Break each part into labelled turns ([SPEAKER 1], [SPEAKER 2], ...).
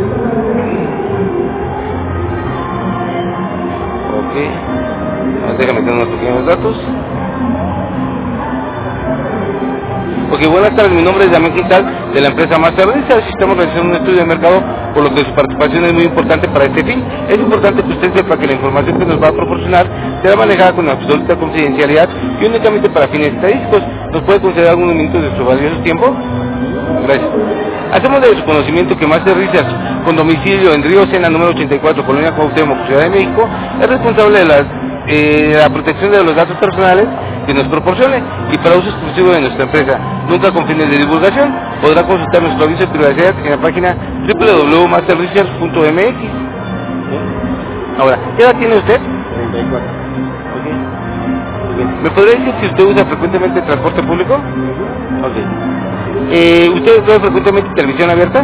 [SPEAKER 1] Ok. Déjame tener unos pequeños datos. Ok, buenas tardes, mi nombre es Damián Quintal, de la empresa Master Research. Estamos realizando un estudio de mercado, por lo que su participación es muy importante para este fin. Es importante que usted sepa que la información que nos va a proporcionar será manejada con absoluta confidencialidad y únicamente para fines estadísticos. ¿Nos puede conceder algunos minutos de su valioso tiempo? Gracias. Hacemos de su conocimiento que Master Research, con domicilio en Río Sena, número 84, Colonia Cuauhtémoc, Ciudad de México, es responsable de la protección de los datos personales que nos proporcione y para uso exclusivo de nuestra empresa, nunca con fines de divulgación. Podrá consultar nuestro aviso de privacidad en la página www.masterresearch.mx. Ahora, ¿qué edad tiene usted?
[SPEAKER 2] 34.
[SPEAKER 1] Okay. ¿Me podría decir si usted usa frecuentemente transporte público? Okay. ¿Usted ve frecuentemente televisión abierta?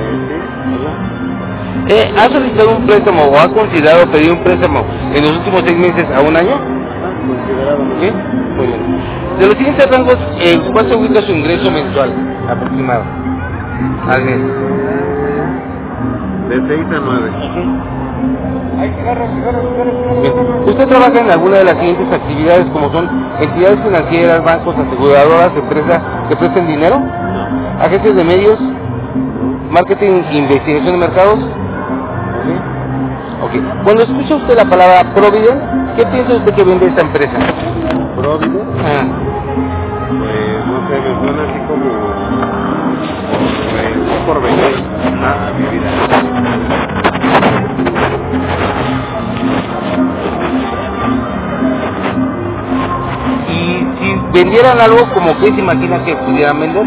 [SPEAKER 1] ¿Ha solicitado un préstamo o ha considerado pedir un préstamo en los últimos 6 meses a un año?
[SPEAKER 2] Considerado.
[SPEAKER 1] ¿Sí? Muy bien. De los siguientes rangos, ¿cuál se ubica su ingreso mensual aproximado al mes?
[SPEAKER 2] De 6 a 9.
[SPEAKER 1] Bien. ¿Usted trabaja en alguna de las siguientes actividades como son entidades financieras, bancos, aseguradoras, empresas que presten dinero?
[SPEAKER 2] No.
[SPEAKER 1] ¿Agencias de medios? ¿Marketing e investigación de mercados? Ok. Cuando escucha usted la palabra Provident, ¿qué piensa usted que vende esta empresa?
[SPEAKER 2] Provident,
[SPEAKER 1] Ah,
[SPEAKER 2] no sé, me suena así como por venir a mi vida.
[SPEAKER 1] y si vendieran algo, como que se imagina que pudieran vender.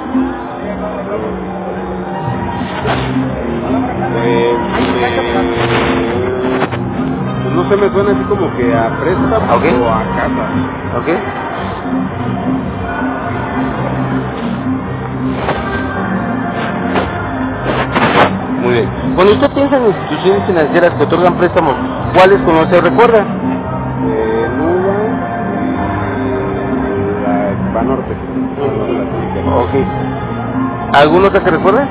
[SPEAKER 2] Pues no sé, me suena así como que a préstamo
[SPEAKER 1] Okay.
[SPEAKER 2] o a casa.
[SPEAKER 1] Ok. Muy bien. Cuando usted piensa en instituciones financieras que otorgan préstamos, ¿cuáles conoce o recuerda?
[SPEAKER 2] Nuba y la Banorte. No, no, la única.
[SPEAKER 1] Ok. ¿Alguna otra que recuerde?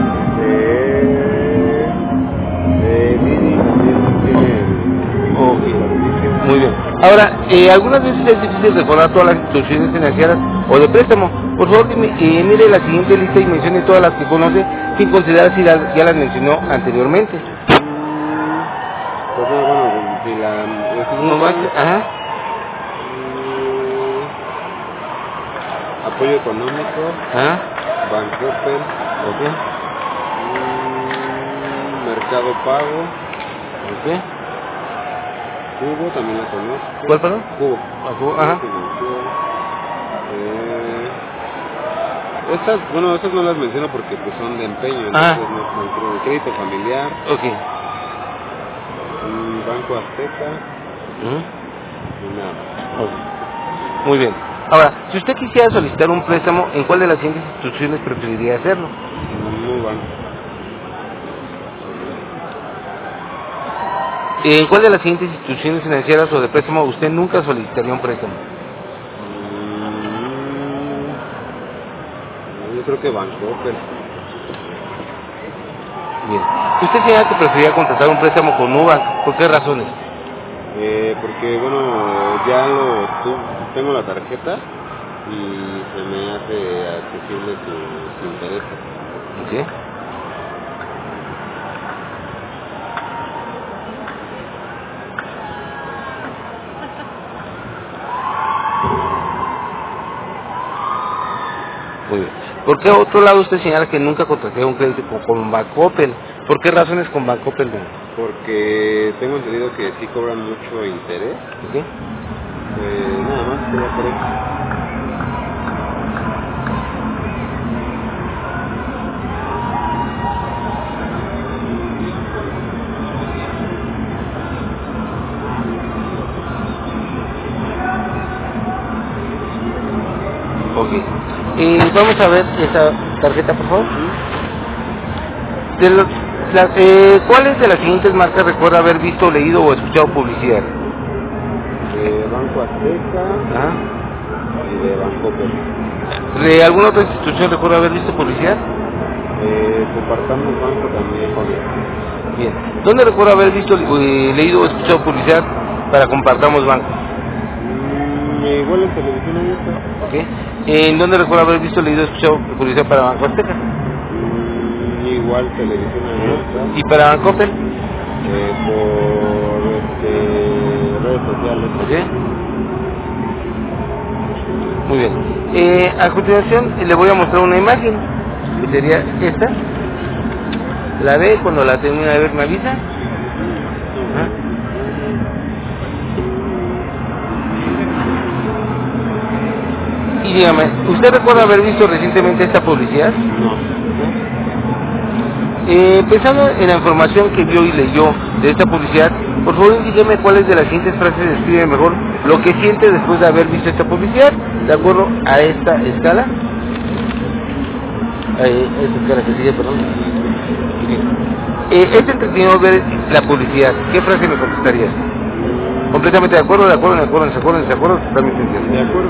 [SPEAKER 2] Didi también tiene
[SPEAKER 1] Ok. Muy bien. Ahora, algunas veces es difícil recordar todas las instituciones financieras o de préstamo. Por favor, mire la siguiente lista y mencione todas las que conoce sin considerar si ya las mencionó anteriormente.
[SPEAKER 2] Pues bueno, si la...
[SPEAKER 1] No más. Ajá.
[SPEAKER 2] Apoyo económico,
[SPEAKER 1] Ajá.
[SPEAKER 2] Bancoppel,
[SPEAKER 1] Ok.
[SPEAKER 2] Mercado Pago,
[SPEAKER 1] Ok.
[SPEAKER 2] Cubo, también la conozco.
[SPEAKER 1] ¿Cuál, perdón?
[SPEAKER 2] Cubo.
[SPEAKER 1] Ajá.
[SPEAKER 2] Estas, bueno, estas no las menciono porque pues son de empeño, entonces no son crédito familiar,
[SPEAKER 1] Ok.
[SPEAKER 2] Banco Azteca
[SPEAKER 1] Ujú.
[SPEAKER 2] y nada.
[SPEAKER 1] Ok. Muy bien. Ahora, si usted quisiera solicitar un préstamo, ¿en cuál de las siguientes instituciones preferiría hacerlo?
[SPEAKER 2] No banco.
[SPEAKER 1] ¿En cuál de las siguientes instituciones financieras o de préstamo usted nunca solicitaría un préstamo?
[SPEAKER 2] Yo creo que Bancoppel.
[SPEAKER 1] Bien. ¿Usted señala que preferiría contratar un préstamo con Nubank? ¿Por qué razones?
[SPEAKER 2] Porque bueno, ya tengo la tarjeta y se me hace accesible sus intereses.
[SPEAKER 1] Ok. Muy bien. ¿Por qué a otro lado usted señala que nunca contrataría un crédito con Bancoppel? ¿Por qué razones con Bancoppel?
[SPEAKER 2] Porque tengo entendido que sí cobran mucho interés.
[SPEAKER 1] ¿Ok?
[SPEAKER 2] Nada más sería por eso.
[SPEAKER 1] Ok. Vamos a ver esa tarjeta, por favor. ¿Cuáles de las siguientes marcas recuerda haber visto, leído o escuchado publicidad?
[SPEAKER 2] De Banco Azteca
[SPEAKER 1] Ajá.
[SPEAKER 2] y de Bancoppel.
[SPEAKER 1] ¿De alguna otra institución recuerda haber visto publicidad?
[SPEAKER 2] Compartamos banco también.
[SPEAKER 1] Bien. ¿Dónde recuerdo haber visto, leído o escuchado publicidad para Compartamos Banco?
[SPEAKER 2] Igual en televisión abierta.
[SPEAKER 1] ¿Ok? ¿En dónde recuerdo haber visto, leído o escuchado publicidad para Banco Azteca?
[SPEAKER 2] Igual televisión abierta.
[SPEAKER 1] ¿Y para Bancoppel?
[SPEAKER 2] Por redes sociales.
[SPEAKER 1] ¿Ok? Muy bien. A continuación le voy a mostrar una imagen, que sería esta. La ve, cuando la termina de ver me avisa. ¿Ah? Y dígame, ¿usted recuerda haber visto recientemente esta publicidad?
[SPEAKER 2] No.
[SPEAKER 1] Pensando en la información que vio y leyó de esta publicidad, por favor indíqueme cuáles de las siguientes frases describen mejor lo que siente después de haber visto esta publicidad, de acuerdo a esta escala. Esta escala que sigue, perdón. Es entretenido ver la publicidad. ¿Qué frase me contestarías? ¿Completamente de acuerdo, de acuerdo, de acuerdo, de acuerdo, de acuerdo? Totalmente entiendo.
[SPEAKER 2] De acuerdo.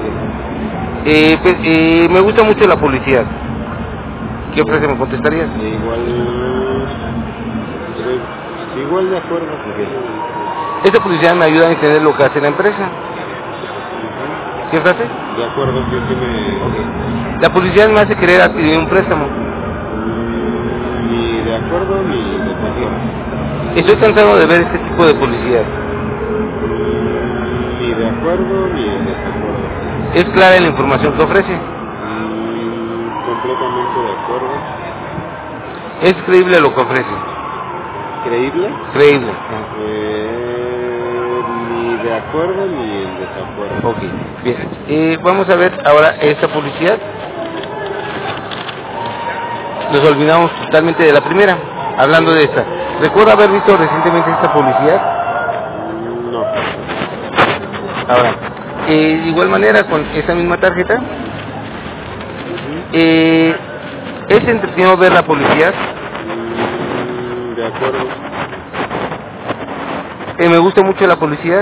[SPEAKER 1] Me gusta mucho la publicidad. ¿Qué frase me contestarías?
[SPEAKER 2] Igual de acuerdo.
[SPEAKER 1] Esta publicidad me ayuda a entender lo que hace la empresa. ¿Qué frase?
[SPEAKER 2] De acuerdo, sí, sí me...
[SPEAKER 1] Okay. La publicidad me hace querer adquirir un préstamo.
[SPEAKER 2] Ni de acuerdo ni de acuerdo.
[SPEAKER 1] Estoy cansado de ver este tipo de publicidad.
[SPEAKER 2] Ni de acuerdo ni de desacuerdo.
[SPEAKER 1] ¿Es clara la información que ofrece?
[SPEAKER 2] Completamente de acuerdo.
[SPEAKER 1] ¿Es creíble lo que ofrece?
[SPEAKER 2] ¿Creíble?
[SPEAKER 1] Creíble.
[SPEAKER 2] Ni de acuerdo ni en desacuerdo.
[SPEAKER 1] Ok, bien. Vamos a ver ahora esta publicidad. Nos olvidamos totalmente de la primera, hablando de esta. ¿Recuerda haber visto recientemente esta publicidad?
[SPEAKER 2] No.
[SPEAKER 1] Ahora, de igual manera con esa misma tarjeta, ¿es entretenido ver la publicidad?
[SPEAKER 2] De acuerdo.
[SPEAKER 1] Me gusta mucho la publicidad.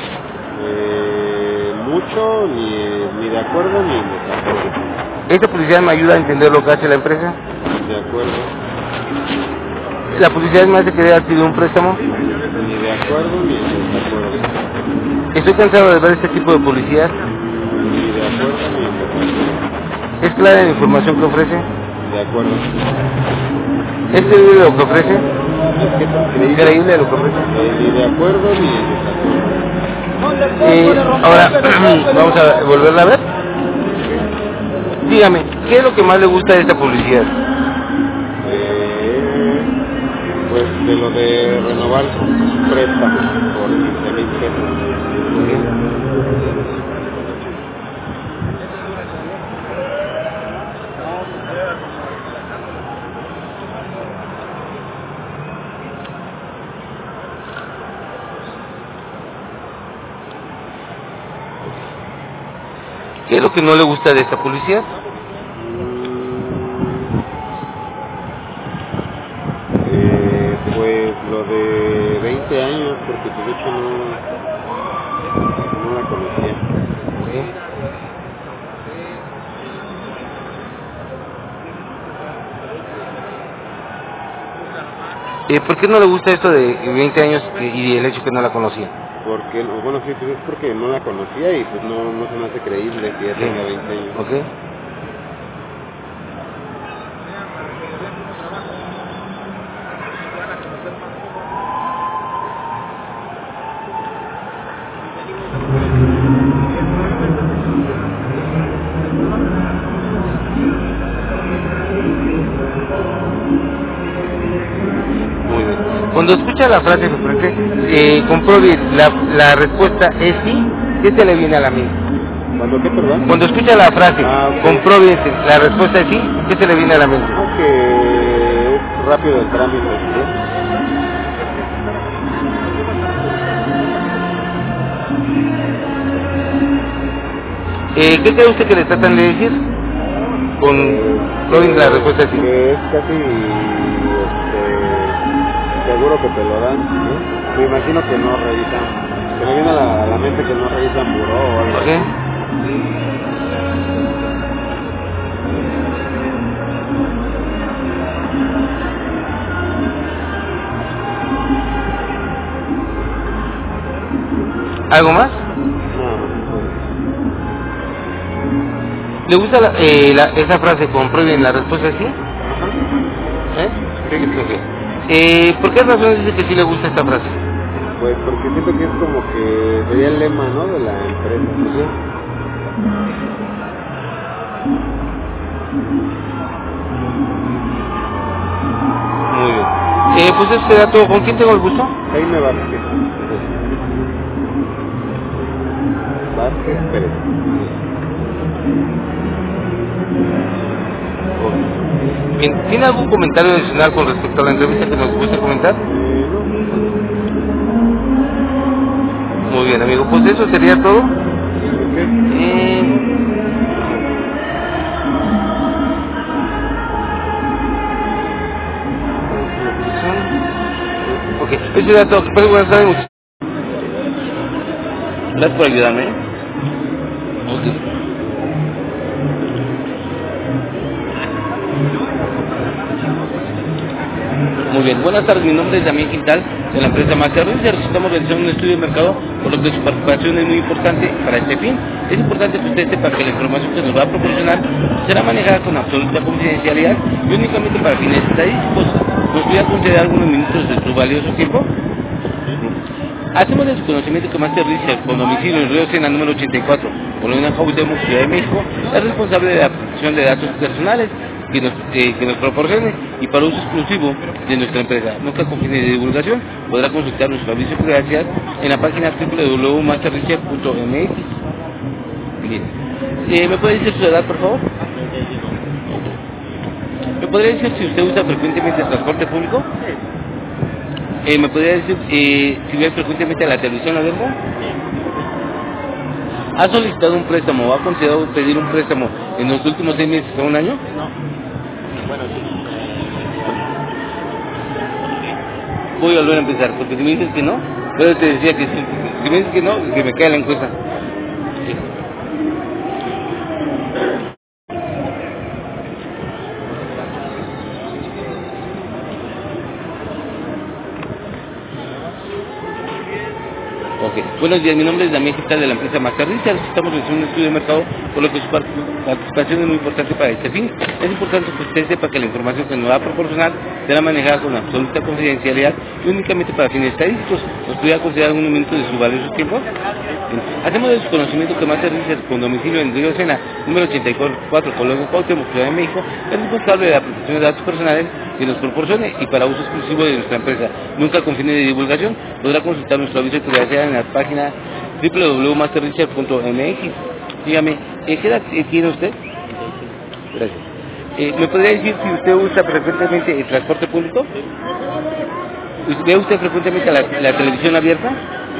[SPEAKER 2] Mucho, ni de acuerdo ni en desacuerdo.
[SPEAKER 1] ¿Esta publicidad me ayuda a entender lo que hace la empresa?
[SPEAKER 2] De acuerdo.
[SPEAKER 1] ¿La publicidad me hace querer adquirir un préstamo?
[SPEAKER 2] Ni de acuerdo ni en desacuerdo.
[SPEAKER 1] Estoy cansado de ver este tipo de publicidad.
[SPEAKER 2] Ni de acuerdo ni en desacuerdo.
[SPEAKER 1] ¿Es clara la información que ofrece?
[SPEAKER 2] De acuerdo.
[SPEAKER 1] ¿Es creíble lo que ofrece?
[SPEAKER 2] ¿Es que es
[SPEAKER 1] ¿Creíble lo que ofrece?
[SPEAKER 2] Ni de acuerdo ni en desacuerdo.
[SPEAKER 1] Ahora, vamos a volverla a ver. Dígame, ¿qué es lo que más le gusta de esta publicidad?
[SPEAKER 2] Pues de lo de renovar su préstamo por 15,000 pesos.
[SPEAKER 1] ¿Qué es lo que no le gusta de esta publicidad?
[SPEAKER 2] Pues lo de 20 años, porque pues de hecho no la conocía.
[SPEAKER 1] ¿Por qué no le gusta esto de 20 años y el hecho que no la conocía?
[SPEAKER 2] Porque, bueno, sí, pues es porque no la conocía y pues no se me hace creíble que ya tenga 20 años.
[SPEAKER 1] Okay. Cuando escucha la frase compruebe la respuesta es sí, ¿qué se le viene a la mente?
[SPEAKER 2] ¿Cuándo qué, perdón?
[SPEAKER 1] Cuando escucha la frase,
[SPEAKER 2] okay.
[SPEAKER 1] Compruebe la respuesta es sí, ¿qué se le viene a la mente?
[SPEAKER 2] Que es rápido el trámite, ¿sí?
[SPEAKER 1] ¿Qué cree usted que le tratan de decir? Con la respuesta es sí.
[SPEAKER 2] Que es casi seguro que te lo dan, ¿sí? Me imagino que no revisan, se me viene a la mente que no revisan buró o algo.
[SPEAKER 1] Okay. ¿Algo más?
[SPEAKER 2] No.
[SPEAKER 1] ¿Le gusta esa frase, comprueben la respuesta sí?
[SPEAKER 2] Ajá.
[SPEAKER 1] ¿Eh? ¿Por qué razón dice que sí le gusta esta frase?
[SPEAKER 2] Pues porque siento que es como que sería el lema, ¿no? De la empresa.
[SPEAKER 1] ¿Sí? Muy bien. Pues eso será todo. ¿Con quién tengo el gusto?
[SPEAKER 2] Jaime Vázquez. Vázquez Pérez.
[SPEAKER 1] Bien. ¿Tiene algún comentario adicional con respecto a la entrevista que nos gusta comentar?
[SPEAKER 2] No.
[SPEAKER 1] Muy bien, amigo. Pues eso sería todo. Ok, eso sería todo. Pues buenas tardes. Gracias por ayudarme. Ok. Muy bien, buenas tardes, mi nombre es Damián Quintal, de la empresa Master Research. Estamos realizando un estudio de mercado, por lo que su participación es muy importante para este fin. Es importante que usted sepa que la información que nos va a proporcionar será manejada con absoluta confidencialidad y únicamente para fines estadísticos. ¿Nos podría conceder algunos minutos de su valioso tiempo? Hacemos de su conocimiento que Master Research, con domicilio en Río Sena número 84, Colonia Cuauhtémoc, Ciudad de México, es responsable de la protección de datos personales que nos proporcione y para uso exclusivo de nuestra empresa. Nunca con fines de divulgación. Podrá consultar nuestro aviso de privacidad en la página www.masterresearch.mx. Bien. ¿Me puede decir su edad, por favor? ¿Me podría decir si usted usa frecuentemente el transporte público? ¿Me podría decir si ve frecuentemente la televisión abierta? ¿Ha solicitado un préstamo o ha considerado pedir un préstamo en los últimos 6 meses o un año?
[SPEAKER 2] No. Bueno, sí.
[SPEAKER 1] Voy a volver a empezar, porque si me dices que no, pero te decía que sí. Si me dices que no, que me cae la encuesta. Sí. Ok. Buenos días, mi nombre es Damián Quintal de la empresa Master Research. Estamos realizando un estudio de mercado, por lo que su participación es muy importante para este fin. Es importante que usted sepa que la información que nos va a proporcionar será manejada con absoluta confidencialidad y únicamente para fines estadísticos. ¿Nos podría considerar algunos minutos de su valioso tiempo? Bien. Hacemos de su conocimiento que Master Research, con domicilio en Río Sena, número 84, Colonia Cuauhtémoc, Ciudad de México, es responsable de la protección de datos personales que nos proporcione y para uso exclusivo de nuestra empresa. Nunca con fines de divulgación. Podrá consultar nuestro aviso de privacidad en la página www.masterresearch.mx. Dígame, ¿qué edad tiene usted? Gracias. ¿Me podría decir si usted usa frecuentemente el transporte público? ¿Ve usted frecuentemente la televisión abierta?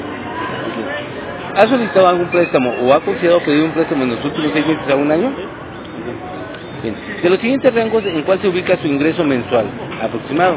[SPEAKER 1] ¿Ha solicitado algún préstamo o ha considerado pedir un préstamo en los últimos 6 meses a un año? Bien. De los siguientes rangos, ¿en cuál se ubica su ingreso mensual aproximado?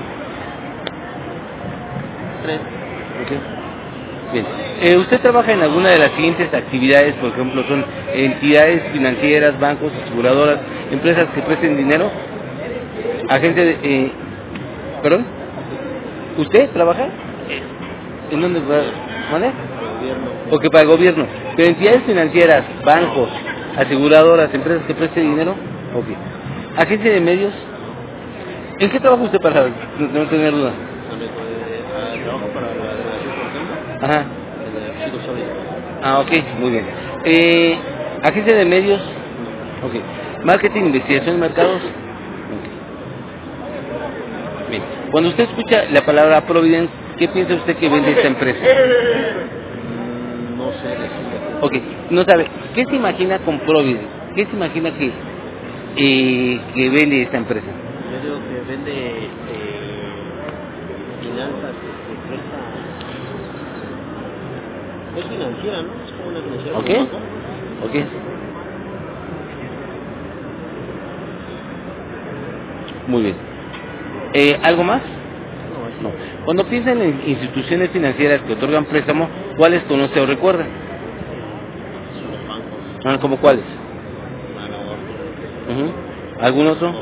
[SPEAKER 2] 3.
[SPEAKER 1] Okay. Bien. ¿Usted trabaja en alguna de las siguientes actividades? Por ejemplo, son entidades financieras, bancos, aseguradoras, empresas que presten dinero, agente de... ¿Perdón? ¿Usted trabaja? ¿En dónde va? ¿Vale? O que para el gobierno. Pero entidades financieras, bancos, aseguradoras, empresas que presten dinero. Ok. Agencia de medios. ¿En qué trabaja usted para no tener duda?
[SPEAKER 2] Trabajo para la delegación por ejemplo.
[SPEAKER 1] Ajá.
[SPEAKER 2] Sigo sólido.
[SPEAKER 1] Ah, ok, muy bien. Agencia de medios. Ok. Marketing, investigación de mercados. Ok. Bien. Cuando usted escucha la palabra Providence, ¿qué piensa usted que vende esta empresa?
[SPEAKER 2] No sé decirle.
[SPEAKER 1] Ok, no sabe. ¿Qué se imagina con Providence? ¿Qué se imagina que vende esta empresa?
[SPEAKER 2] Yo digo que vende finanzas, presta. Es financiera, ¿no? Es como una financiera.
[SPEAKER 1] Ok, ok. Muy bien. ¿Algo más? No. Cuando piensa en instituciones financieras que otorgan préstamo, ¿cuáles conoce o recuerda?
[SPEAKER 2] Son los bancos.
[SPEAKER 1] Ah, ¿cómo cuáles?
[SPEAKER 2] Banco.
[SPEAKER 1] ¿Algún otro?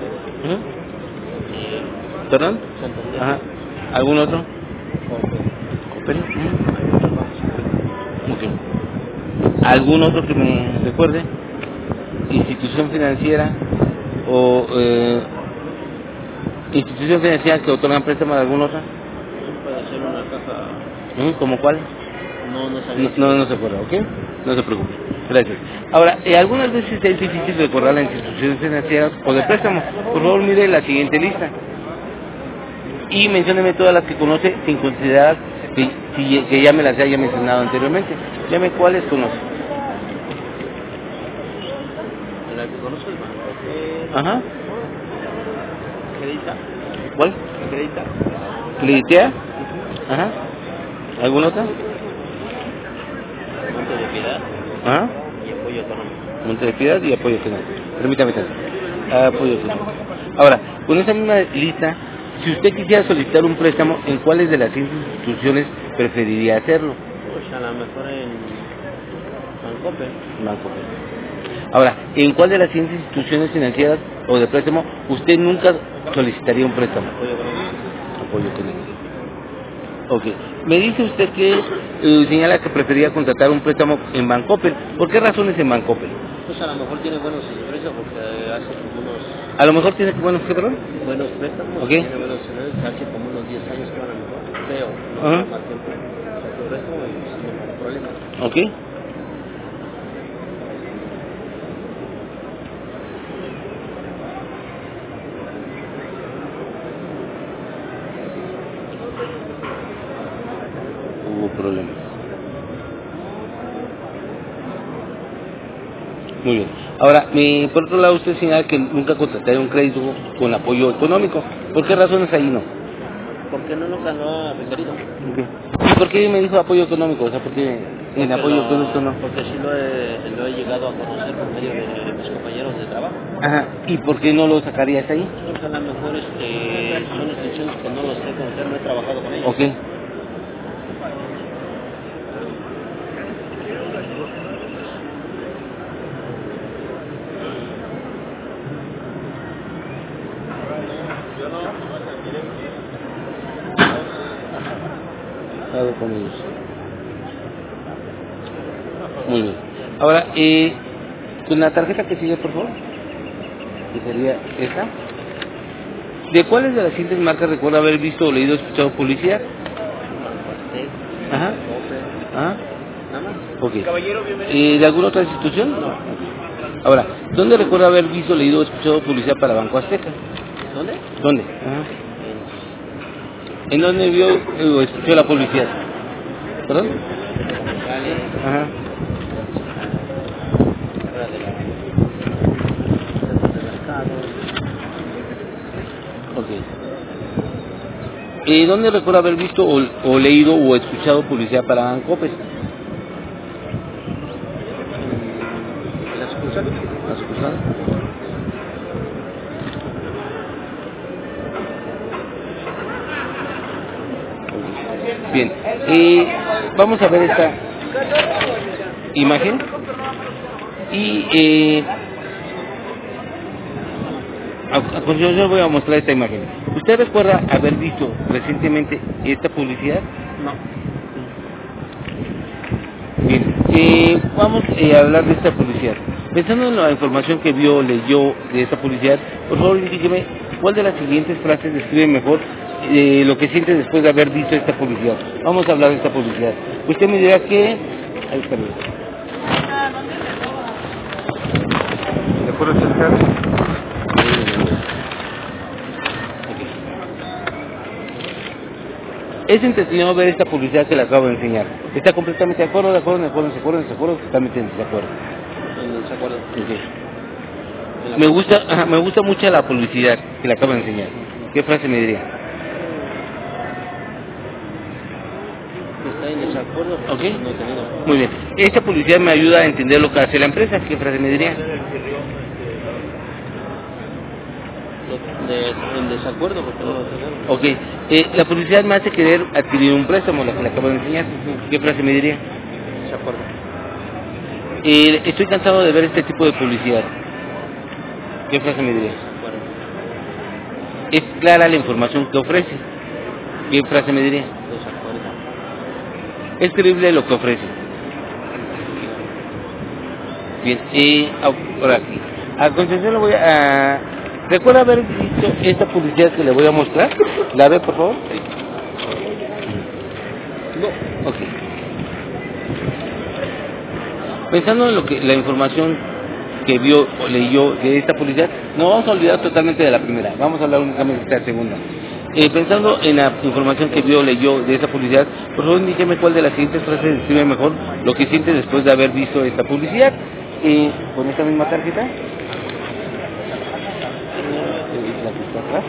[SPEAKER 1] ¿Perdón?
[SPEAKER 2] Santander.
[SPEAKER 1] Ajá. ¿Algún otro?
[SPEAKER 2] Coppel.
[SPEAKER 1] ¿Coppel? Ok. ¿Algún otro que me recuerde? Institución financiera o institución financiera que otorgan préstamo de alguna otra.
[SPEAKER 3] Puede ser una caja.
[SPEAKER 1] ¿Como cuál?
[SPEAKER 3] No sabía.
[SPEAKER 1] No se acuerda, ¿ok? No se preocupe. Gracias. Ahora, algunas veces es difícil recordar las instituciones financieras o de préstamo. Por favor, mire la siguiente lista y mencióneme todas las que conoce sin considerar que ya me las haya mencionado anteriormente. Llame cuáles conoce.
[SPEAKER 3] La que conozco es Banco.
[SPEAKER 1] Ajá.
[SPEAKER 3] Acredita.
[SPEAKER 1] ¿Cuál?
[SPEAKER 3] Acredita.
[SPEAKER 1] ¿Creditea? Ajá. ¿Alguna otra?
[SPEAKER 3] Monte de Piedad
[SPEAKER 1] Ajá.
[SPEAKER 3] y Apoyo Económico.
[SPEAKER 1] Monte de Piedad y Apoyo Económico. Permítame tanto. Apoyo Económico. Ahora, con esa misma lista, si usted quisiera solicitar un préstamo, ¿en cuáles de las instituciones preferiría hacerlo?
[SPEAKER 3] Pues a lo mejor en Bancoppel.
[SPEAKER 1] Bancoppel. Ahora, ¿en cuál de las siguientes instituciones financieras o de préstamo usted nunca solicitaría un préstamo?
[SPEAKER 3] Apoyo Económico.
[SPEAKER 1] Apoyo Económico. Ok. Me dice usted que señala que prefería contratar un préstamo en Bancoppel. ¿Por qué razones en Bancoppel?
[SPEAKER 3] Pues a lo mejor tiene buenos precios porque hace como unos
[SPEAKER 1] A lo mejor tiene buenos, ¿qué, perdón?
[SPEAKER 3] buenos préstamos,
[SPEAKER 1] Ok.
[SPEAKER 3] tiene buenos escenarios, hace como unos 10 años que van a lo mejor, creo, no
[SPEAKER 1] Ajá.
[SPEAKER 3] más tiempo. Saco el préstamo y pues no hay problema.
[SPEAKER 1] Ok. Hubo problemas. Muy bien. Ahora, por otro lado, usted señala que nunca contrataría un crédito con apoyo económico. ¿Por qué razones ahí no?
[SPEAKER 3] Porque nunca lo ha requerido.
[SPEAKER 1] Okay. ¿Y por qué me dijo apoyo económico? O sea, ¿por qué en apoyo económico no?
[SPEAKER 3] Porque sí lo he llegado a conocer por medio de mis compañeros de trabajo.
[SPEAKER 1] Ajá. ¿Y por qué no lo sacarías ahí?
[SPEAKER 3] Porque a lo mejor son instituciones que no los sé conocer, no he trabajado con ellos.
[SPEAKER 1] Ok. Con ellos. Muy bien. Ahora, con la tarjeta que sigue, por favor, que sería esta. ¿De cuáles de las siguientes marcas recuerda haber visto o leído o escuchado publicidad? Ajá. Ajá.
[SPEAKER 3] Nada más.
[SPEAKER 1] Ok. ¿De alguna otra institución? No. Ahora, ¿dónde recuerda haber visto, leído o escuchado publicidad para Banco Azteca?
[SPEAKER 3] ¿Dónde?
[SPEAKER 1] ¿Dónde? Ajá. ¿En dónde vio o escuchó la publicidad? ¿Perdón? Ajá.
[SPEAKER 3] Fuera de mercado.
[SPEAKER 1] Ok. ¿Dónde recuerda haber visto o leído o escuchado publicidad para Bancoppel?
[SPEAKER 3] ¿La sucursal?
[SPEAKER 1] ¿La sucursal? Bien. Vamos a ver esta imagen y a continuación voy a mostrar esta imagen. ¿Usted recuerda haber visto recientemente esta publicidad?
[SPEAKER 3] No.
[SPEAKER 1] Bien, vamos a hablar de esta publicidad. Pensando en la información que vio, leyó de esta publicidad, por favor indíqueme cuál de las siguientes frases describe mejor lo que siente después de haber visto esta publicidad. Vamos a hablar de esta publicidad. Usted me dirá que... Ahí está.
[SPEAKER 2] ¿Le puedo acercar?
[SPEAKER 1] Es entretenido ver esta publicidad que le acabo de enseñar. ¿Está completamente de acuerdo, totalmente de acuerdo?
[SPEAKER 3] En desacuerdo.
[SPEAKER 1] Okay. Me gusta mucho la publicidad que le acabo de enseñar. ¿Qué frase me diría?
[SPEAKER 3] Está en desacuerdo.
[SPEAKER 1] Ok.
[SPEAKER 3] No he tenido.
[SPEAKER 1] Muy bien. Esta publicidad me ayuda a entender lo que hace la empresa. ¿Qué frase me diría?
[SPEAKER 3] En desacuerdo porque no lo tenemos.
[SPEAKER 1] Ok. La publicidad me hace querer adquirir un préstamo, la que le acabo de enseñar. ¿Qué frase me diría?
[SPEAKER 3] Desacuerdo.
[SPEAKER 1] Estoy cansado de ver este tipo de publicidad. ¿Qué frase me diría?
[SPEAKER 3] Desacuerdo.
[SPEAKER 1] Es clara la información que ofrece. ¿Qué frase me diría?
[SPEAKER 3] Desacuerdo.
[SPEAKER 1] Es creíble lo que ofrece. Bien, ahora, a continuación le voy a... ¿Recuerda haber visto esta publicidad que le voy a mostrar? ¿La ve, por favor? No. Ok. Pensando en la información que vio o leyó de esta publicidad, no vamos a olvidar totalmente de la primera, vamos a hablar únicamente de esta segunda. Pensando en la información que vio o leyó de esta publicidad, por favor indíqueme cuál de las siguientes frases describe mejor lo que siente después de haber visto esta publicidad. Con esta misma tarjeta. La que está atrás.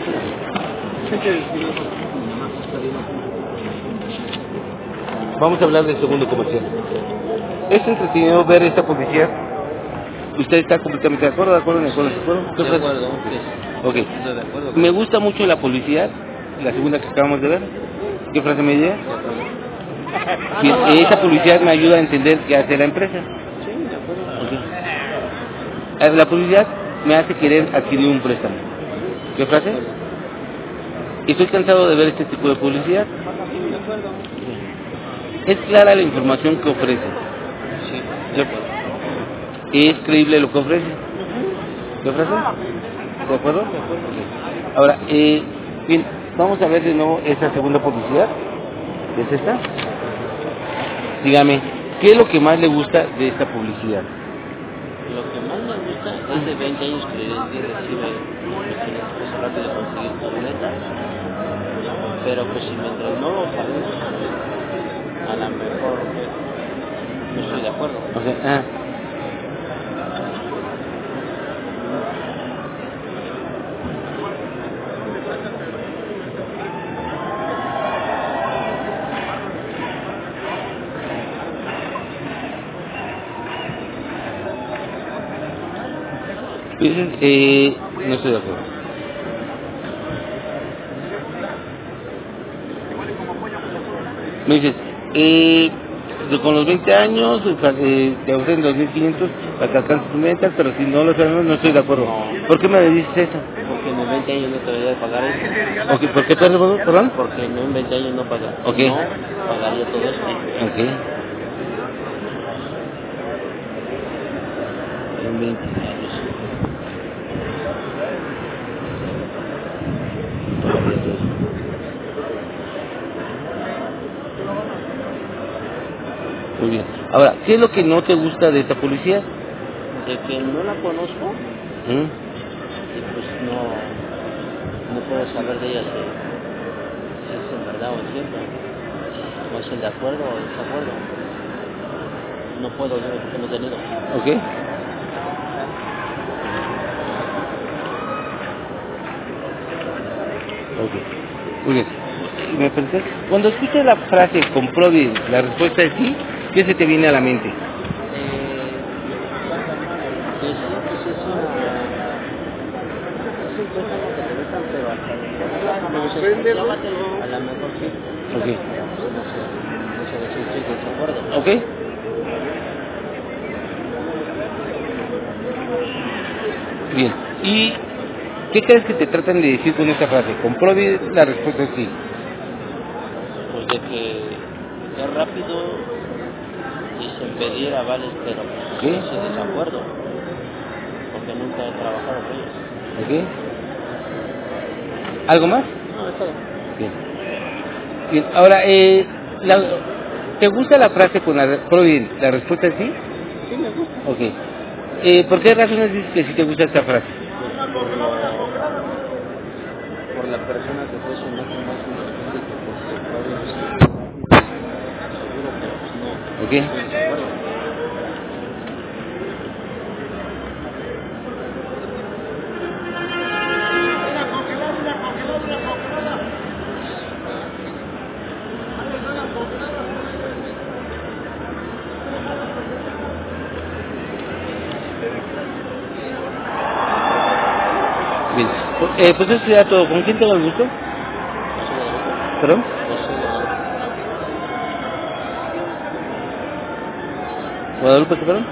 [SPEAKER 1] Vamos a hablar del segundo comercial. Es entretenido ver esta publicidad. ¿Usted está completamente de acuerdo? ¿De acuerdo? ¿De acuerdo?
[SPEAKER 3] De acuerdo.
[SPEAKER 1] Ok.
[SPEAKER 3] Estoy de acuerdo.
[SPEAKER 1] Me gusta mucho la publicidad, la segunda que acabamos de ver. ¿Qué frase me diría? Bien, esa publicidad me ayuda a entender qué hace la empresa.
[SPEAKER 3] Sí, de acuerdo.
[SPEAKER 1] Okay. La publicidad me hace querer adquirir un préstamo. ¿Qué frase? Estoy cansado de ver este tipo de publicidad.
[SPEAKER 3] Sí, de acuerdo.
[SPEAKER 1] Es clara la información que ofrece.
[SPEAKER 3] Sí, de acuerdo.
[SPEAKER 1] Es creíble lo que ofrece. ¿Qué frase? ¿De acuerdo?
[SPEAKER 3] De acuerdo.
[SPEAKER 1] Ahora, bien, vamos a ver de nuevo esta segunda publicidad. ¿Es esta? Dígame, ¿qué es lo que más le gusta de esta publicidad?
[SPEAKER 3] Lo que más me gusta es de 20 años que recibe es rápido conseguir camionetas, pero pues si mientras no lo sabemos, a lo mejor no estoy de acuerdo.
[SPEAKER 1] O sea, no estoy de acuerdo. Me dices, con los 20 años te ofrecen 2.500 para que alcances tus metas, pero si no lo sabemos, no estoy de acuerdo.
[SPEAKER 3] No.
[SPEAKER 1] ¿Por qué me dices eso?
[SPEAKER 3] Porque en 20 años no debería de pagar eso.
[SPEAKER 1] Okay, ¿por qué, perdón?
[SPEAKER 3] Porque en 20 años no paga.
[SPEAKER 1] Ok.
[SPEAKER 3] No pagaría todo esto.
[SPEAKER 1] Ok.
[SPEAKER 3] En 20 años.
[SPEAKER 1] Muy bien. Ahora, ¿qué es lo que no te gusta de esta publicidad?
[SPEAKER 3] De que no la conozco
[SPEAKER 1] ¿Mm?
[SPEAKER 3] y pues no puedo saber de ella si es en verdad o es cierto. O es el de acuerdo o el desacuerdo. No puedo yo porque no he tenido.
[SPEAKER 1] Ok. Ok. Muy bien. ¿Me permites? Cuando escuchas la frase compruebe, la respuesta es sí, ¿qué se te viene a la mente?
[SPEAKER 3] Pues sí, pues es un préstamo que te dejan, pero hasta no sé, a lo mejor sí.
[SPEAKER 1] Ok.
[SPEAKER 3] No sé si estoy de desacuerdo.
[SPEAKER 1] Ok. Bien. ¿Y qué crees que te tratan de decir con esta frase? Compruebe, la respuesta es sí.
[SPEAKER 3] Pues de que es rápido y sin pedir avales, pero pues
[SPEAKER 1] ¿Qué?
[SPEAKER 3] estoy de desacuerdo. Porque nunca he trabajado con ellos.
[SPEAKER 1] Ok. ¿Algo más?
[SPEAKER 3] No, es todo.
[SPEAKER 1] Bien. Bien. Ahora, ¿te gusta la frase con bien, la respuesta es sí?
[SPEAKER 3] Sí, me gusta.
[SPEAKER 1] Ok. ¿Por qué razones dices que sí te gusta esta frase?
[SPEAKER 3] Pues por la persona que fue su máximo independiente, que pues seguro, pero pues no.
[SPEAKER 1] Ok.
[SPEAKER 3] Estoy de acuerdo.
[SPEAKER 1] Bien. Pues eso sería todo. ¿Con quién tengo el gusto? ¿Perdón? ¿Guadalupe, qué, perdón?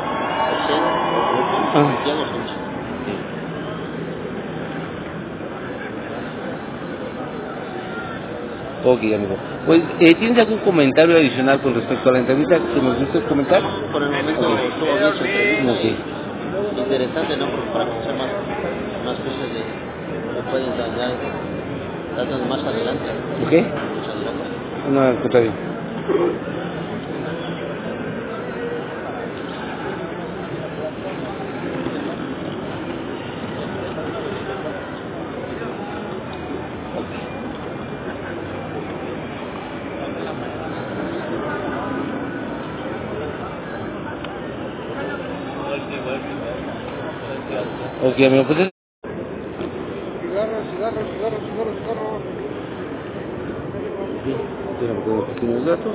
[SPEAKER 1] Ok, amigo. Pues, ¿tienes algún comentario adicional con respecto a la entrevista que nos gustes comentar?
[SPEAKER 3] Por el momento estuvo bien su entrevista. Interesante, ¿no? Porque para conocer más cosas que pueden darnos más adelante.
[SPEAKER 1] Ok.
[SPEAKER 3] Muchas gracias.
[SPEAKER 1] No, al contrario. Ok, amigo, pues
[SPEAKER 2] Cigarros.
[SPEAKER 1] déjame poner pequeños datos.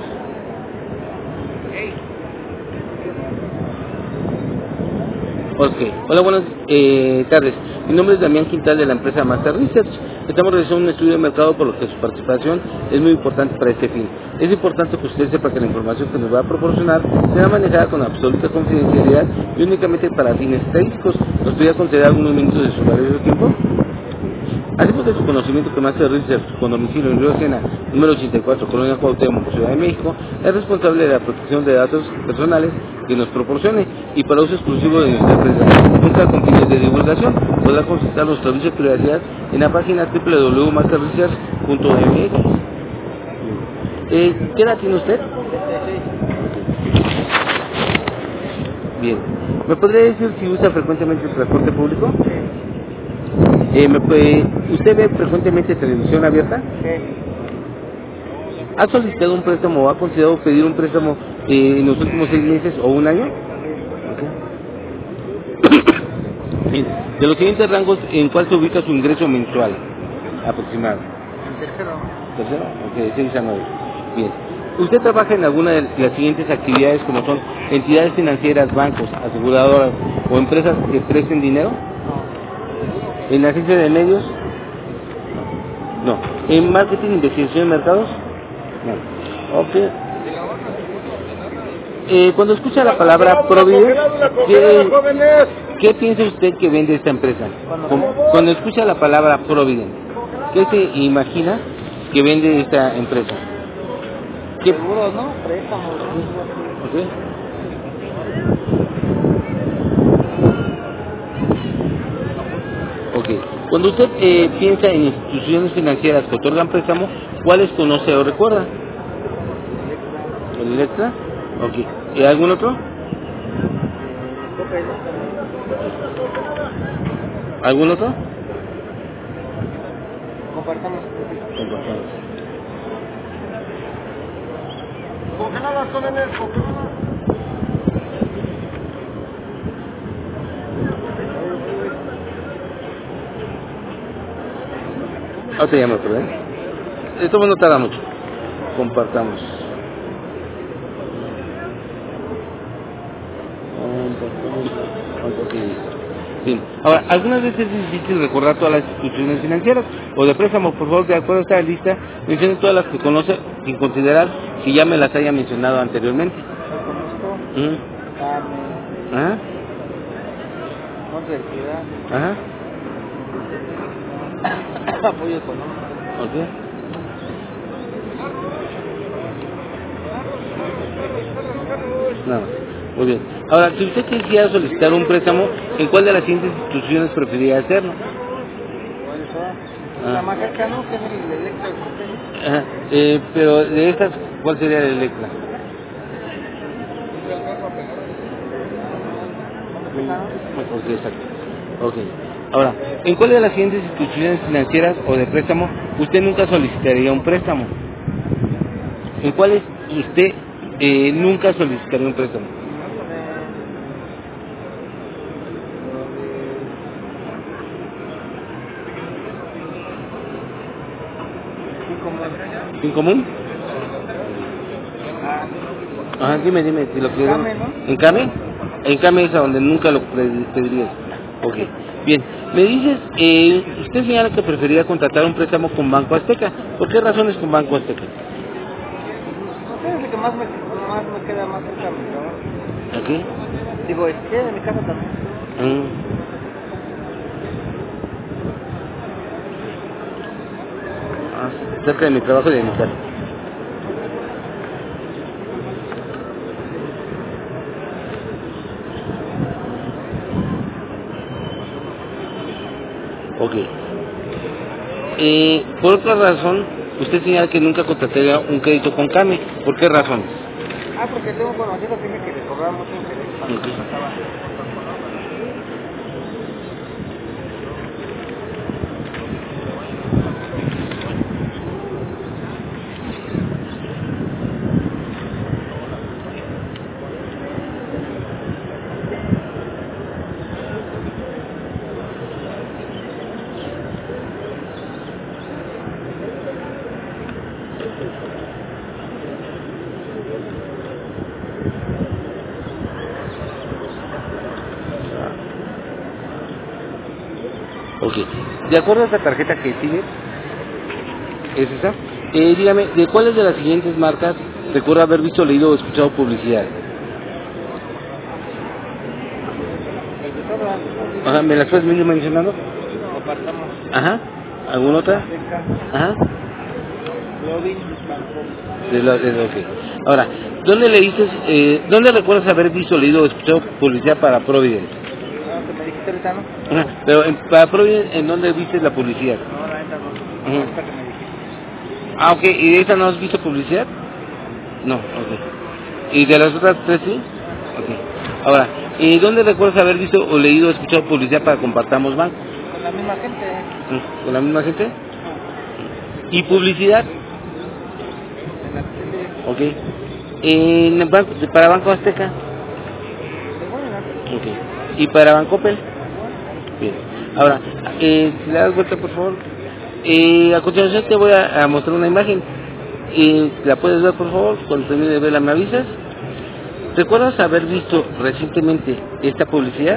[SPEAKER 1] Ok, hola, buenas tardes. Mi nombre es Damián Quintal de la empresa Master Research. Estamos realizando un estudio de mercado por lo que su participación es muy importante para este fin. Es importante que usted sepa que la información que nos va a proporcionar será manejada con absoluta confidencialidad y únicamente para fines estadísticos. ¿Nos podría conceder algunos minutos de su valioso tiempo? Hacemos de su conocimiento que Master Research, con domicilio en Río Sena, número 84, Colonia Cuauhtémoc, Ciudad de México, es responsable de la protección de datos personales que nos proporcione y para uso exclusivo de nuestra empresa, nunca con fines de divulgación. Podrá consultar nuestro servicio de privacidad en la página www.masterresearch.mx. ¿Qué edad tiene usted? Bien. ¿Me podría decir si usa frecuentemente el transporte público? ¿Usted ve frecuentemente televisión abierta? ¿Ha solicitado un préstamo o ha considerado pedir un préstamo en los últimos 6 meses o un año? Bien. De los siguientes rangos, ¿en cuál se ubica su ingreso mensual aproximado? ¿Tercero? Ok, 6 a 9. Bien. ¿Usted trabaja en alguna de las siguientes actividades como son entidades financieras, bancos, aseguradoras o empresas que presten dinero? ¿En la agencia de medios? No. ¿En marketing, investigación de mercados? No. Ok. Cuando escucha la palabra Providence, ¿qué piensa usted que vende esta empresa? Cuando escucha la palabra Providence, ¿qué se imagina que vende esta empresa? ¿Qué?
[SPEAKER 3] Seguros, ¿no? Préstamos.
[SPEAKER 1] Okay. Ok. Cuando usted piensa en instituciones financieras que otorgan préstamo, ¿cuáles conoce o recuerda? ¿El Electra? Ok. ¿Y algún otro? ¿Algún otro?
[SPEAKER 3] Compartamos.
[SPEAKER 2] Congeladas, jóvenes, congeladas.
[SPEAKER 1] Ahora te llamo, ¿verdad? Esto no tarda mucho. Compartamos. Sí. Ahora, algunas veces es difícil recordar todas las instituciones financieras o de préstamo. Por favor, de acuerdo a esta lista, mencione todas las que conoce sin considerar que ya me las haya mencionado anteriormente. Ajá.
[SPEAKER 3] Monte de Ciudad.
[SPEAKER 1] Ajá.
[SPEAKER 3] Apoyo económico.
[SPEAKER 1] Ok. Nada. Muy bien. Ahora, si usted quisiera solicitar un préstamo, ¿en cuál de las siguientes instituciones preferiría hacerlo?
[SPEAKER 3] La más cercana, que es el Electra del Costeño.
[SPEAKER 1] Ajá. Pero de estas, ¿cuál sería el Electra? Ok, exacto. Ok. Ahora, ¿en cuál de las siguientes instituciones financieras o de préstamo usted nunca solicitaría un préstamo? ¿En cuáles usted nunca solicitaría un préstamo? ¿En común? Ajá, dime si lo quieres. ¿En Came? En Came es a donde nunca lo pedirías. Ok, bien. Me dices, usted señala que preferiría contratar un préstamo con Banco Azteca. ¿Por qué razones con Banco Azteca?
[SPEAKER 3] Es el que más me queda más cerca de mi trabajo.
[SPEAKER 1] ¿Aquí?
[SPEAKER 3] Digo, de mi casa también.
[SPEAKER 1] cerca de mi trabajo y de mi casa. Ok. Por otra razón, usted señala que nunca contrataría un crédito con CAME. ¿Por qué razones?
[SPEAKER 2] Porque tengo conocido que me que cobraba mucho interés cuando
[SPEAKER 1] Ok.
[SPEAKER 2] contrataba.
[SPEAKER 1] Ok. De acuerdo a esta tarjeta que sigue, ¿es esa? Dígame, ¿de cuáles de las siguientes marcas recuerda haber visto, leído o escuchado publicidad?
[SPEAKER 2] El que sobra,
[SPEAKER 1] Ajá, ¿me las puedes venir mencionando?
[SPEAKER 2] apartamos
[SPEAKER 1] Ajá. ¿Alguna otra?
[SPEAKER 2] Azteca,
[SPEAKER 1] Ajá.
[SPEAKER 2] Globin, Banco.
[SPEAKER 1] Ok. Ahora, ¿dónde leíste, dónde recuerdas haber visto, leído o escuchado publicidad para Providence?
[SPEAKER 2] Que me dijiste ahorita, ¿no?
[SPEAKER 1] Ajá. Pero para Providence, ¿en dónde viste la publicidad?
[SPEAKER 2] No, la neta no.
[SPEAKER 1] Ujú.
[SPEAKER 2] Ahorita que me dijiste.
[SPEAKER 1] Ah, ok. ¿Y de esa no has visto publicidad? No, ok. ¿Y de las otras tres sí? Ok. Ahora, ¿y dónde recuerdas haber visto o leído o escuchado publicidad para Compartamos Banco?
[SPEAKER 2] Con la misma gente.
[SPEAKER 1] ¿Con la misma gente? ¿Y publicidad?
[SPEAKER 2] En la tele.
[SPEAKER 1] Ok. ¿En el banco, para Banco Azteca?
[SPEAKER 2] Igual en la tele.
[SPEAKER 1] Ok. ¿Y para Bancoppel? Bien. Ahora, si le das vuelta, por favor. A continuación te voy a mostrar una imagen. ¿La puedes ver, por favor? Cuando termine de verla, ¿me avisas? ¿Recuerdas haber visto recientemente esta publicidad?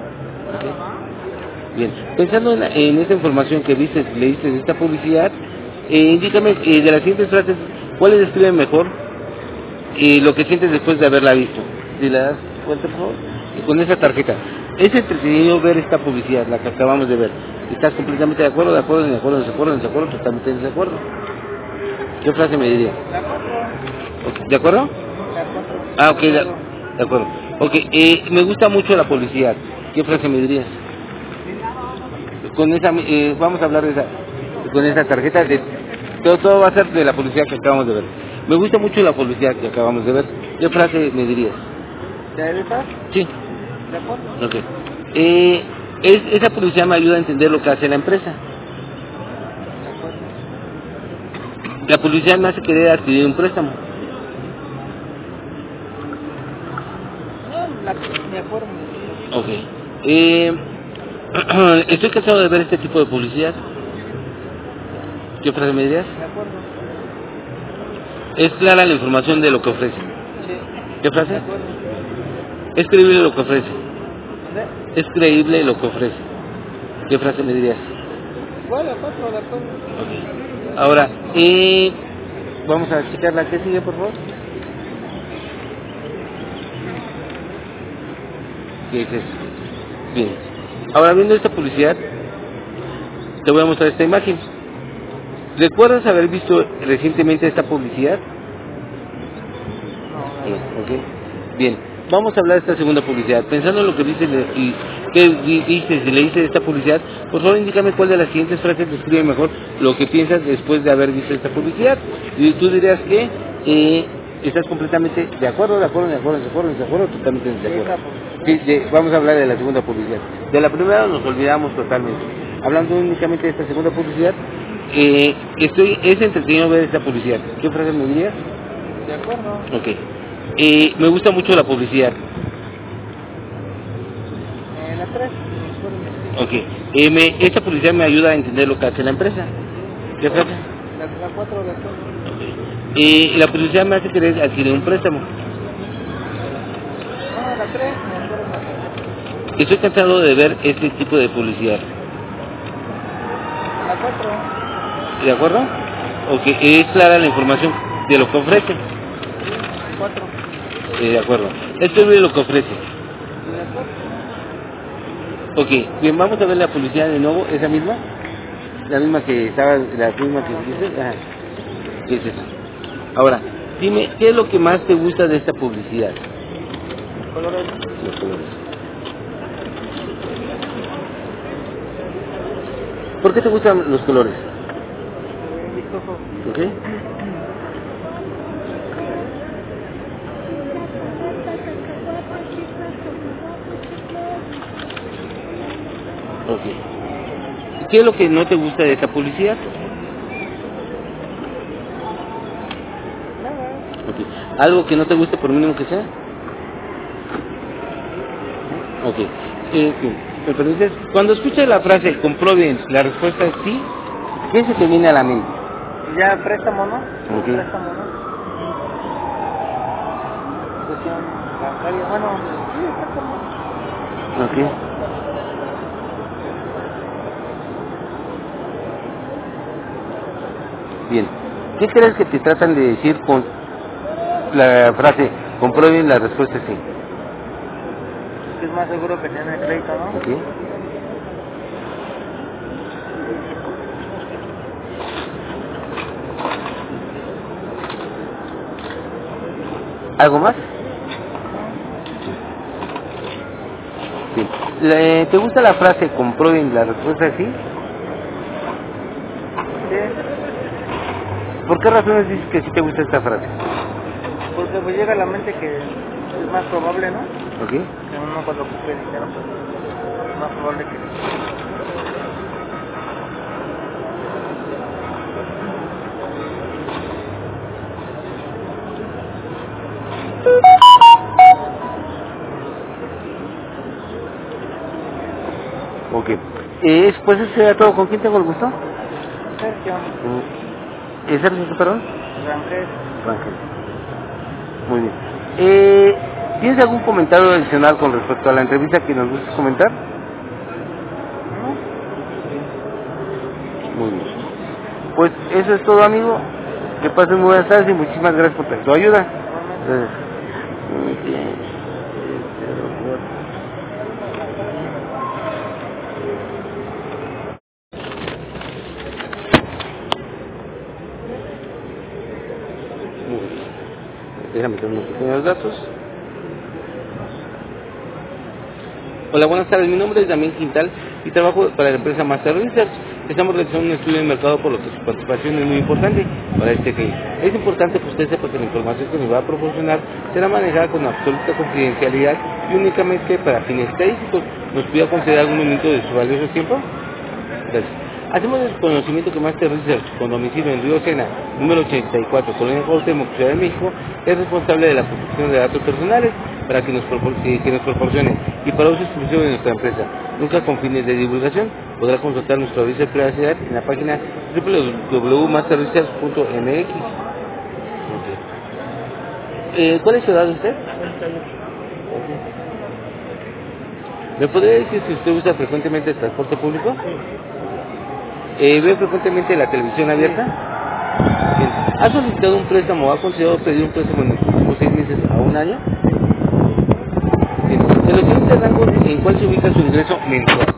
[SPEAKER 1] Ok. Bien. Pensando en esta información que viste, leíste de esta publicidad, indícame de las siguientes frases, ¿cuáles describen mejor lo que sientes después de haberla visto? Si le das vuelta, por favor. Y con esa tarjeta. Es entretenido ver esta publicidad, la que acabamos de ver. ¿Estás completamente de acuerdo, de acuerdo, de acuerdo, de acuerdo, de acuerdo, totalmente de acuerdo? ¿Qué frase me dirías?
[SPEAKER 2] La 4.
[SPEAKER 1] ¿De acuerdo?
[SPEAKER 2] La 4.
[SPEAKER 1] Ah, ok, de acuerdo. Ok, me gusta mucho la publicidad. ¿Qué frase me dirías? Con esa, vamos a hablar de esa, con esa tarjeta. Todo va a ser de la publicidad que acabamos de ver. Me gusta mucho la publicidad que acabamos de ver. ¿Qué frase me dirías?
[SPEAKER 2] ¿De esas?
[SPEAKER 1] Sí.
[SPEAKER 2] De acuerdo.
[SPEAKER 1] Ok. Esa publicidad me ayuda a entender lo que hace la empresa. La publicidad me hace querer adquirir un préstamo.
[SPEAKER 2] No, de acuerdo.
[SPEAKER 1] Ok. Estoy cansado de ver este tipo de publicidad. ¿Qué frase me dirías?
[SPEAKER 2] De acuerdo.
[SPEAKER 1] Es clara la información de lo que ofrece.
[SPEAKER 2] Sí.
[SPEAKER 1] ¿Qué frase?
[SPEAKER 2] De acuerdo.
[SPEAKER 1] Es creíble lo que ofrece.
[SPEAKER 2] ¿De?
[SPEAKER 1] Es creíble lo que ofrece. ¿Qué frase me dirías?
[SPEAKER 2] Igual, de 4, de acuerdo.
[SPEAKER 1] Ok. Ahora, vamos a checar la que sigue, por favor. ¿Qué es eso? Bien. Ahora, viendo esta publicidad, te voy a mostrar esta imagen. ¿Recuerdas haber visto recientemente esta publicidad?
[SPEAKER 2] No,
[SPEAKER 1] Ok. Bien. Vamos a hablar de esta segunda publicidad. Pensando en lo que dices y qué dices y leíste de esta publicidad, por favor indícame cuál de las siguientes frases describe mejor lo que piensas después de haber visto esta publicidad. Y tú dirías que estás completamente de acuerdo, de acuerdo, de acuerdo, de acuerdo, de acuerdo, totalmente de acuerdo. Sí, vamos a hablar de la segunda publicidad. De la primera nos olvidamos totalmente. Hablando únicamente de esta segunda publicidad, es entretenido ver esta publicidad. ¿Qué frase me dirías?
[SPEAKER 2] de acuerdo.
[SPEAKER 1] Ok. Me gusta mucho la publicidad.
[SPEAKER 2] La 3.
[SPEAKER 1] Ok. Esta publicidad me ayuda a entender lo que hace la empresa. ¿Qué frase?
[SPEAKER 2] La 4, de acuerdo.
[SPEAKER 1] Ok. La publicidad me hace querer adquirir un préstamo.
[SPEAKER 2] No, la 3, de acuerdo.
[SPEAKER 1] Estoy cansado de ver este tipo de publicidad.
[SPEAKER 2] La 4.
[SPEAKER 1] ¿De acuerdo? Ok. Es clara la información de lo que ofrece.
[SPEAKER 2] 4.
[SPEAKER 1] De acuerdo. Esto es lo que ofrece.
[SPEAKER 2] De acuerdo.
[SPEAKER 1] Ok. Bien, vamos a ver la publicidad de nuevo, esa misma. La misma que estaba, la misma que dices. Ajá. ¿Qué es eso? Ahora, dime, ¿qué es lo que más te gusta de esta publicidad?
[SPEAKER 3] Los colores.
[SPEAKER 1] Los colores. ¿Por qué te gustan los colores?
[SPEAKER 3] Vistoso.
[SPEAKER 1] ¿Ok? Ok. ¿Y qué es lo que no te gusta de esta publicidad? Ok. ¿Algo que no te guste por mínimo que sea? Ok. ¿Me permites? Cuando escuchas la frase comprueben, la respuesta es sí, ¿qué se te viene a la mente?
[SPEAKER 3] Ya préstamo, ¿no?
[SPEAKER 1] Ok.
[SPEAKER 3] Préstamo, ¿no? Cuestión bancaria. Bueno, sí, préstamo.
[SPEAKER 1] Ok. Bien. ¿Qué crees que te tratan de decir con la frase comprueben, la respuesta es sí?
[SPEAKER 3] Es más seguro que tiene crédito, ¿no?
[SPEAKER 1] Ok. ¿Algo más? Sí. ¿Te gusta la frase comprueben, la respuesta es sí?
[SPEAKER 3] Sí.
[SPEAKER 1] ¿Por qué razones dices que sí te gusta esta frase?
[SPEAKER 3] Porque pues llega a la mente que es más probable, ¿no?
[SPEAKER 1] Ok.
[SPEAKER 3] Que uno cuando ocupe dinero, pues es más probable que...
[SPEAKER 1] Ok. Pues eso sería todo. ¿Con quién tengo el gusto?
[SPEAKER 3] Sergio,
[SPEAKER 1] Sergio, perdón.
[SPEAKER 3] Rangel,
[SPEAKER 1] Rangel. Muy bien. ¿Tienes algún comentario adicional con respecto a la entrevista que nos gustes comentar?
[SPEAKER 3] ¿no?
[SPEAKER 1] Muy bien. Pues eso es todo, amigo. Que pasen muy buenas tardes y muchísimas gracias por tu ayuda.
[SPEAKER 3] Igualmente.
[SPEAKER 1] Gracias. Muy bien. Muy bien. Déjame tomar unos pequeños datos. Hola, buenas tardes. Mi nombre es Damián Quintal y trabajo para la empresa Master Research. Estamos realizando un estudio de mercado por lo que su participación es muy importante para este fin. Es importante que usted sepa que la información que nos va a proporcionar será manejada con absoluta confidencialidad y únicamente para fines estadísticos. ¿Nos pudiera conceder algún minuto de su valioso tiempo? Gracias. Hacemos el conocimiento que Master Research, con domicilio en Río Sena, número 84, Colonia Cuauhtémoc, Ciudad de México, es responsable de la protección de datos personales para que nos proporcione y para uso exclusivo de nuestra empresa, nunca con fines de divulgación. Podrá consultar nuestro aviso de privacidad en la página www.masterresearch.mx. ¿Cuál es su edad de usted?
[SPEAKER 3] 38.
[SPEAKER 1] ¿Me podría decir si usted usa frecuentemente el transporte público?
[SPEAKER 3] Sí.
[SPEAKER 1] ¿Ve frecuentemente la televisión abierta? Bien. ¿Ha solicitado un préstamo o ha considerado pedir un préstamo en los últimos 6 meses a un año? Bien. En los siguientes rangos, ¿en cuál se ubica su ingreso mensual?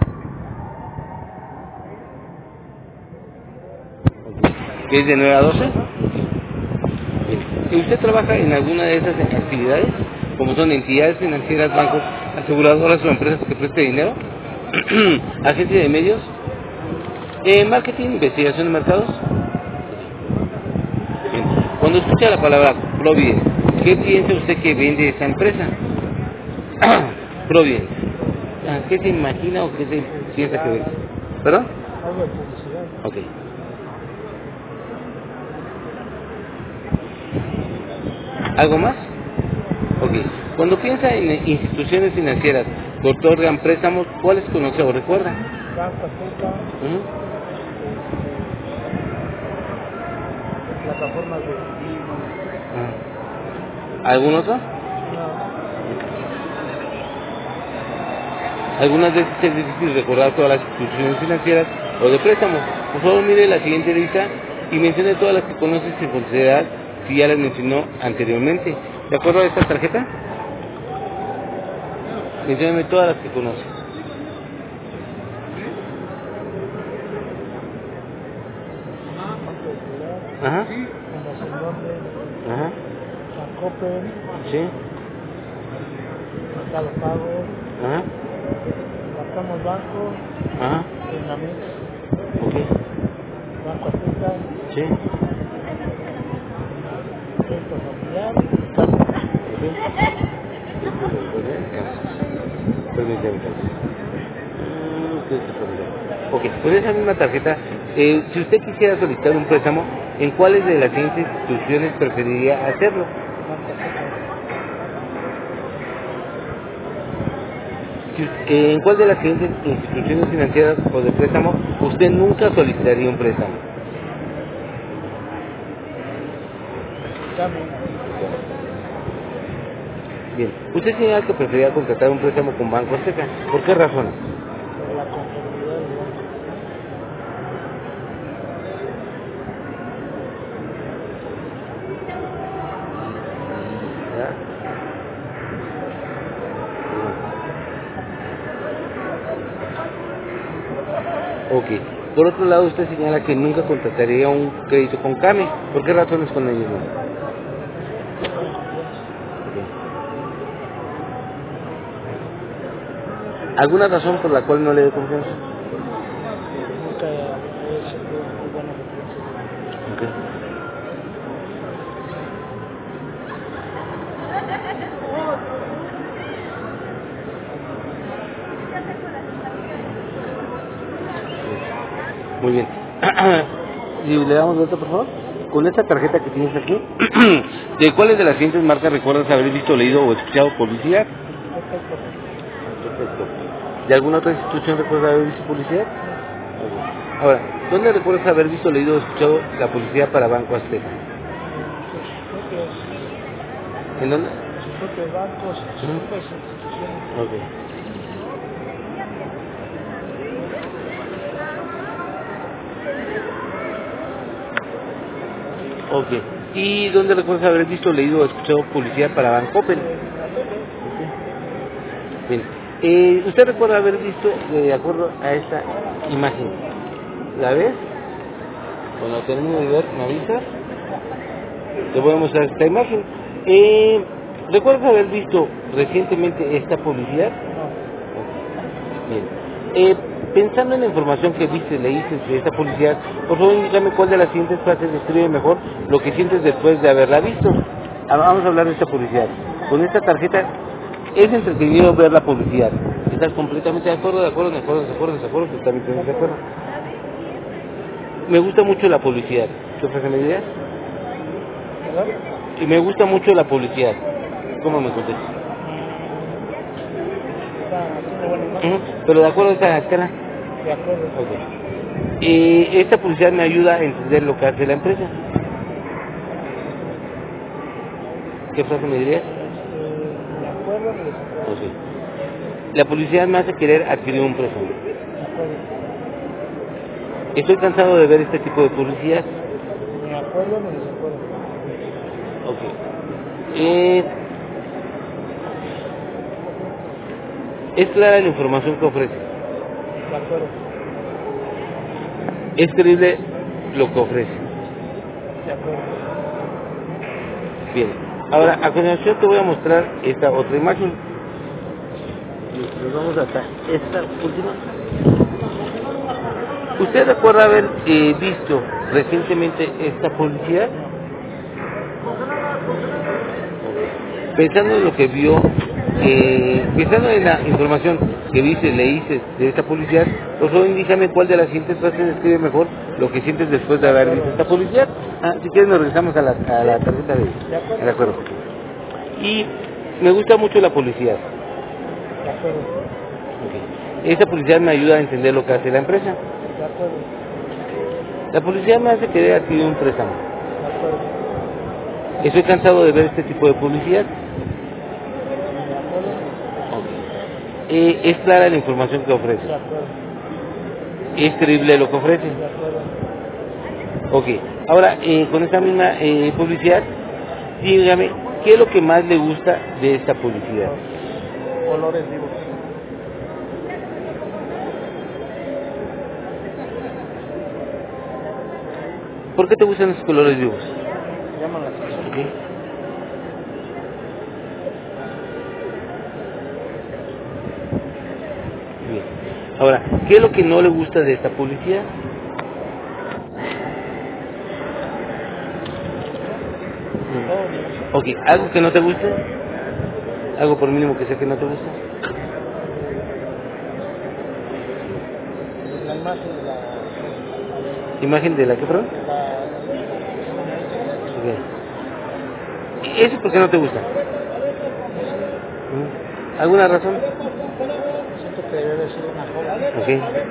[SPEAKER 1] ¿Es de 9 a 12? Bien. Si usted trabaja en alguna de esas actividades, como son entidades financieras, bancos, aseguradoras o empresas que presten dinero, agencia de medios, marketing, investigación de mercados. Bien. Cuando escucha la palabra Providence, ¿qué piensa usted que vende esa empresa? Providence. ¿Qué se imagina o qué se piensa que vende? ¿Perdón?
[SPEAKER 3] Algo de publicidad.
[SPEAKER 1] Ok. ¿Algo más? Ok. Cuando piensa en instituciones financieras que otorgan préstamos, ¿cuáles conoce o recuerda?
[SPEAKER 3] Banco Azteca,
[SPEAKER 1] Ujú.
[SPEAKER 3] plataformas de...
[SPEAKER 1] ¿Algún otro?
[SPEAKER 3] No,
[SPEAKER 1] Algunas veces es difícil recordar todas las instituciones financieras o de préstamo. Por favor, mire la siguiente lista y mencione todas las que conoce sin considerar si ya las mencionó anteriormente. ¿De acuerdo a esta tarjeta? Mencióneme todas las que conoce. Ajá.
[SPEAKER 4] Fundación de
[SPEAKER 1] Ajá.
[SPEAKER 4] Bancoppel,
[SPEAKER 1] Sí.
[SPEAKER 4] Mercado Pago,
[SPEAKER 1] Ajá.
[SPEAKER 4] Marcamos Banco,
[SPEAKER 1] Ajá.
[SPEAKER 4] Dynamix,
[SPEAKER 1] Ok.
[SPEAKER 4] Banco Azteca,
[SPEAKER 1] Sí.
[SPEAKER 4] Crédito Familiar y Casa.
[SPEAKER 1] Ok. Permíteme. Ok, con esa misma tarjeta, si usted quisiera solicitar un préstamo, ¿en cuáles de las siguientes instituciones preferiría hacerlo?
[SPEAKER 4] Banco Azteca.
[SPEAKER 1] ¿En cuál de las siguientes instituciones financieras o de préstamo usted nunca solicitaría un préstamo?
[SPEAKER 4] Cami,
[SPEAKER 1] Bien, usted señala que prefería contratar un préstamo con Banco Azteca. ¿Por qué razón?
[SPEAKER 4] por la conformidad del banco.
[SPEAKER 1] ¿Verdad? Ok. Por otro lado, usted señala que nunca contrataría un crédito con CAME. ¿Por qué razones con ellos no? ¿Alguna razón por la cual no le dé confianza?
[SPEAKER 4] Nunca he sentido muy buenas referencias.
[SPEAKER 1] Ok. Muy bien. Y le damos vuelta, por favor. Con esta tarjeta que tienes aquí, ¿de cuáles de las siguientes marcas recuerdas haber visto, leído o escuchado publicidad? Perfecto. ¿De alguna otra institución recuerdas haber visto publicidad? Ok. Ahora, ¿dónde recuerdas haber visto, leído o escuchado la publicidad para Banco Azteca?
[SPEAKER 4] Sus propios,
[SPEAKER 1] ¿En dónde?
[SPEAKER 4] sus propios bancos, sus
[SPEAKER 1] Ujú.
[SPEAKER 4] propias instituciones.
[SPEAKER 1] Ok. Ok. ¿Y dónde recuerdas haber visto, leído o escuchado publicidad para Bancoppel?
[SPEAKER 4] En la tele,
[SPEAKER 1] Bien. ¿Usted recuerda haber visto, de acuerdo a esta imagen? ¿La ves? Cuando termine de ver, me avisa. Te voy a mostrar esta imagen. ¿Recuerdas haber visto recientemente esta publicidad?
[SPEAKER 4] no.
[SPEAKER 1] Bien. Pensando en la información que viste, leíste de esta publicidad, por favor indícame cuál de las siguientes frases describe mejor lo que sientes después de haberla visto. Vamos a hablar de esta publicidad. Con esta tarjeta es entretenido ver la publicidad. ¿Estás completamente de acuerdo, de acuerdo, de acuerdo, de acuerdo, de acuerdo, totalmente de acuerdo? Me gusta mucho la publicidad. ¿Qué frase me dirías?
[SPEAKER 4] ¿Verdad?
[SPEAKER 1] Y me gusta mucho la publicidad. ¿Cómo me contestas?
[SPEAKER 4] Tiene buena imagen.
[SPEAKER 1] Ujú. Pero de acuerdo a esta escala.
[SPEAKER 4] De acuerdo.
[SPEAKER 1] Ok. Esta publicidad me ayuda a entender lo que hace la empresa. ¿Qué frase me dirías?
[SPEAKER 4] De acuerdo ni desacuerdo.
[SPEAKER 1] O sí. La publicidad me hace querer adquirir un préstamo.
[SPEAKER 4] De acuerdo.
[SPEAKER 1] Estoy cansado de ver este tipo de publicidad.
[SPEAKER 4] Ni acuerdo ni desacuerdo.
[SPEAKER 1] Ok. Es clara la información que ofrece.
[SPEAKER 4] De acuerdo.
[SPEAKER 1] Es creíble lo que ofrece.
[SPEAKER 4] De acuerdo.
[SPEAKER 1] Bien. Ahora, a continuación te voy a mostrar esta otra imagen. Nos vamos hasta esta última. ¿Usted recuerda haber visto recientemente esta publicidad? Pensando en lo que vio, pensando en la información que viste, leíste de esta publicidad, por favor indícame cuál de las siguientes frases describe mejor lo que sientes después de haber visto esta publicidad. Si quieres nos regresamos a la tarjeta de... De acuerdo. Y me gusta mucho la publicidad.
[SPEAKER 4] De acuerdo.
[SPEAKER 1] Okay. Esta publicidad me ayuda a entender lo que hace la empresa.
[SPEAKER 4] De acuerdo.
[SPEAKER 1] La publicidad me hace querer adquirir un préstamo.
[SPEAKER 4] De acuerdo.
[SPEAKER 1] Estoy cansado de ver este tipo de publicidad.
[SPEAKER 4] De acuerdo ni desacuerdo.
[SPEAKER 1] Es clara la información que ofrece.
[SPEAKER 4] De acuerdo.
[SPEAKER 1] Es creíble lo que ofrece.
[SPEAKER 4] De acuerdo.
[SPEAKER 1] Ok. Ahora, con esta misma publicidad, dígame, ¿qué es lo que más le gusta de esta publicidad?
[SPEAKER 4] Los colores vivos.
[SPEAKER 1] ¿Por qué te gustan esos colores vivos?
[SPEAKER 4] Me llaman la atención.
[SPEAKER 1] Ok. Bien. Ahora, ¿qué es lo que no le gusta de esta publicidad? Ok, ¿algo que no te guste? ¿Algo por mínimo que sea que no te guste?
[SPEAKER 4] La imagen de la...
[SPEAKER 1] ¿Imagen de la que, perdón? Ok. ¿Y eso por qué no te gusta? ¿Alguna razón?
[SPEAKER 4] Siento que debe de ser una joven.
[SPEAKER 1] Ok.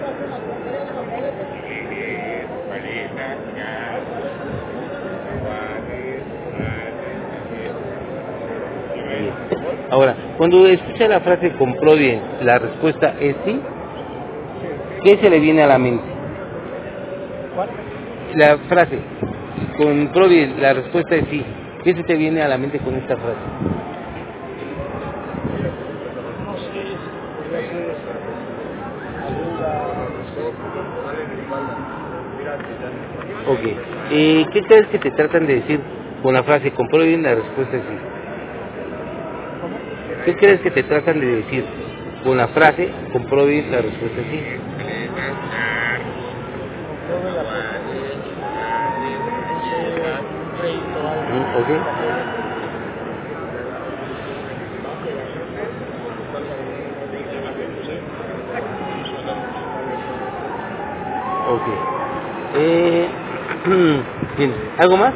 [SPEAKER 1] Bien. Ahora, cuando escucha la frase compró bien, la respuesta es sí, ¿qué se le viene a la mente?
[SPEAKER 4] ¿Cuál?
[SPEAKER 1] La frase compró bien, la respuesta es sí, ¿qué se te viene a la mente con esta frase?
[SPEAKER 4] No sé, podría ser ayuda,
[SPEAKER 1] Ok. ¿Qué crees que te tratan de decir con la frase compró bien, la respuesta es sí? ¿Qué crees que te tratan de decir con la frase compró bien, la respuesta es sí?
[SPEAKER 4] compró la puerta, no sé, un crédito o algo.
[SPEAKER 1] Ok. Ok. Bien. ¿Algo más?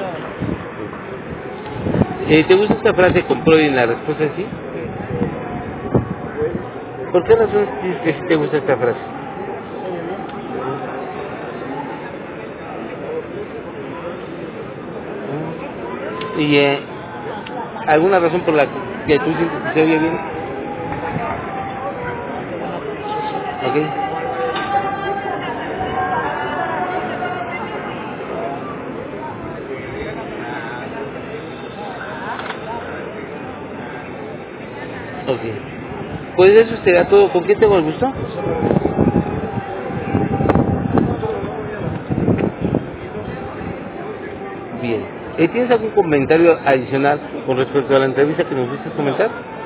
[SPEAKER 1] ¿Te gusta esta frase compró bien, la respuesta es sí? ¿Por qué razón dices que sí te gusta esta frase? ¿Y alguna razón por la que tú sientes que se oye bien? Ok. Ok. Pues eso sería todo. ¿Con quién tengo el gusto? Bien. ¿Tienes algún comentario adicional con respecto a la entrevista que nos gusta comentar?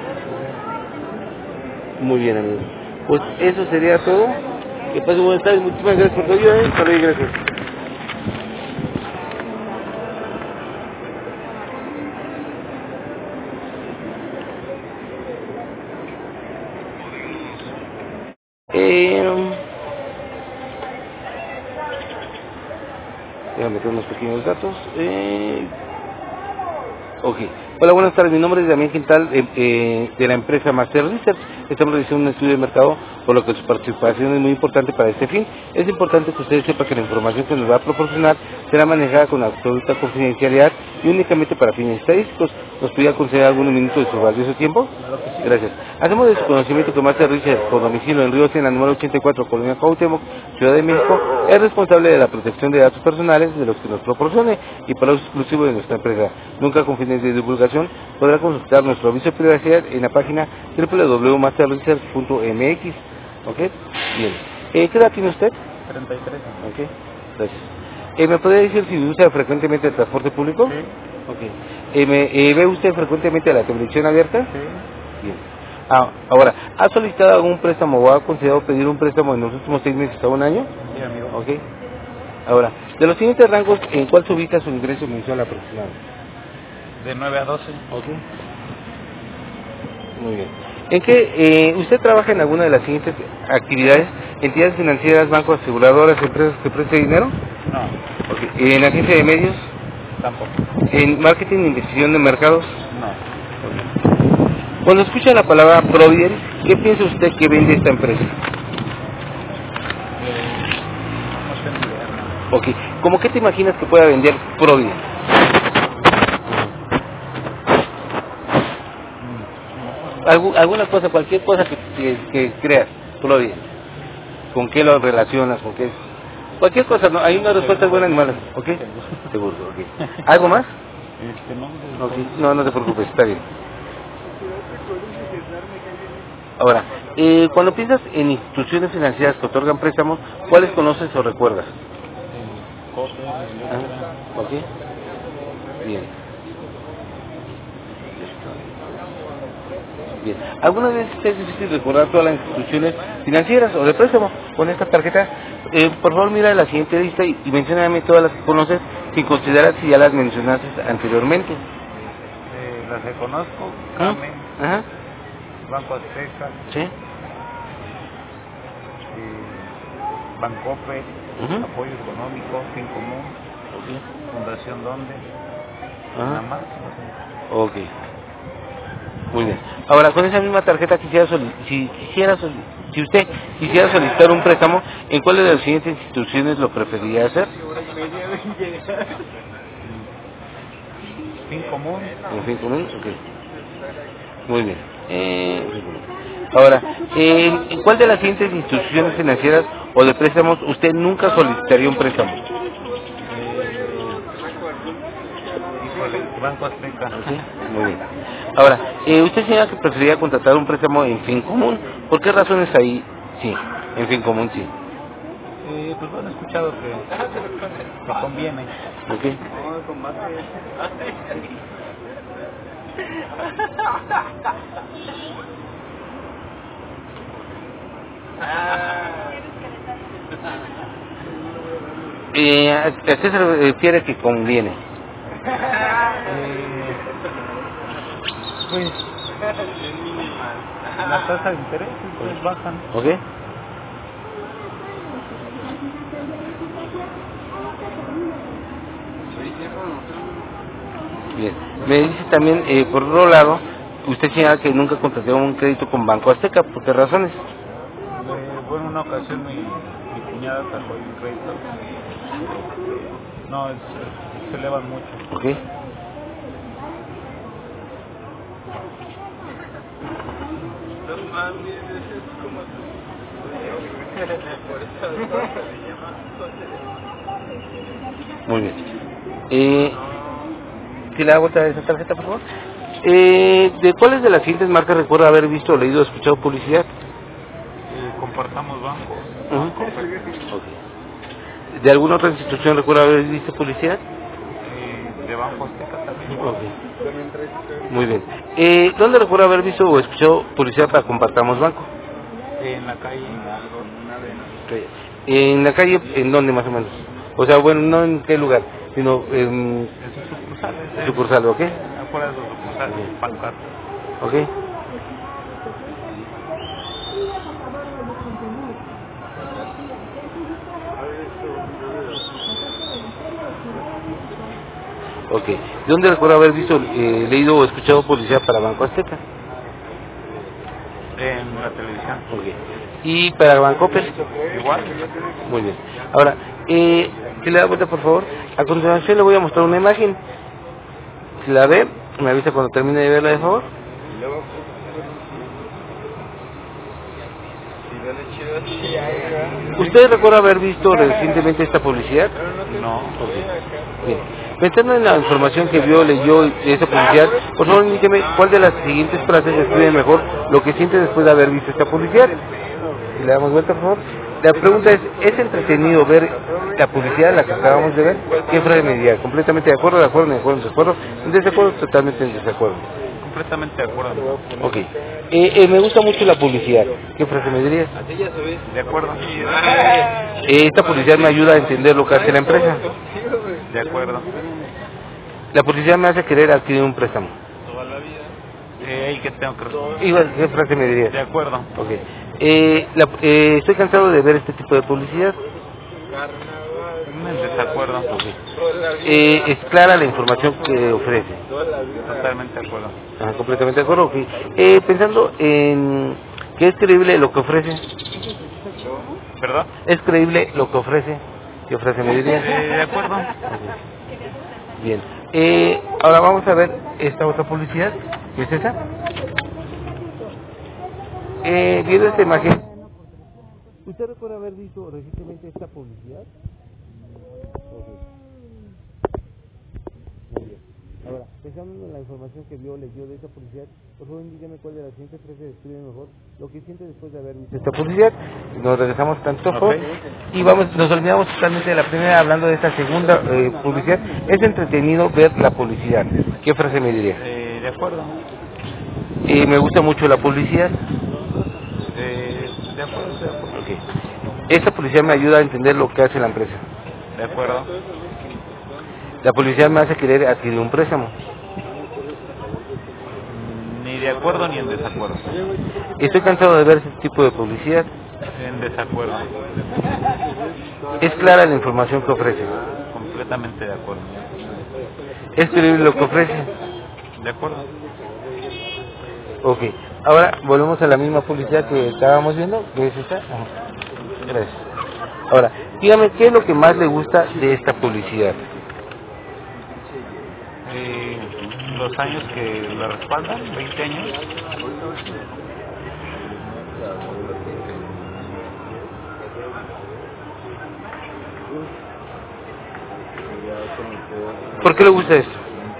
[SPEAKER 1] Muy bien, amigo. Pues eso sería todo. Que pasen buenas tardes. Muchísimas gracias por tu ayuda. Hasta luego, gracias. Voy a meter unos pequeños datos. Ok. Hola, buenas tardes. Mi nombre es Damián Quintal, de la empresa Master Research. Estamos realizando un estudio de mercado, por lo que su participación es muy importante para este fin. Es importante que ustedes sepan que la información que nos va a proporcionar será manejada con absoluta confidencialidad y únicamente para fines estadísticos. ¿Nos podría conceder algunos minutos de su valioso tiempo? Gracias. Hacemos de su conocimiento que Master Research, por domicilio en Río Sena, número 84, Colonia Cuauhtémoc, Ciudad de México, es responsable de la protección de datos personales de los que nos proporcione y para uso exclusivo de nuestra empresa. Nunca con fines de divulgación. Podrá consultar nuestro aviso de privacidad en la página www.masterresearch.mx. ¿Ok? Bien. ¿Qué edad tiene usted?
[SPEAKER 4] 33.
[SPEAKER 1] Ok. Gracias. ¿Me podría decir si usa frecuentemente el transporte público?
[SPEAKER 4] Sí.
[SPEAKER 1] Ok. ¿Ve usted frecuentemente la televisión abierta?
[SPEAKER 4] Sí.
[SPEAKER 1] Bien. Ahora, ¿ha solicitado algún préstamo o ha considerado pedir un préstamo en los últimos 6 meses a un año?
[SPEAKER 4] Sí, amigo.
[SPEAKER 1] Ok. Ahora, de los siguientes rangos, ¿en cuál se ubica su ingreso mensual aproximado?
[SPEAKER 4] De 9 a 12.
[SPEAKER 1] Ok. Muy bien. ¿En qué usted trabaja en alguna de las siguientes actividades? ¿Entidades financieras, bancos, aseguradoras, empresas que prestan dinero?
[SPEAKER 4] No.
[SPEAKER 1] Ok. ¿En agencia de medios?
[SPEAKER 4] Tampoco.
[SPEAKER 1] ¿En marketing e investigación de mercados?
[SPEAKER 4] No.
[SPEAKER 1] Cuando escucha la palabra Provident, ¿qué piensa usted que vende esta empresa?
[SPEAKER 4] No sé ni idea.
[SPEAKER 1] Ok. ¿Cómo qué te imaginas que pueda vender Provident? Alguna cosa, cualquier cosa que creas, Provident. ¿Con qué lo relacionas? ¿Con qué? Cualquier cosa, ¿no? Hay una respuesta buena y mala. ¿Ok? Seguro, ok. ¿Algo más?
[SPEAKER 4] No.
[SPEAKER 1] Okay. No te preocupes, está bien. Ahora, cuando piensas en instituciones financieras que otorgan préstamos, ¿cuáles conoces o recuerdas?
[SPEAKER 2] Coppel, Electra.
[SPEAKER 1] Ok. Bien. Bien. ¿Alguna vez es difícil recordar todas las instituciones financieras o de préstamo con esta tarjeta? Por favor, mira la siguiente lista y mencióname todas las que conoces sin considerar si ya las mencionaste anteriormente.
[SPEAKER 2] Las que conozco,
[SPEAKER 1] ¿Ah?
[SPEAKER 2] Came,
[SPEAKER 1] Ajá.
[SPEAKER 2] Banco Azteca,
[SPEAKER 1] Sí.
[SPEAKER 2] Bancoppel,
[SPEAKER 1] Ujú.
[SPEAKER 2] Apoyo Económico, Fin Común,
[SPEAKER 1] Ok.
[SPEAKER 2] Fundación Donde,
[SPEAKER 1] Ajá.
[SPEAKER 2] nada más.
[SPEAKER 1] Ok. Muy bien. Ahora, con esa misma tarjeta si usted quisiera solicitar un préstamo, ¿en cuál de las siguientes instituciones lo preferiría hacer?
[SPEAKER 2] Fin Común,
[SPEAKER 1] ¿En fin común? Ok. Muy bien. Ahora, ¿en cuál de las siguientes instituciones financieras o de préstamos usted nunca solicitaría un préstamo?
[SPEAKER 2] híjole, Banco Azteca.
[SPEAKER 1] Ok. Muy bien. Ahora, usted señala que preferiría contratar un préstamo en fin común. ¿Por qué razones ahí? Sí, en fin común sí.
[SPEAKER 2] Pues bueno, he escuchado que conviene.
[SPEAKER 1] Ok. ¿A qué se refiere que conviene?
[SPEAKER 2] Pues las tasas de interés pues bajan.
[SPEAKER 1] ¿Ok? Bien. Me dice también, por otro lado, usted señala que nunca contrató un crédito con Banco Azteca. ¿Por qué razones?
[SPEAKER 2] Bueno, una ocasión mi cuñada sacó un crédito. No, se elevan mucho.
[SPEAKER 1] ¿Ok? Muy bien. ¿Sí le hago otra vez esa tarjeta, por favor? ¿De cuáles de las siguientes marcas recuerda haber visto, leído o escuchado publicidad?
[SPEAKER 2] Compartamos banco.
[SPEAKER 1] Ujú. Ok. ¿De alguna otra institución recuerda haber visto publicidad?
[SPEAKER 2] De Banco Azteca también.
[SPEAKER 1] Ok. Muy bien. ¿Dónde recuerda haber visto o escuchado publicidad para Compartamos Banco?
[SPEAKER 2] En la calle.
[SPEAKER 1] Ok. ¿En la calle, en dónde más o menos? O sea, bueno, no en qué lugar, sino en
[SPEAKER 2] En sus sucursales.
[SPEAKER 1] sucursal, ¿ok?
[SPEAKER 2] Afuera de sus sucursales. Pancartas.
[SPEAKER 1] ¿Ok? Ok. ¿Dónde recuerda haber visto, leído o escuchado publicidad para Banco Azteca?
[SPEAKER 2] En la televisión.
[SPEAKER 1] Ok. ¿Y para Bancoppel?
[SPEAKER 2] Igual.
[SPEAKER 1] Muy bien. Ahora, si le da vuelta, por favor, a continuación le voy a mostrar una imagen. Si la ve, me avisa cuando termine de verla, de favor. ¿Usted recuerda haber visto recientemente esta publicidad?
[SPEAKER 2] No.
[SPEAKER 1] Ok. Bien. Pensando en la información que vio, leyó de esta publicidad, por favor indíqueme cuál de las siguientes frases describe mejor lo que siente después de haber visto esta publicidad. Si le damos vuelta, por favor. La pregunta ¿es entretenido ver la publicidad la que acabamos de ver? ¿Qué frase me diría? ¿Completamente de acuerdo, de acuerdo, de acuerdo, de acuerdo? ¿En desacuerdo? Totalmente en desacuerdo.
[SPEAKER 2] Completamente de acuerdo.
[SPEAKER 1] Ok. Me gusta mucho la publicidad. ¿Qué frase me dirías?
[SPEAKER 2] De acuerdo.
[SPEAKER 1] Esta publicidad me ayuda a entender lo que hace la empresa.
[SPEAKER 2] De acuerdo.
[SPEAKER 1] La publicidad me hace querer adquirir un préstamo.
[SPEAKER 2] ¿Y qué tengo que responder?
[SPEAKER 1] Igual, ¿qué frase me dirías?
[SPEAKER 2] De acuerdo.
[SPEAKER 1] Ok. Estoy cansado de ver este tipo de publicidad.
[SPEAKER 2] En desacuerdo.
[SPEAKER 1] Ok. Es clara la información que ofrece.
[SPEAKER 2] Totalmente de acuerdo.
[SPEAKER 1] Completamente de acuerdo. Ok. Pensando en que es creíble lo que ofrece.
[SPEAKER 2] ¿Verdad?
[SPEAKER 1] ¿Es creíble lo que ofrece? ¿Qué frase me dirías?
[SPEAKER 2] De acuerdo.
[SPEAKER 1] Ok. Bien. Ahora vamos a ver esta otra publicidad. ¿Qué es esa? Viendo esta imagen. ¿Usted recuerda haber visto recientemente esta publicidad? Muy bien. Ahora, pensando en la información que leyó de esta publicidad, por favor indíqueme cuál de las siguientes frases describe mejor lo que siente después de haber visto esta publicidad. Nos regresamos tanto y nos olvidamos totalmente de la primera hablando de esta segunda publicidad. Es entretenido ver la publicidad. ¿Qué frase me diría?
[SPEAKER 5] De acuerdo.
[SPEAKER 1] Me gusta mucho la publicidad.
[SPEAKER 5] De acuerdo.
[SPEAKER 1] Okay. Esta publicidad me ayuda a entender lo que hace la empresa.
[SPEAKER 5] De acuerdo.
[SPEAKER 1] La publicidad me hace querer adquirir un préstamo.
[SPEAKER 5] Ni de acuerdo ni en desacuerdo.
[SPEAKER 1] Estoy cansado de ver ese tipo de publicidad.
[SPEAKER 5] En desacuerdo.
[SPEAKER 1] Es clara la información que ofrece.
[SPEAKER 5] Completamente de acuerdo.
[SPEAKER 1] Es creíble lo que ofrece.
[SPEAKER 5] De acuerdo.
[SPEAKER 1] Ok. Ahora volvemos a la misma publicidad que estábamos viendo, que es esta. Ajá. Gracias. Ahora, dígame, ¿qué es lo que más le gusta de esta publicidad?
[SPEAKER 5] Los años que la respaldan, 20 años.
[SPEAKER 1] ¿Por qué le gusta esto?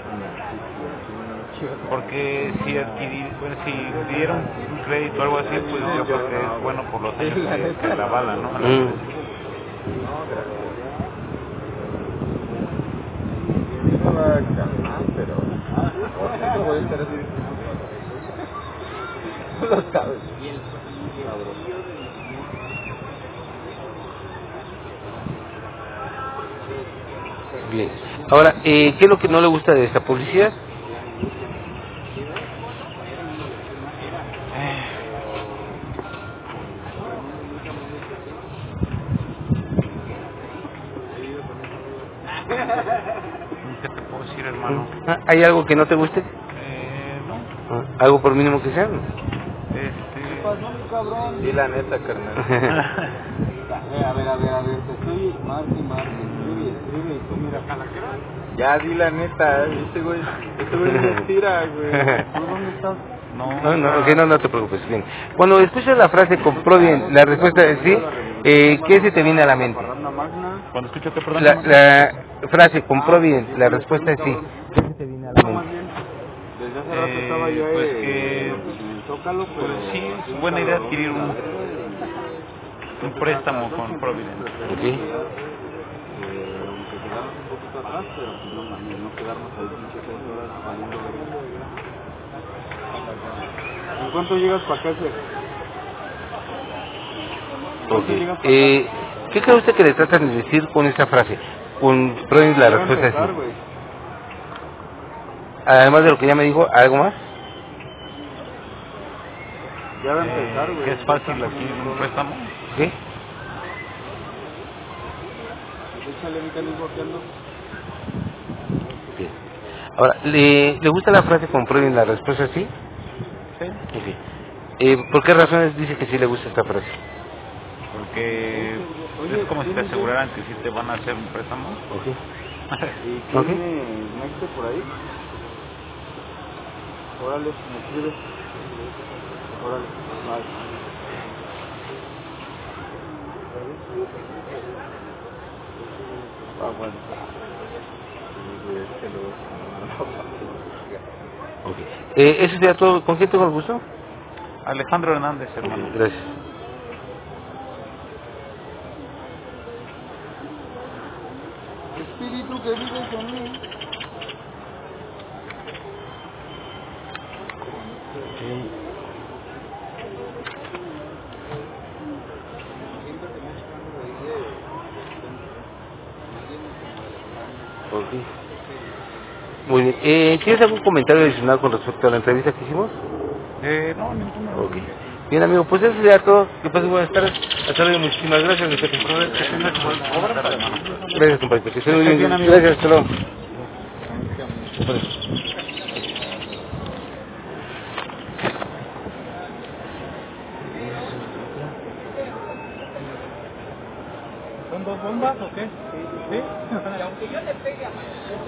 [SPEAKER 5] Porque si dieron un crédito o algo así, pues yo creo que es bueno por los años que la avalan, ¿no?
[SPEAKER 1] Bien. Ahora, ¿qué es lo que no le gusta de esta publicidad?
[SPEAKER 5] ¿Qué te puedo decir, hermano?
[SPEAKER 1] ¿Hay algo que no te guste?
[SPEAKER 5] No.
[SPEAKER 1] ¿Algo por mínimo que sea?
[SPEAKER 2] ¿Qué pasó, mi cabrón?
[SPEAKER 5] Di la neta, carnal.
[SPEAKER 2] A ver, te estoy escribe, y tú mira,
[SPEAKER 5] Ya di la neta, este güey me tira, güey.
[SPEAKER 2] ¿tú dónde estás?
[SPEAKER 1] No te preocupes. Bien. Cuando escuchas la frase compró bien, la respuesta es sí, ¿qué se te viene a la mente?
[SPEAKER 5] Cuando escucho que perdón.
[SPEAKER 1] La frase compró bien, la respuesta es sí. ¿Qué se te viene a la mente?
[SPEAKER 2] Desde hace rato estaba yo
[SPEAKER 5] pues
[SPEAKER 2] en
[SPEAKER 5] que
[SPEAKER 2] el Zócalo, pero
[SPEAKER 5] pues sí, es buena idea adquirir un préstamo con Provident.
[SPEAKER 1] Okay.
[SPEAKER 2] aunque quedarnos un poquito atrás, pero pues no mames, no quedarnos ahí 15 horas valiendo verga. ¿En cuánto llegas para acá, jefe?
[SPEAKER 1] Okay. ¿Qué cree usted que le tratan de decir con esa frase? Con Provident la respuesta es sí. Además de lo que ya me dijo, ¿algo más?
[SPEAKER 2] Ya va a empezar, güey.
[SPEAKER 5] Que es fácil adquirir un préstamo.
[SPEAKER 1] ¿Qué?
[SPEAKER 2] Échale mecanismo que ando.
[SPEAKER 1] Bien. Ahora, ¿le gusta la frase compró bien la respuesta es sí?
[SPEAKER 5] Sí.
[SPEAKER 1] Okay. ¿Por qué razones dice que sí le gusta esta frase?
[SPEAKER 5] Porque es como si te aseguraran que sí te van a hacer un préstamo.
[SPEAKER 1] Okay.
[SPEAKER 2] ¿Y tiene Nexte por ahí? Órale, me escribes. Órale, bye. Bueno.
[SPEAKER 1] Okay. ¿Eso sería todo? ¿Con quién tengo el gusto?
[SPEAKER 5] Alejandro Hernández, hermano.
[SPEAKER 1] Gracias.
[SPEAKER 2] Espíritu que vives en mí.
[SPEAKER 1] Okay. Muy bien. ¿Tienes algún comentario adicional con respecto a la entrevista que hicimos?
[SPEAKER 5] No, ninguno.
[SPEAKER 1] Okay. Bien, amigo, pues eso sería todo. Que pasen buenas tardes. Hasta luego, muchísimas gracias. Gracias, compañero. Que estén muy bien. Gracias, hasta luego.
[SPEAKER 5] ¿Son dos bombas o qué? Sí.
[SPEAKER 6] Aunque yo le pegue a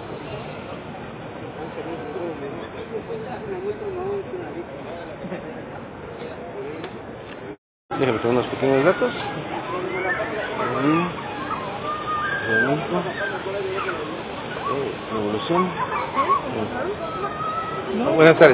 [SPEAKER 1] Déjame tomar unos pequeños datos. Revolución. Buenas tardes.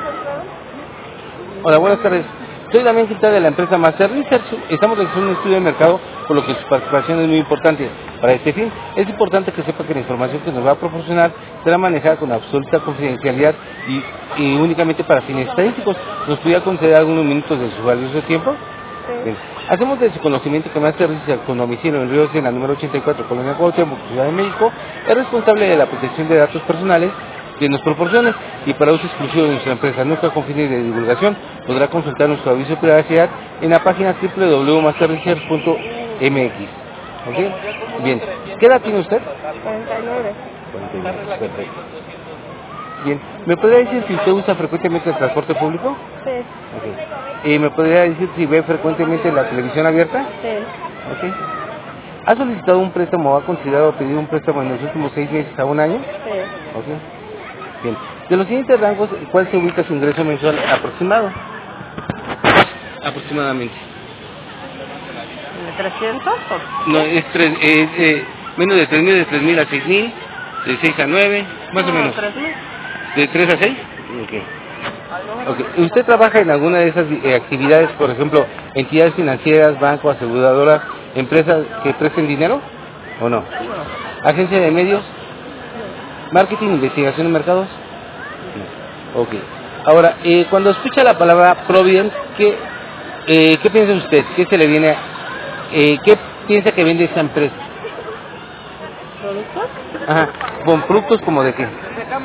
[SPEAKER 1] Hola, buenas tardes. Soy Damián Quintana de la empresa Master Research. Estamos realizando un estudio de mercado, por lo que su participación es muy importante para este fin. Es importante que sepa que la información que nos va a proporcionar será manejada con absoluta confidencialidad y únicamente para fines estadísticos. ¿Nos pudiera conceder algunos minutos de su valioso tiempo? Bien. Hacemos de su conocimiento que Master Research, con domicilio en Río Sena, número 84, Colonia Cuauhtémoc, Ciudad de México, es responsable de la protección de datos personales que nos proporcione y para uso exclusivo de nuestra empresa, nunca con fines de divulgación. Podrá consultar nuestro aviso de privacidad en la página www.masterresearch.mx. ¿Ok? Bien. ¿Qué edad tiene usted?
[SPEAKER 7] 49.
[SPEAKER 1] 49. Perfecto. Bien. ¿Me podría decir si usted usa frecuentemente el transporte público?
[SPEAKER 7] Sí.
[SPEAKER 1] Ok. ¿Y me podría decir si ve frecuentemente la televisión abierta?
[SPEAKER 7] Sí.
[SPEAKER 1] Ok. ¿Ha solicitado un préstamo o ha considerado pedir un préstamo en los últimos 6 meses a un año?
[SPEAKER 7] Sí.
[SPEAKER 1] Ok. Bien. De los siguientes rangos, ¿cuál se ubica su ingreso mensual aproximado? Aproximadamente.
[SPEAKER 7] ¿De 300?
[SPEAKER 1] No, menos de 3.000, de 3.000 a 6.000, de 6 a 9, más o menos.
[SPEAKER 7] 3,000.
[SPEAKER 1] ¿De 3 a 6? Ok. ¿Usted trabaja en alguna de esas actividades, por ejemplo, entidades financieras, bancos, aseguradoras, empresas que presten dinero? ¿O no? ¿Agencia de medios? ¿Marketing, investigación de mercados? No. Ok. Ahora, cuando escucha la palabra Provident, ¿qué piensa usted? ¿Qué se le viene qué piensa que vende esa empresa?
[SPEAKER 7] ¿Productos?
[SPEAKER 1] Ajá. ¿Con productos como de qué?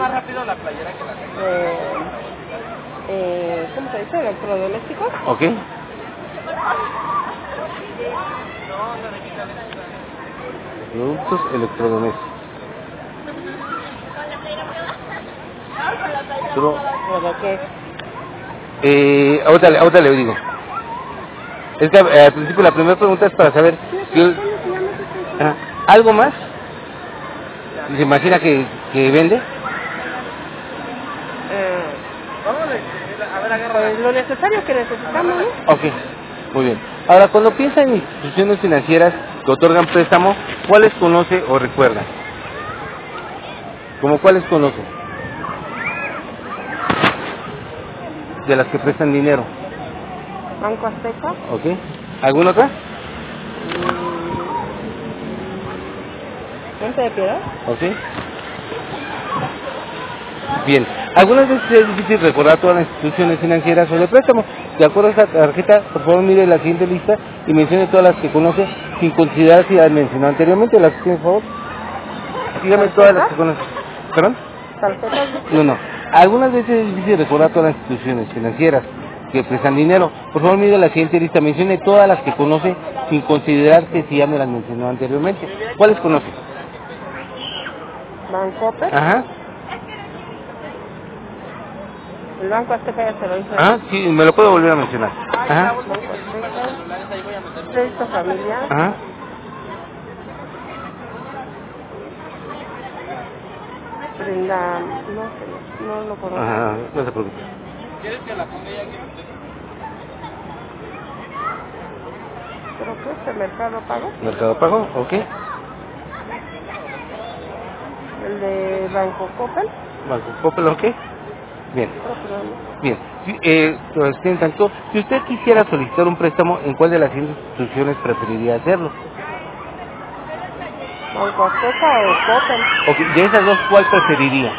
[SPEAKER 7] ¿Cómo se dice? ¿Electrodomésticos?
[SPEAKER 1] Ok. Productos electrodomésticos.
[SPEAKER 7] ¿O de qué?
[SPEAKER 1] Ahorita le digo. Es que al principio la primera pregunta es para saber ¿algo más? ¿Se imagina que vende?
[SPEAKER 7] Pues lo necesario que necesitamos, ¿no?
[SPEAKER 1] Ok, muy bien. Ahora, cuando piensa en instituciones financieras que otorgan préstamo, ¿cuáles conoce o recuerda? ¿Cómo cuáles conoce? De las que prestan dinero.
[SPEAKER 7] Banco Azteca.
[SPEAKER 1] Ok. ¿Alguna otra?
[SPEAKER 7] Fuente de Piedad.
[SPEAKER 1] Ok. Bien. Algunas veces es difícil recordar todas las instituciones financieras o de préstamo. De acuerdo a esta tarjeta, por favor mire la siguiente lista y mencione todas las que conoce sin considerar si las mencionó anteriormente. Las que tiene, por favor. Dígame todas las que conoce. ¿Perdón?
[SPEAKER 7] ¿Tarjetas?
[SPEAKER 1] No. Algunas veces es difícil recordar todas las instituciones financieras que prestan dinero. Por favor mire la siguiente lista, mencione todas las que conoce sin considerar que si ya me las mencionó anteriormente. ¿Cuáles conoce?
[SPEAKER 7] Bancoppel.
[SPEAKER 1] Ajá.
[SPEAKER 7] El Banco Azteca ya se lo hice.
[SPEAKER 1] Ah, sí, me lo puedo volver a mencionar. Ajá.
[SPEAKER 7] Banco Azteca. Crédito familiar.
[SPEAKER 1] Ajá.
[SPEAKER 7] Brenda, no lo conozco.
[SPEAKER 1] Ajá, no se preocupe.
[SPEAKER 7] Creo que es el Mercado Pago.
[SPEAKER 1] Mercado Pago, ok.
[SPEAKER 7] El de Banco Coppel.
[SPEAKER 1] Banco Coppel, ok. Bien.
[SPEAKER 7] Creo que no.
[SPEAKER 1] Bien. Si, tanto, si usted quisiera solicitar un préstamo, ¿en cuál de las instituciones preferiría hacerlo?
[SPEAKER 7] Banco Azteca o Coppel.
[SPEAKER 1] Ok, de esas dos, ¿cuál preferiría?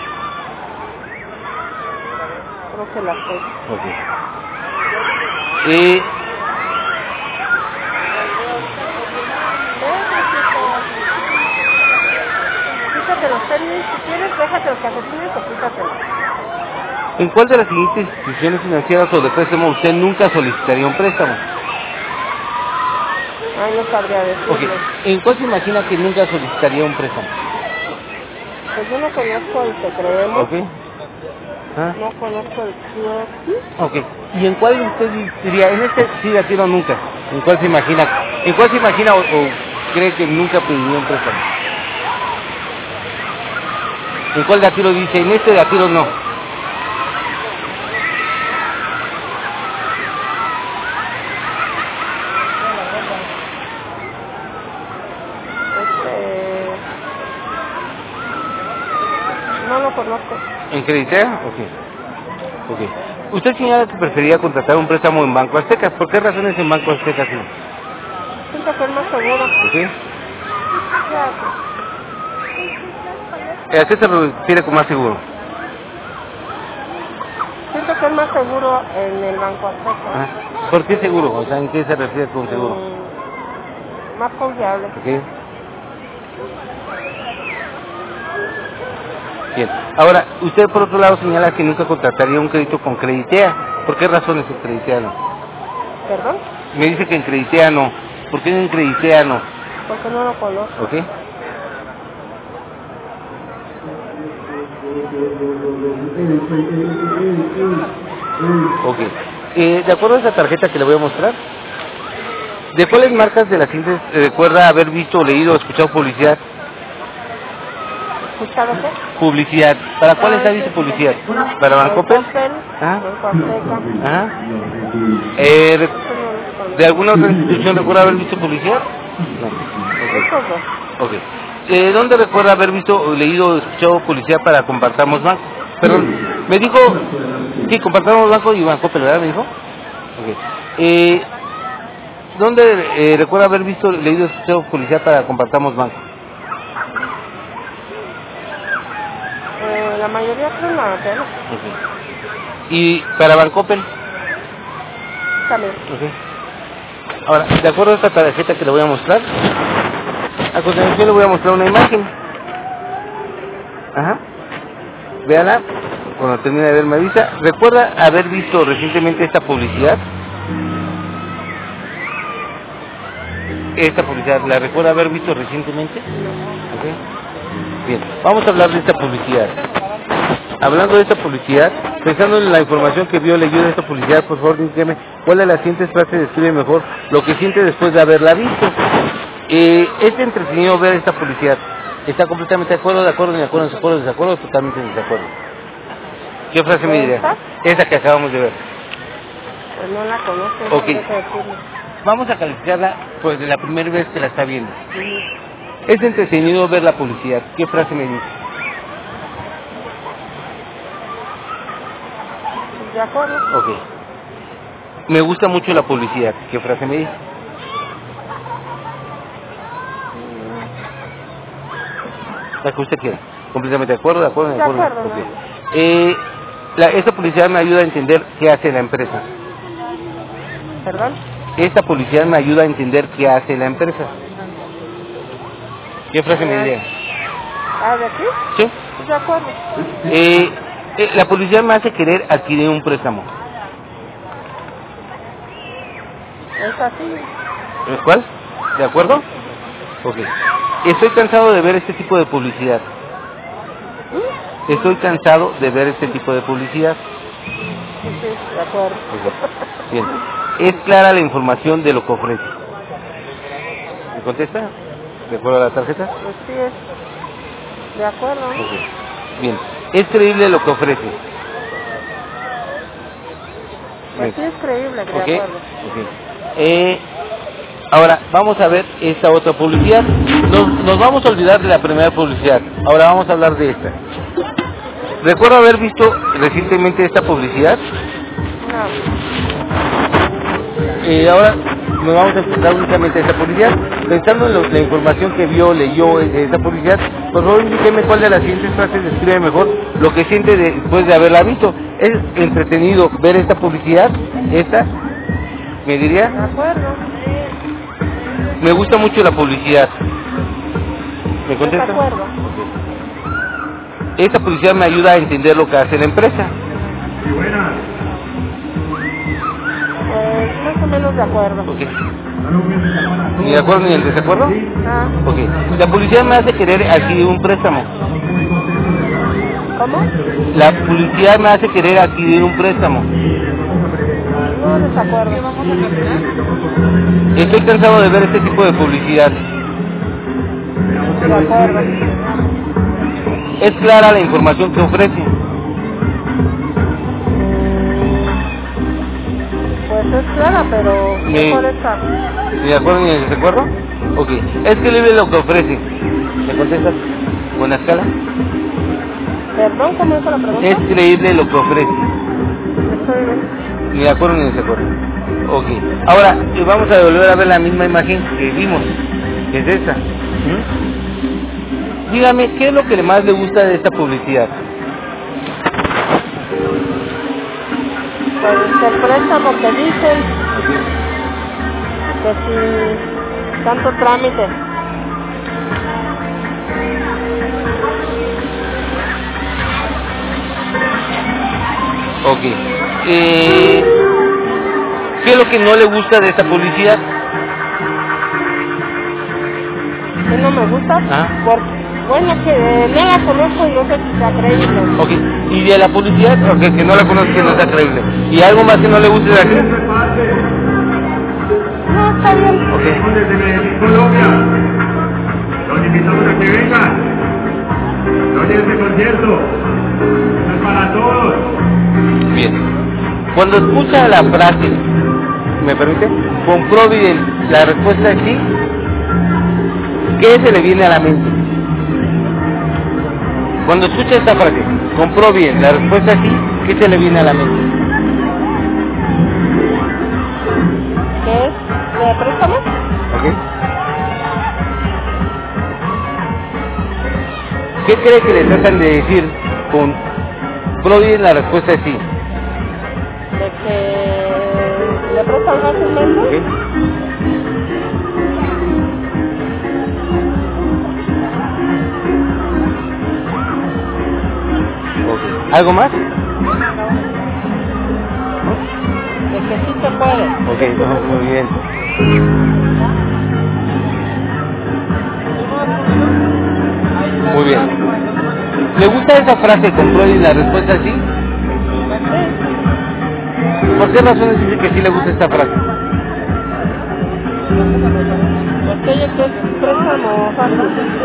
[SPEAKER 7] Creo que la Coppel.
[SPEAKER 1] Ok.
[SPEAKER 7] Quítate los tenis, si quieres, déjate los calcetines o quítatelos.
[SPEAKER 1] ¿En cuál de las siguientes instituciones financieras o de préstamo usted nunca solicitaría un préstamo?
[SPEAKER 7] Ay, no sabría decirlo.
[SPEAKER 1] Ok. ¿En cuál se imagina que nunca solicitaría un préstamo?
[SPEAKER 7] Pues yo no conozco el que creemos.
[SPEAKER 1] Ok. ¿Ah?
[SPEAKER 7] No conozco el QX.
[SPEAKER 1] Ok. ¿Y en cuál usted diría, en este sí de tiro nunca? ¿En cuál se imagina? ¿En cuál se imagina o cree que nunca pediría un préstamo? ¿En cuál de a tiro dice, en este de a tiro no?
[SPEAKER 7] No lo lo conozco.
[SPEAKER 1] ¿En Creditea? Ok. Ok. Usted señala que prefería contratar un préstamo en Banco Azteca. ¿Por qué razones en Banco Azteca sí?
[SPEAKER 7] Siento que es más seguro.
[SPEAKER 1] ¿Sí?
[SPEAKER 7] Ya,
[SPEAKER 1] ¿A qué se refiere con más seguro?
[SPEAKER 7] siento que es más seguro en el Banco Azteca.
[SPEAKER 1] Ah, ¿por qué seguro? O sea, ¿en qué se refiere con seguro?
[SPEAKER 7] Más confiable.
[SPEAKER 1] Ok. Bien. Ahora, usted por otro lado señala que nunca contrataría un crédito con Creditea. ¿Por qué razones en Creditea no?
[SPEAKER 7] ¿Perdón?
[SPEAKER 1] Me dice que en Creditea no. ¿Por qué en Creditea no?
[SPEAKER 7] Porque no lo conozco.
[SPEAKER 1] ¿Ok? Ok. De acuerdo a esa tarjeta que le voy a mostrar, ¿de cuáles marcas de las siguientes recuerda haber visto, leído o escuchado publicidad?
[SPEAKER 7] ¿Escuchado qué?
[SPEAKER 1] Publicidad. ¿Para cuáles ha visto publicidad? ¿Para Bancoppel?
[SPEAKER 7] ¿Ah?
[SPEAKER 1] ¿Ah?
[SPEAKER 7] Banco Azteca.
[SPEAKER 1] Ajá.
[SPEAKER 7] Eso no los conozco.
[SPEAKER 1] ¿De alguna otra institución recuerda haber visto publicidad? No.
[SPEAKER 7] Estos dos.
[SPEAKER 1] Ok. ¿Dónde recuerda haber visto, leído o escuchado publicidad para Compartamos Banco? Perdón, me dijo, sí, Compartamos Banco y Bancoppel, ¿verdad? Me dijo. Ok. ¿Dónde recuerda haber visto, leído o escuchado publicidad para Compartamos Banco?
[SPEAKER 7] La mayoría son la tele.
[SPEAKER 1] Ok. ¿Y para Bancoppel?
[SPEAKER 7] También.
[SPEAKER 1] Ok. Ahora, de acuerdo a esta tarjeta que le voy a mostrar, a continuación le voy a mostrar una imagen. Ajá. Véala. Cuando termine de ver me avisa. ¿Recuerda haber visto recientemente esta publicidad? Esta publicidad, ¿la recuerda haber visto recientemente? Ok. Bien, vamos a hablar de esta publicidad. Hablando de esta publicidad, pensando en la información que vio, leyó de esta publicidad, por favor dígame cuál de las siguientes frases describe mejor lo que siente después de haberla visto. Es entretenido ver esta publicidad. ¿Está completamente de acuerdo, desacuerdo, totalmente en desacuerdo? ¿Qué frase me diría? Esa que acabamos de ver.
[SPEAKER 7] Pues no la conozco.
[SPEAKER 1] Ok.
[SPEAKER 7] No sé qué decirle.
[SPEAKER 1] Vamos a calificarla pues de la primera vez que la está viendo. Es entretenido ver la publicidad. ¿Qué frase me dice?
[SPEAKER 7] ¿De acuerdo?
[SPEAKER 1] Ok. Me gusta mucho la publicidad. ¿Qué frase me dice? La que usted quiera. ¿Completamente de acuerdo?
[SPEAKER 7] De acuerdo,
[SPEAKER 1] Ok. Esta publicidad me ayuda a entender qué hace la empresa.
[SPEAKER 7] ¿Perdón?
[SPEAKER 1] Esta publicidad me ayuda a entender qué hace la empresa. ¿Qué frase me diría?
[SPEAKER 7] ¿De aquí?
[SPEAKER 1] ¿Sí?
[SPEAKER 7] De acuerdo.
[SPEAKER 1] La publicidad me hace querer adquirir un préstamo.
[SPEAKER 7] Es así.
[SPEAKER 1] ¿Cuál? ¿De acuerdo? Ok. Estoy cansado de ver este tipo de publicidad. Estoy cansado de ver este tipo de publicidad.
[SPEAKER 7] Sí, de acuerdo.
[SPEAKER 1] Ok. Bien. Es clara la información de lo que ofrece. ¿Me contesta? ¿De acuerdo a la tarjeta?
[SPEAKER 7] Pues sí, es de acuerdo. ¿No?
[SPEAKER 1] Ok. Bien. Es creíble lo que ofrece.
[SPEAKER 7] Pues sí, es creíble, de
[SPEAKER 1] Ok.
[SPEAKER 7] acuerdo.
[SPEAKER 1] Ok. Ahora, vamos a ver esta otra publicidad. Nos vamos a olvidar de la primera publicidad. Ahora vamos a hablar de esta. ¿Recuerdo haber visto recientemente esta publicidad?
[SPEAKER 7] No.
[SPEAKER 1] Ahora nos vamos a enfocar únicamente en esta publicidad. Pensando en la información que vio, leyó de esta publicidad, por favor indíqueme cuál de las siguientes frases describe mejor lo que siente después de haberla visto. ¿Es entretenido ver esta publicidad? ¿Esta? ¿Me diría?
[SPEAKER 7] De acuerdo.
[SPEAKER 1] Me gusta mucho la publicidad. ¿Me contesta?
[SPEAKER 7] De acuerdo.
[SPEAKER 1] Esta publicidad me ayuda a entender lo que hace la empresa.
[SPEAKER 7] Pues más o menos de acuerdo.
[SPEAKER 1] Ok. ¿Ni de acuerdo ni en desacuerdo?
[SPEAKER 7] Ah,
[SPEAKER 1] Ok. La publicidad me hace querer adquirir un préstamo.
[SPEAKER 7] ¿cómo?
[SPEAKER 1] La publicidad me hace querer adquirir un préstamo.
[SPEAKER 7] No, desacuerdo.
[SPEAKER 1] Estoy cansado de ver este tipo de publicidad.
[SPEAKER 7] De acuerdo.
[SPEAKER 1] Es clara la información que ofrece.
[SPEAKER 7] Pues es clara, pero mejor esta.
[SPEAKER 1] ¿Ni de acuerdo ni en desacuerdo? Ok. Es creíble lo que ofrece. ¿Me contestas? ¿Buena escala?
[SPEAKER 7] Perdón, ¿cómo es la pregunta?
[SPEAKER 1] Es creíble lo que ofrece.
[SPEAKER 7] Estoy bien.
[SPEAKER 1] Ni de acuerdo ni de desacuerdo. Ok. Ahora, vamos a volver a ver la misma imagen que vimos, que es esta. Dígame, ¿qué es lo que más le gusta de esta publicidad?
[SPEAKER 7] Pues el préstamo que dicen, que si tanto trámite.
[SPEAKER 1] Ok. ¿Qué es lo que no le gusta de esta publicidad?
[SPEAKER 7] ¿Qué no me gusta?
[SPEAKER 1] Ah.
[SPEAKER 7] Porque, bueno, que no la conozco y no sé si sea creíble.
[SPEAKER 1] Ok. ¿Y de la publicidad? Ok, que no la conoce, que no está creíble. ¿Y algo más que no le guste de aquí?
[SPEAKER 7] No, está bien.
[SPEAKER 1] Ok.
[SPEAKER 8] Desde Medellín, Colombia. Los invitamos a que vengan. No lleguen este concierto. No es para todos.
[SPEAKER 1] Bien. Cuando escucha la frase, ¿me permite? Con Provident, la respuesta es sí. ¿Qué se le viene a la mente? Cuando escucha esta frase, con Provident, la respuesta es sí, ¿qué se le viene a la mente?
[SPEAKER 7] ¿Qué es? ¿De préstamo?
[SPEAKER 1] ¿Ok? ¿Qué cree que le tratan de decir con Provident, la respuesta es sí?
[SPEAKER 7] De que le prestan fácilmente.
[SPEAKER 1] ¿Ok? Ok. ¿Algo más?
[SPEAKER 7] De que sí se puede.
[SPEAKER 1] Ok, muy bien. Muy bien. ¿Le gusta esa frase con Provident, la respuesta es sí? ¿Por qué razones dice que sí le gusta esta frase?
[SPEAKER 7] Porque ella que es préstamo fácil.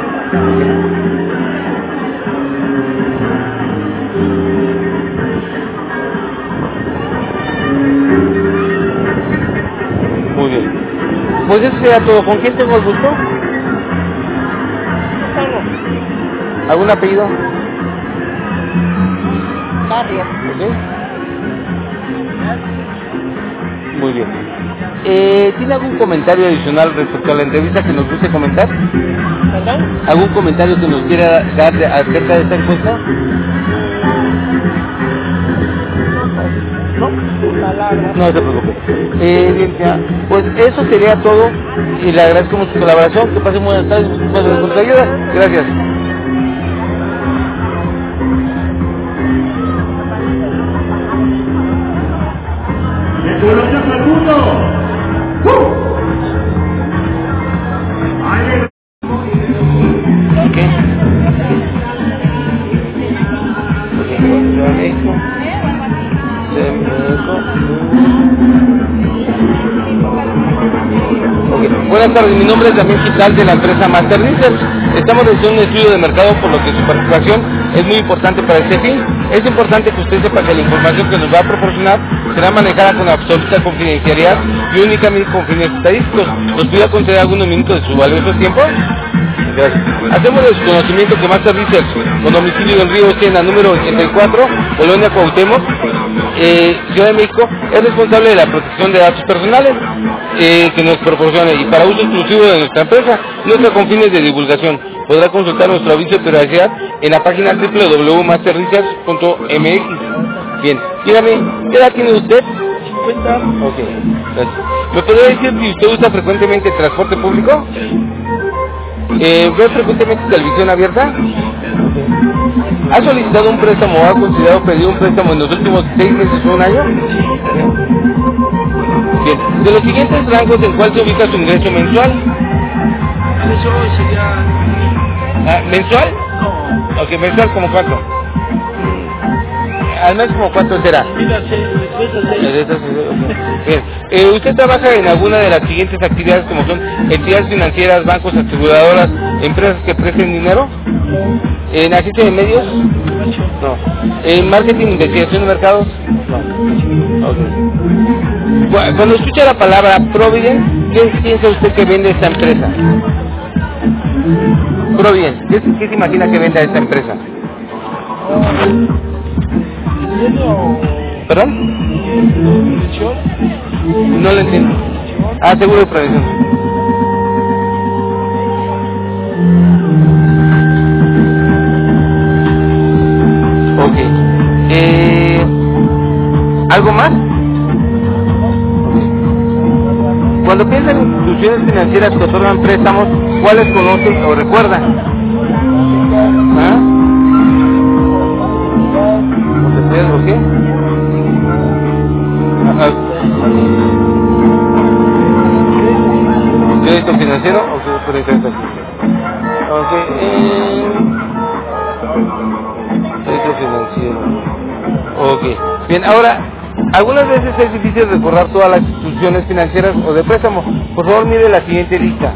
[SPEAKER 1] Muy bien. Pues eso sería todo. ¿Con quién tengo el gusto? ¿Algún apellido?
[SPEAKER 7] Barrio.
[SPEAKER 1] ¿Ok? Muy bien. ¿Tiene algún comentario adicional respecto a la entrevista que nos guste comentar?
[SPEAKER 7] ¿Perdón?
[SPEAKER 1] ¿Algún comentario que nos quiera dar acerca de esta encuesta? ¿No?
[SPEAKER 7] Palabras.
[SPEAKER 1] No se preocupe. Bien, ya. Pues eso sería todo y le agradezco mucho su colaboración. Que pasen buenas tardes. Muchas gracias por su ayuda. Gracias.
[SPEAKER 8] ¡De Colombia para el mundo! ¡Ay,
[SPEAKER 1] ¿Qué? Buenas tardes, mi nombre es Damián Quital de la empresa Master Research. Estamos realizando un estudio de mercado, por lo que su participación es muy importante para este fin. Es importante que usted sepa que la información que nos va a proporcionar será manejada con absoluta confidencialidad y únicamente con fines estadísticos. ¿Nos pudiera conceder algunos minutos de su valioso tiempo? Gracias. Hacemos de su conocimiento que Master Research, con domicilio en Río Sena, número 84, Colonia Cuauhtémoc, Ciudad de México, es responsable de la protección de datos personales que nos proporciona y para uso exclusivo de nuestra empresa, no con fines de divulgación. Podrá consultar nuestro aviso de privacidad en la página www.masterresearch.mx. Bien, dígame, ¿qué edad tiene usted? 50. Ok, gracias. ¿Me podría decir si usted usa frecuentemente el transporte público? ¿Ve frecuentemente televisión abierta? ¿Ha solicitado un préstamo o ha considerado pedir un préstamo en los últimos 6 meses o un año? Bien, de los siguientes rangos, ¿en cuál se ubica su ingreso mensual?
[SPEAKER 6] Eso sería...
[SPEAKER 1] ¿Mensual? Ok, mensual, ¿como cuánto? Al mes, ¿como cuánto será?
[SPEAKER 6] Mira,
[SPEAKER 1] Bien. ¿Usted trabaja en alguna de las siguientes actividades como son entidades financieras, bancos, aseguradoras, empresas que presten dinero? ¿En agencia de medios? No. ¿En marketing, investigación de mercados? No. Okay. Cuando escucha la palabra Provident, ¿qué piensa usted que vende esta empresa? Provident, ¿qué se imagina que venda esta empresa? ¿Perdón? No lo entiendo. Ah, seguro de prevención. Ok. ¿Algo más? Cuando piensan en instituciones financieras que otorgan préstamos, ¿cuáles conocen o recuerdan? ¿Ah? ¿O qué? ¿Crédito financiero o crédito crédito financiero. Ok. Bien, ahora, algunas veces es difícil recordar todas las instituciones financieras o de préstamo. Por favor, mire la siguiente lista.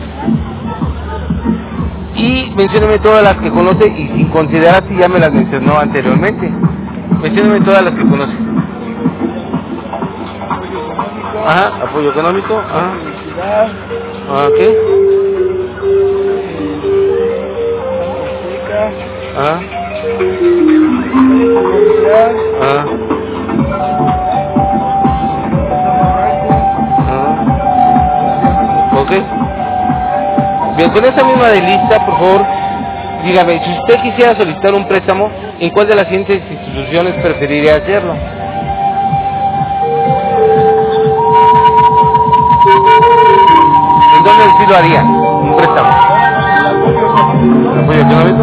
[SPEAKER 1] Y mencióneme todas las que conoce y sin considerar si ya me las mencionó anteriormente. Mencióneme todas las que conoce. Ajá, apoyo económico. Ajá. ¿Qué? Ajá. Ajá. Ok. Bien, con esa misma de lista, por favor, dígame, si usted quisiera solicitar un préstamo, ¿en cuál de las siguientes instituciones preferiría hacerlo? ¿En dónde sí lo haría? Un préstamo. ¿Apoyo económico?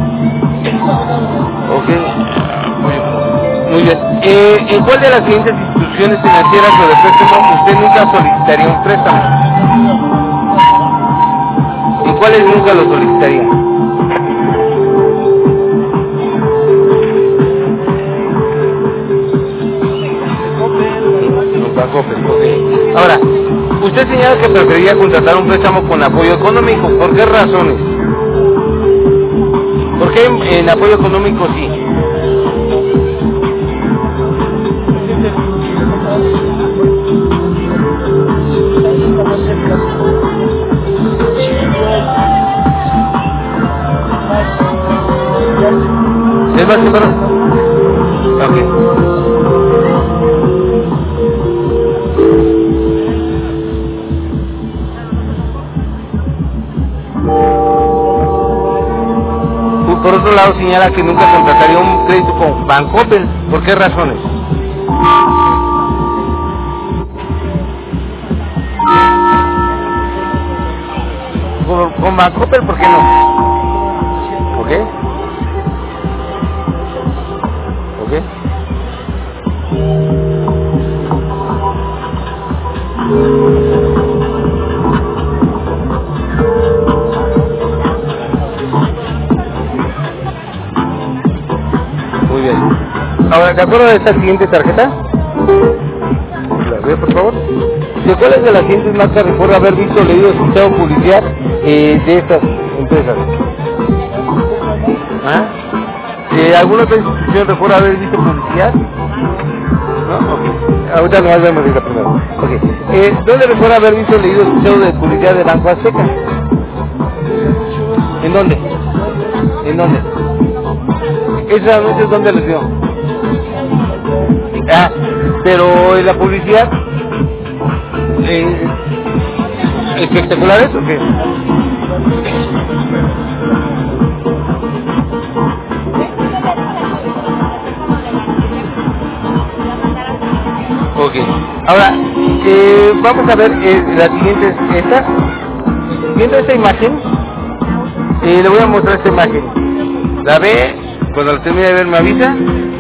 [SPEAKER 1] Ok. Muy bien. ¿En cuál de las siguientes instituciones financieras o de préstamo usted nunca solicitaría un préstamo? ¿En cuáles nunca lo solicitaría? Ok. Ahora, usted señala que preferiría contratar un préstamo con apoyo económico. ¿Por qué razones? ¿Por qué en apoyo económico sí? ¿Es más que ok. Por otro lado, señala que nunca contrataría un crédito con Bancoppel. ¿Por qué razones? Con Bancoppel, ¿por qué no? ¿Ok? ¿Ok? Muy bien. Ahora, ¿de acuerdo a esta siguiente tarjeta? La ve, por favor. ¿De cuáles de las siguientes marcas recuerda haber visto, leído, escuchado publicidad de estas empresas? ¿Ah? ¿Alguna otra institución recuerda haber visto publicidad? ¿No? Ok. Ahorita nomás vemos esta primero. Ok. ¿Dónde recuerda haber visto, leído, escuchado de publicidad de Banco Azteca? ¿En dónde? ¿En dónde? ¿Esos anuncios dónde los vio? Ah, pero en la publicidad espectaculares o qué? Ok, ahora vamos a ver la siguiente es esta. Viendo esta imagen, le voy a mostrar esta imagen. La ve, cuando la termine de ver me avisa.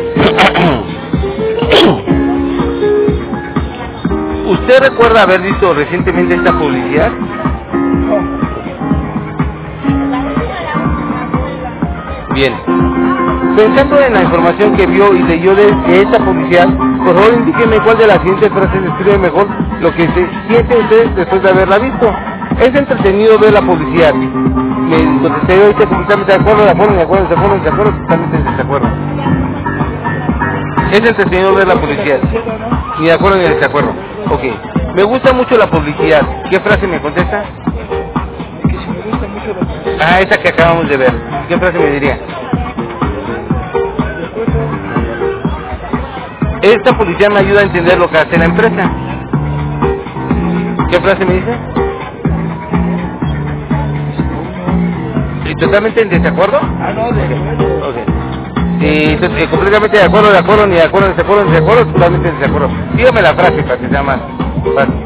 [SPEAKER 1] ¿Usted recuerda haber visto recientemente esta publicidad? Bien. Pensando en la información que vio y leyó de esta publicidad, por favor indíqueme cuál de las siguientes frases describe mejor lo que se siente usted después de haberla visto. Es entretenido ver la publicidad. Me contesté ahorita completamente de acuerdo, totalmente en desacuerdo. Es entretenido ver la publicidad. Ni de acuerdo ni de desacuerdo. Ok. Me gusta mucho la publicidad. ¿Qué frase me contesta?
[SPEAKER 4] Que si me gusta mucho la publicidad.
[SPEAKER 1] Ah, esa que acabamos de ver. ¿Qué frase me diría? Esta publicidad me ayuda a entender lo que hace la empresa. ¿Qué frase me dice? ¿Totalmente en desacuerdo? Okay. Completamente de acuerdo, ni de acuerdo, desacuerdo, totalmente en desacuerdo. Dígame la frase para que sea más fácil.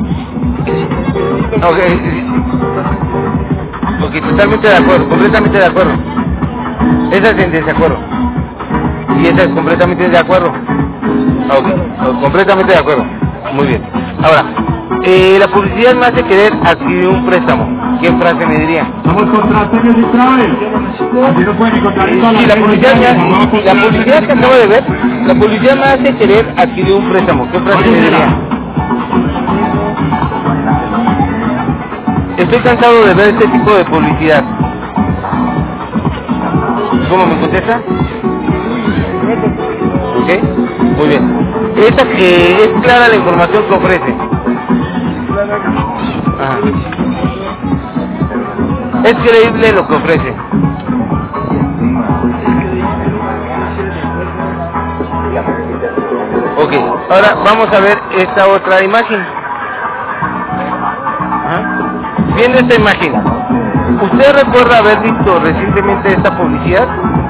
[SPEAKER 1] Ok, totalmente de acuerdo, completamente de acuerdo. Esa es en desacuerdo. Y esa es completamente de acuerdo. Ok, completamente de acuerdo. Muy bien. Ahora, la publicidad me hace querer adquirir un préstamo. ¿Qué frase me diría?
[SPEAKER 8] Somos contra Sergio Sin Travel. Así nos pueden encontrar en todas las
[SPEAKER 1] La
[SPEAKER 8] redes
[SPEAKER 1] publicidad,
[SPEAKER 8] sociales.
[SPEAKER 1] la publicidad que acabo de ver, la publicidad me hace querer adquirir un préstamo. ¿Qué frase me diría? Estoy cansado de ver este tipo de publicidad. ¿Cómo me contesta? Ok, muy bien. Esta es clara la información que ofrece. Ajá. Es creíble lo que ofrece. Ok, ahora vamos a ver esta otra imagen. Viendo esta imagen, ¿usted recuerda haber visto recientemente esta publicidad?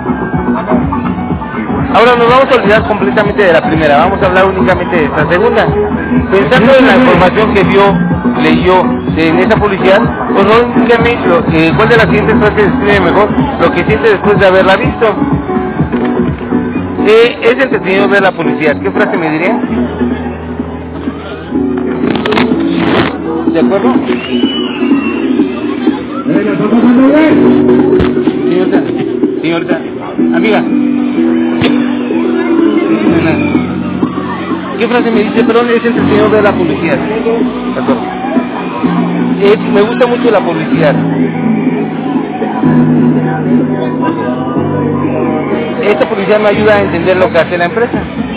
[SPEAKER 1] Ahora nos vamos a olvidar completamente de la primera, vamos a hablar únicamente de esta segunda. Pensando en la información que leyó en esa publicidad, pues no dígame cuál de las siguientes frases describe mejor lo que siente después de haberla visto. Es entretenido ver la publicidad. ¿Qué frase me diría? ¿De acuerdo? Señorita, amiga. ¿Qué frase me dice? Perdón, es entretenido ver la publicidad. ¿De acuerdo? Me gusta mucho la publicidad. Esta publicidad me ayuda a entender lo que hace la empresa.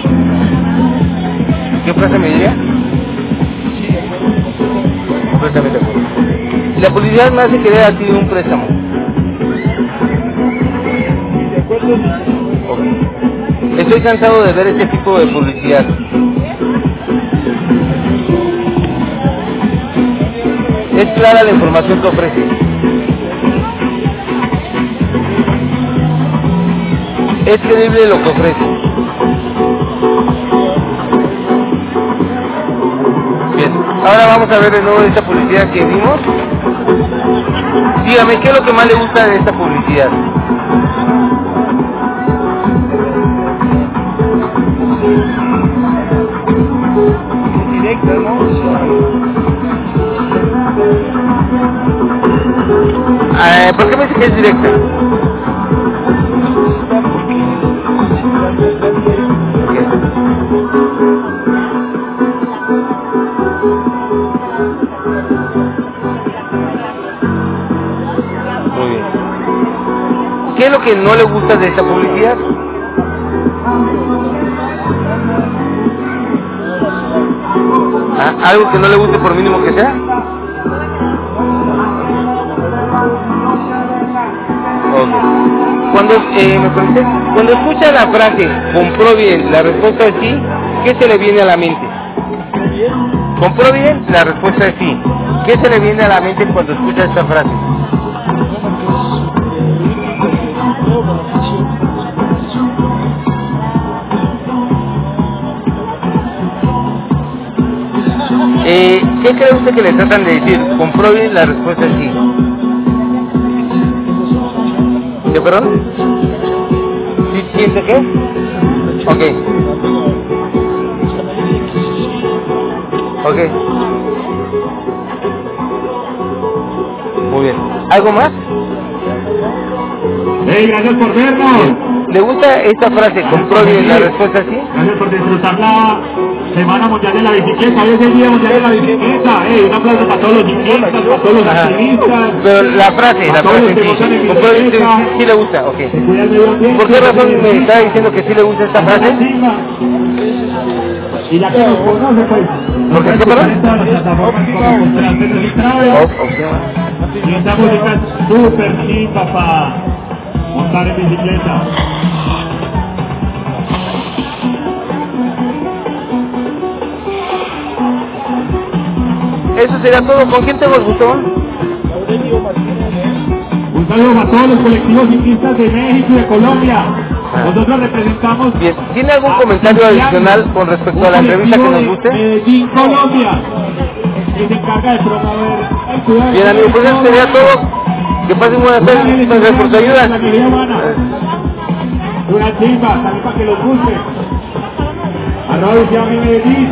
[SPEAKER 1] ¿Qué frase me diría? Completamente de acuerdo. La publicidad me hace querer adquirir un préstamo. Okay. Estoy cansado de ver este tipo de publicidad. Es clara la información que ofrece. Es creíble lo que ofrece. Bien, ahora vamos a ver de nuevo esta publicidad que vimos. Dígame, ¿qué es lo que más le gusta de esta publicidad?
[SPEAKER 4] Directo, ¿no?
[SPEAKER 1] ¿Por qué me dice que es directa? Muy bien. ¿Qué es lo que no le gusta de esta publicidad? ¿Algo que no le guste por mínimo que sea? Cuando escucha la frase compró bien, la respuesta es sí, ¿qué se le viene a la mente? ¿Compró bien? La respuesta es sí. ¿Qué se le viene a la mente cuando escucha esta frase? ¿Qué cree usted que le tratan de decir? ¿Compró bien? La respuesta es sí. ¿Qué, perdón? ¿Sí siente qué? Ok. Ok. Muy bien. ¿Algo más?
[SPEAKER 8] ¡Hey, gracias por vernos!
[SPEAKER 1] ¿Le gusta esta frase? ¿Compró bien? La respuesta es sí.
[SPEAKER 8] Gracias por disfrutar la Semana Mundial de la Bicicleta. Hoy es el Día Mundial de la Bicicleta. Un aplauso para todos los ciclistas, para todos los activistas.
[SPEAKER 1] Pero la frase sí. ¿Compró bien? Sí le gusta, ok. ¿Por qué razón me está diciendo que sí le gusta esta frase?
[SPEAKER 8] Y la que nos conoce, pues.
[SPEAKER 1] ¿Por qué, perdón?
[SPEAKER 8] Y esta música es súper chimba para montar en bicicleta.
[SPEAKER 1] eso sería todo. ¿Con quién tengo el gusto?
[SPEAKER 4] Aurelio Martínez.
[SPEAKER 8] Un saludo a todos los colectivos ciclistas de México y de Colombia. Nosotros representamos...
[SPEAKER 1] Bien, ¿tiene algún comentario adicional con respecto a la entrevista que nos guste?
[SPEAKER 8] Medellín, Colombia, que se encarga de promover el cuidado.
[SPEAKER 1] Bien, amigos, pues eso sería todo. Que pasen buenas tardes, muchas gracias por su ayuda.
[SPEAKER 8] Una chimba, también para que los guste. Arroba Xiaomi Medellín.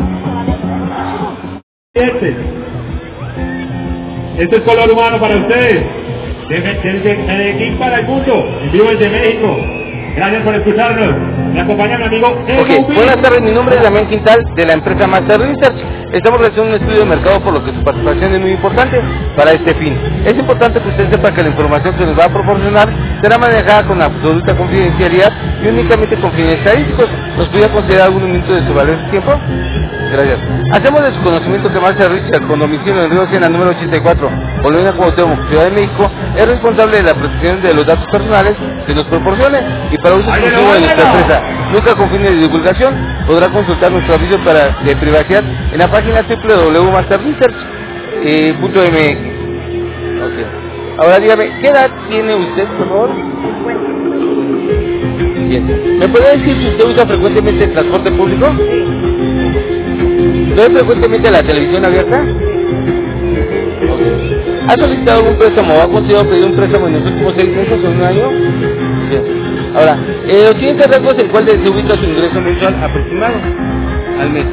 [SPEAKER 8] Este es Color Humano para ustedes. Desde Medellín para el mundo. En vivo desde México. Gracias por escucharnos. Me acompaña mi amigo
[SPEAKER 1] Ok, buenas tardes, mi nombre es Damián Quintal de la empresa Master Research. Estamos realizando un estudio de mercado por lo que su participación es muy importante para este fin. Es importante que usted sepa que la información que nos va a proporcionar será manejada con absoluta confidencialidad y únicamente con fines estadísticos. ¿Nos podría considerar algunos minutos de su valioso tiempo? Gracias. Hacemos de su conocimiento que Master Research, con domicilio en Río Sena número 84, Colonia Cuauhtémoc, Ciudad de México, es responsable de la protección de los datos personales que nos proporcione y para uso exclusivo de nuestra empresa. Nunca con fines de divulgación. Podrá consultar nuestro aviso de privacidad en la página www.masterresearch.mx. Okay. Ahora dígame, ¿qué edad tiene usted, por favor? Bien. ¿Me podría decir si usted usa frecuentemente el transporte público? ¿Ve frecuentemente la televisión abierta? Okay. ¿Ha solicitado algún préstamo o ha considerado pedir un préstamo en los últimos 6 meses o en un año? Bien. Ahora, los siguientes rasgos en cuál se ubica su ingreso mensual aproximado al mes.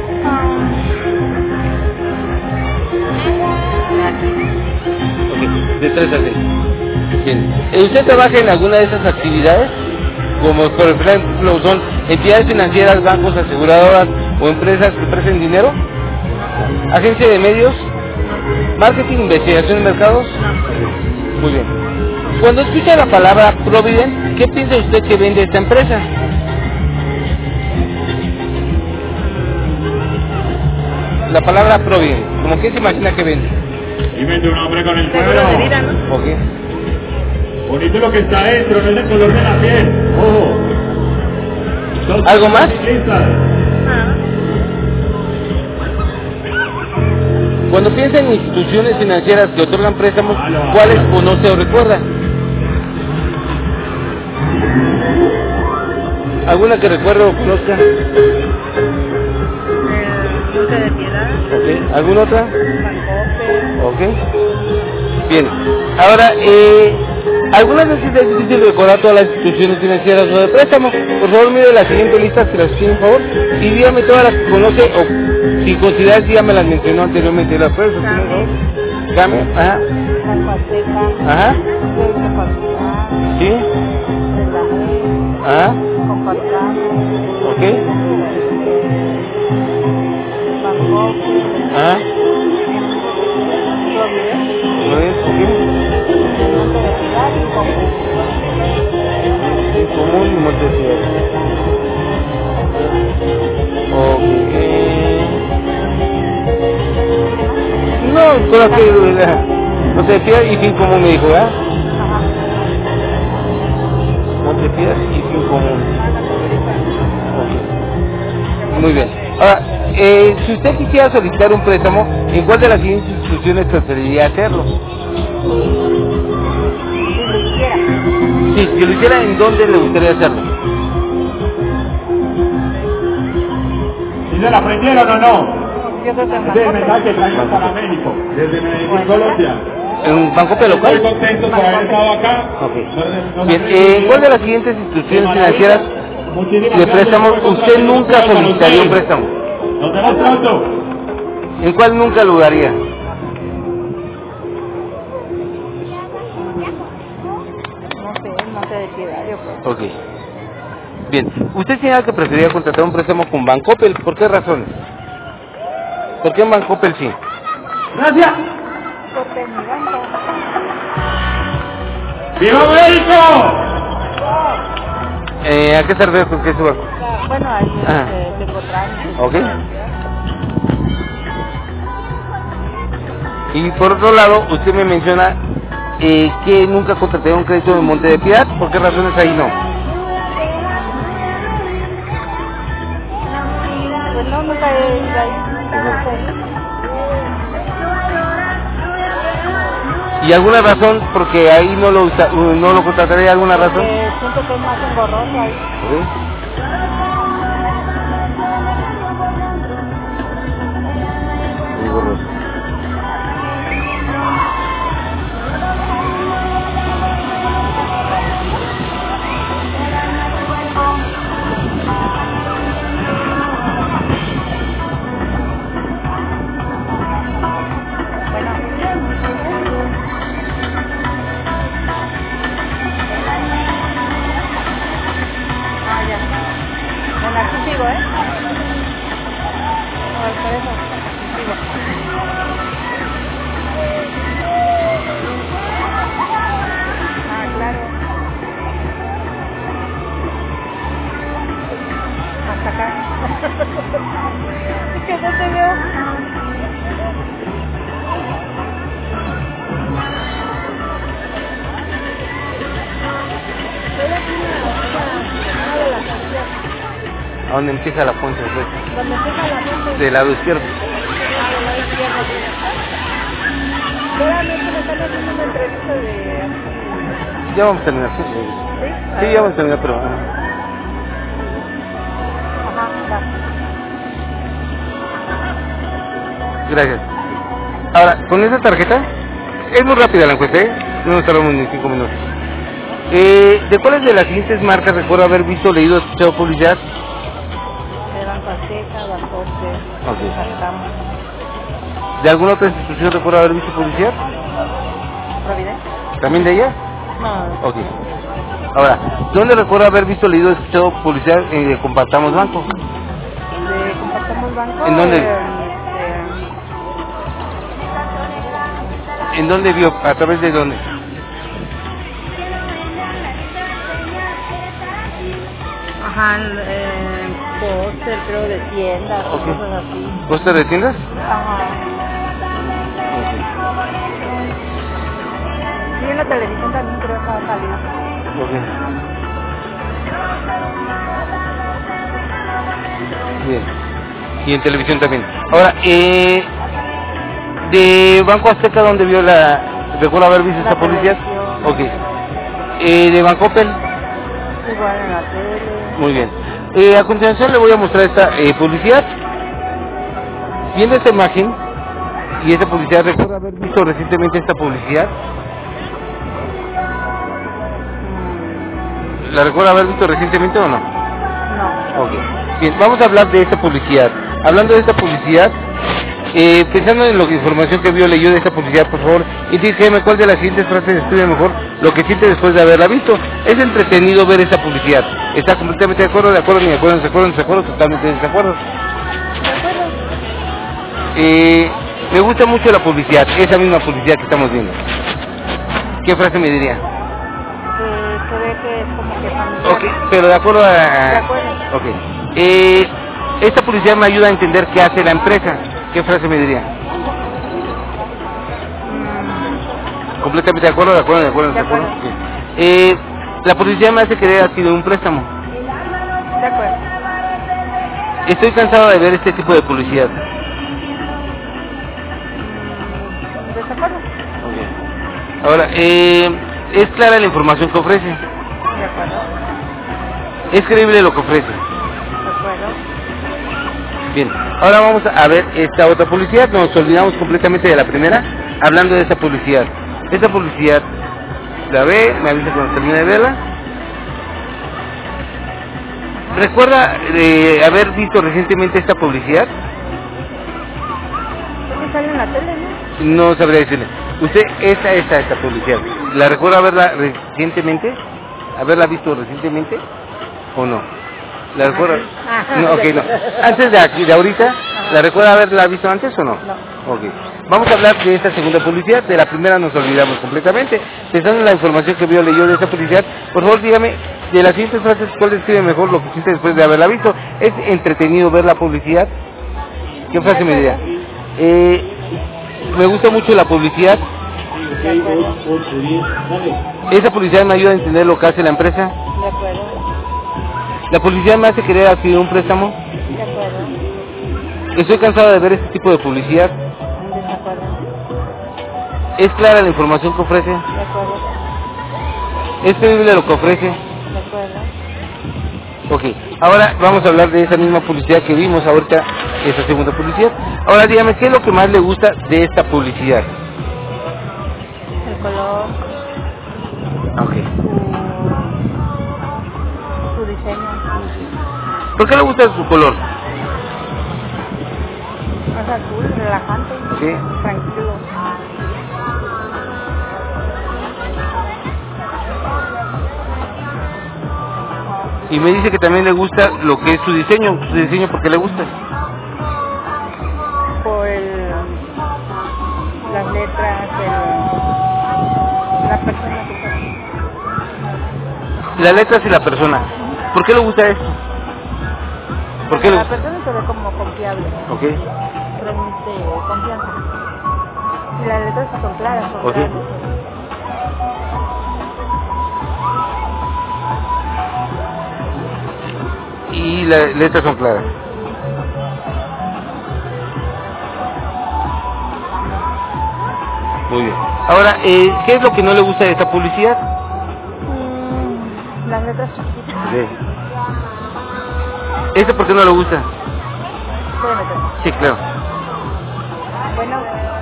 [SPEAKER 1] Okay. De 3 a 6. Bien. ¿Usted trabaja en alguna de esas actividades? Como por ejemplo son entidades financieras, bancos, aseguradoras o empresas que ofrecen dinero, agencia de medios, marketing, investigación de mercados. Muy bien. Cuando escucha la palabra Provident, ¿qué piensa usted que vende esta empresa? La palabra Provident, ¿cómo que se imagina que vende?
[SPEAKER 8] Y vende un hombre con el
[SPEAKER 7] Seguro de vida, ¿no?
[SPEAKER 1] Ok.
[SPEAKER 8] Bonito lo que está dentro, no es el color de la piel. Ojo.
[SPEAKER 1] ¿Algo más? Cuando piensa en instituciones financieras que otorgan préstamos, ¿cuáles conoce o recuerda? ¿Alguna que recuerde o conozca?
[SPEAKER 7] Monte de Piedad.
[SPEAKER 1] Okay. ¿Alguna otra?
[SPEAKER 7] Bancope.
[SPEAKER 1] Ok. Bien. Ahora, algunas veces es difícil recordar todas las instituciones financieras o de préstamo. Por favor, mire la siguiente lista, si las tiene, por favor. Y dígame todas las que conoce o si considera, si ya me las mencionó anteriormente. ¿Las puedes decir, por favor? Dame. Ajá. Ajá. Sí. Ajá. Ok. Ajá. Muy bien, ok. Común y Monte de Piedad. Ok. No, solo que Monte de Piedad y fin común me dijo, ¿verdad? Monte de Piedad y fin común. Okay. Muy bien. Ahora, si usted quisiera solicitar un préstamo, ¿en cuál de las siguientes instituciones preferiría hacerlo? Sí, si lo hiciera, ¿en dónde le gustaría hacerlo?
[SPEAKER 8] ¿Y se la aprendieron o no?
[SPEAKER 7] Yo creo que
[SPEAKER 8] Ese es el mensaje que traemos para México, desde Medellín, Colombia.
[SPEAKER 1] ¿En un Bancope local?
[SPEAKER 8] Estoy contento por haber estado acá.
[SPEAKER 1] Okay. Bien, ¿en cuál de las siguientes instituciones financieras de préstamo usted nunca solicitaría un préstamo?
[SPEAKER 8] Nos vemos pronto.
[SPEAKER 1] ¿En cuál nunca lo haría?
[SPEAKER 7] No sé, Monte de Piedad, yo creo.
[SPEAKER 1] Ok. Bien, ¿usted señala que preferiría contratar un préstamo con Bancoppel? ¿Por qué razones? ¿Por qué en Bancoppel sí?
[SPEAKER 8] Gracias.
[SPEAKER 7] Porque mi banco.
[SPEAKER 8] ¡Viva México!
[SPEAKER 1] ¿A qué se refiere con qué su banco?
[SPEAKER 7] Bueno, ahí
[SPEAKER 1] Ah.
[SPEAKER 7] tengo trámites.
[SPEAKER 1] Ok. Y por otro lado, usted me menciona que nunca contraté un crédito en Monte de Piedad. ¿Por qué razones ahí no?
[SPEAKER 7] Pues no, nunca he ido ahí.
[SPEAKER 1] ¿Y alguna razón porque ahí no lo contrataría? ¿Alguna razón?
[SPEAKER 7] Siento que es más engorroso ahí.
[SPEAKER 1] ¿Sí? Engorroso.
[SPEAKER 7] Es que no te veo.
[SPEAKER 1] ¿A dónde empieza la fuente?
[SPEAKER 7] ¿Dónde empieza la fuente?
[SPEAKER 1] Del lado izquierdo.
[SPEAKER 7] Del lado izquierdo. Claramente me están haciendo una entrevista de...
[SPEAKER 1] Ya vamos a terminar, ¿sí? Sí, ya vamos a terminar, pero...
[SPEAKER 7] Ajá, va.
[SPEAKER 1] Gracias. Ahora, con esa tarjeta, es muy rápida la encuesta, ¿eh? No nos tardamos ni 5 minutos. ¿De cuáles de las siguientes marcas recuerdo haber visto, leído, escuchado publicidad?
[SPEAKER 7] De Banco Azteca, Bancote,
[SPEAKER 1] Ok.
[SPEAKER 7] Sacamos,
[SPEAKER 1] ¿De alguna otra institución recuerdo haber visto publicidad?
[SPEAKER 7] Providencia.
[SPEAKER 1] ¿También de ella?
[SPEAKER 7] No,
[SPEAKER 1] Ok. Ahora, ¿dónde recuerdo haber visto, leído, escuchado publicidad de Compartamos Banco?
[SPEAKER 7] de Compartamos Banco.
[SPEAKER 1] ¿En dónde? ¿En dónde vio? ¿A través de dónde?
[SPEAKER 7] Ajá, póster, creo, de tiendas,
[SPEAKER 1] Ok.
[SPEAKER 7] cosas así.
[SPEAKER 1] ¿Póster de tiendas?
[SPEAKER 7] Ajá. Sí, en la televisión también creo que va a salir.
[SPEAKER 1] Ok. Bien. Y en televisión también. Ahora, de Banco Azteca, ¿dónde vio la... ¿Recuerdo haber visto esta publicidad? Ok. ¿De Bancoppel?
[SPEAKER 7] Igual en la tele.
[SPEAKER 1] Muy bien. A continuación le voy a mostrar esta publicidad. Viendo esta imagen y esta publicidad, ¿recuerdo haber visto recientemente esta publicidad? ¿La recuerdo haber visto recientemente o no?
[SPEAKER 7] No.
[SPEAKER 1] Ok. Bien, vamos a hablar de esta publicidad. Hablando de esta publicidad, pensando en la información que vio, leyó de esta publicidad, por favor, indíqueme cuál de las siguientes frases describe mejor lo que siente después de haberla visto. Es entretenido ver esta publicidad. ¿Está completamente de acuerdo, ni de acuerdo, ni de acuerdo, totalmente de acuerdo? Me gusta mucho la publicidad, esa misma publicidad que estamos viendo. ¿Qué frase me diría?
[SPEAKER 7] Se ve que es como que familiar.
[SPEAKER 1] Ok, pero de acuerdo a...
[SPEAKER 7] De acuerdo.
[SPEAKER 1] Ok. Esta publicidad me ayuda a entender qué hace la empresa. ¿Qué frase me diría? ¿Completamente de acuerdo, de acuerdo, de acuerdo, de acuerdo? Okay. La publicidad me hace creer ha sido un préstamo.
[SPEAKER 7] De acuerdo.
[SPEAKER 1] Estoy cansado de ver este tipo de publicidad.
[SPEAKER 7] ¿Desacuerdo?
[SPEAKER 1] Okay. Ahora, es clara la información que ofrece.
[SPEAKER 7] De acuerdo.
[SPEAKER 1] Es creíble lo que ofrece.
[SPEAKER 7] De acuerdo.
[SPEAKER 1] Bien, ahora vamos a ver esta otra publicidad. Nos olvidamos completamente de la primera, hablando de esta publicidad. Esta publicidad, la ve, me avisa cuando termine de verla. ¿Recuerda haber visto recientemente esta publicidad?
[SPEAKER 7] ¿Qué sale en la tele, no?
[SPEAKER 1] No sabría decirle. Usted, esta publicidad, ¿la recuerda haberla recientemente? ¿Haberla visto recientemente o no? ¿La recuerda? No, ok, no. Antes de aquí, de ahorita, ¿la recuerda haberla visto antes o no?
[SPEAKER 7] No.
[SPEAKER 1] Ok. Vamos a hablar de esta segunda publicidad. De la primera nos olvidamos completamente. Pensando en la información que vio, leyó de esta publicidad, por favor dígame, de las siguientes frases, ¿cuál describe mejor lo que siente después de haberla visto? ¿Es entretenido ver la publicidad? ¿Qué frase me diría? Me gusta mucho la publicidad. ¿Esa publicidad me ayuda a entender lo que hace la empresa?
[SPEAKER 7] De acuerdo.
[SPEAKER 1] ¿La publicidad me hace querer adquirir un préstamo?
[SPEAKER 7] De acuerdo.
[SPEAKER 1] Estoy cansado de ver este tipo de publicidad.
[SPEAKER 7] De acuerdo.
[SPEAKER 1] ¿Es clara la información que ofrece?
[SPEAKER 7] De acuerdo.
[SPEAKER 1] ¿Es creíble lo que ofrece?
[SPEAKER 7] De acuerdo.
[SPEAKER 1] Ok, ahora vamos a hablar de esa misma publicidad que vimos ahorita, esa segunda publicidad. Ahora dígame, ¿qué es lo que más le gusta de esta publicidad?
[SPEAKER 7] El color,
[SPEAKER 1] Ok.
[SPEAKER 7] su diseño.
[SPEAKER 1] ¿Por qué le gusta su color?
[SPEAKER 7] Es azul, relajante,
[SPEAKER 1] Sí.
[SPEAKER 7] tranquilo.
[SPEAKER 1] Y me dice que también le gusta lo que es su diseño. ¿Su diseño por qué le gusta?
[SPEAKER 7] Por las letras, la persona que está.
[SPEAKER 1] Las letras y la persona. ¿Por qué le gusta esto? ¿Por qué le
[SPEAKER 7] La
[SPEAKER 1] gusta?
[SPEAKER 7] persona se ve como confiable,
[SPEAKER 1] Ok.
[SPEAKER 7] transmite confianza. Y las letras son claras, son
[SPEAKER 1] Ok.
[SPEAKER 7] grandes.
[SPEAKER 1] Y las letras son claras. Muy bien. Ahora, ¿qué es lo que no le gusta de esta publicidad?
[SPEAKER 7] Las letras chiquitas.
[SPEAKER 1] Sí. ¿Este por qué no le gusta?
[SPEAKER 7] Espérame.
[SPEAKER 1] Sí, claro.
[SPEAKER 7] Bueno,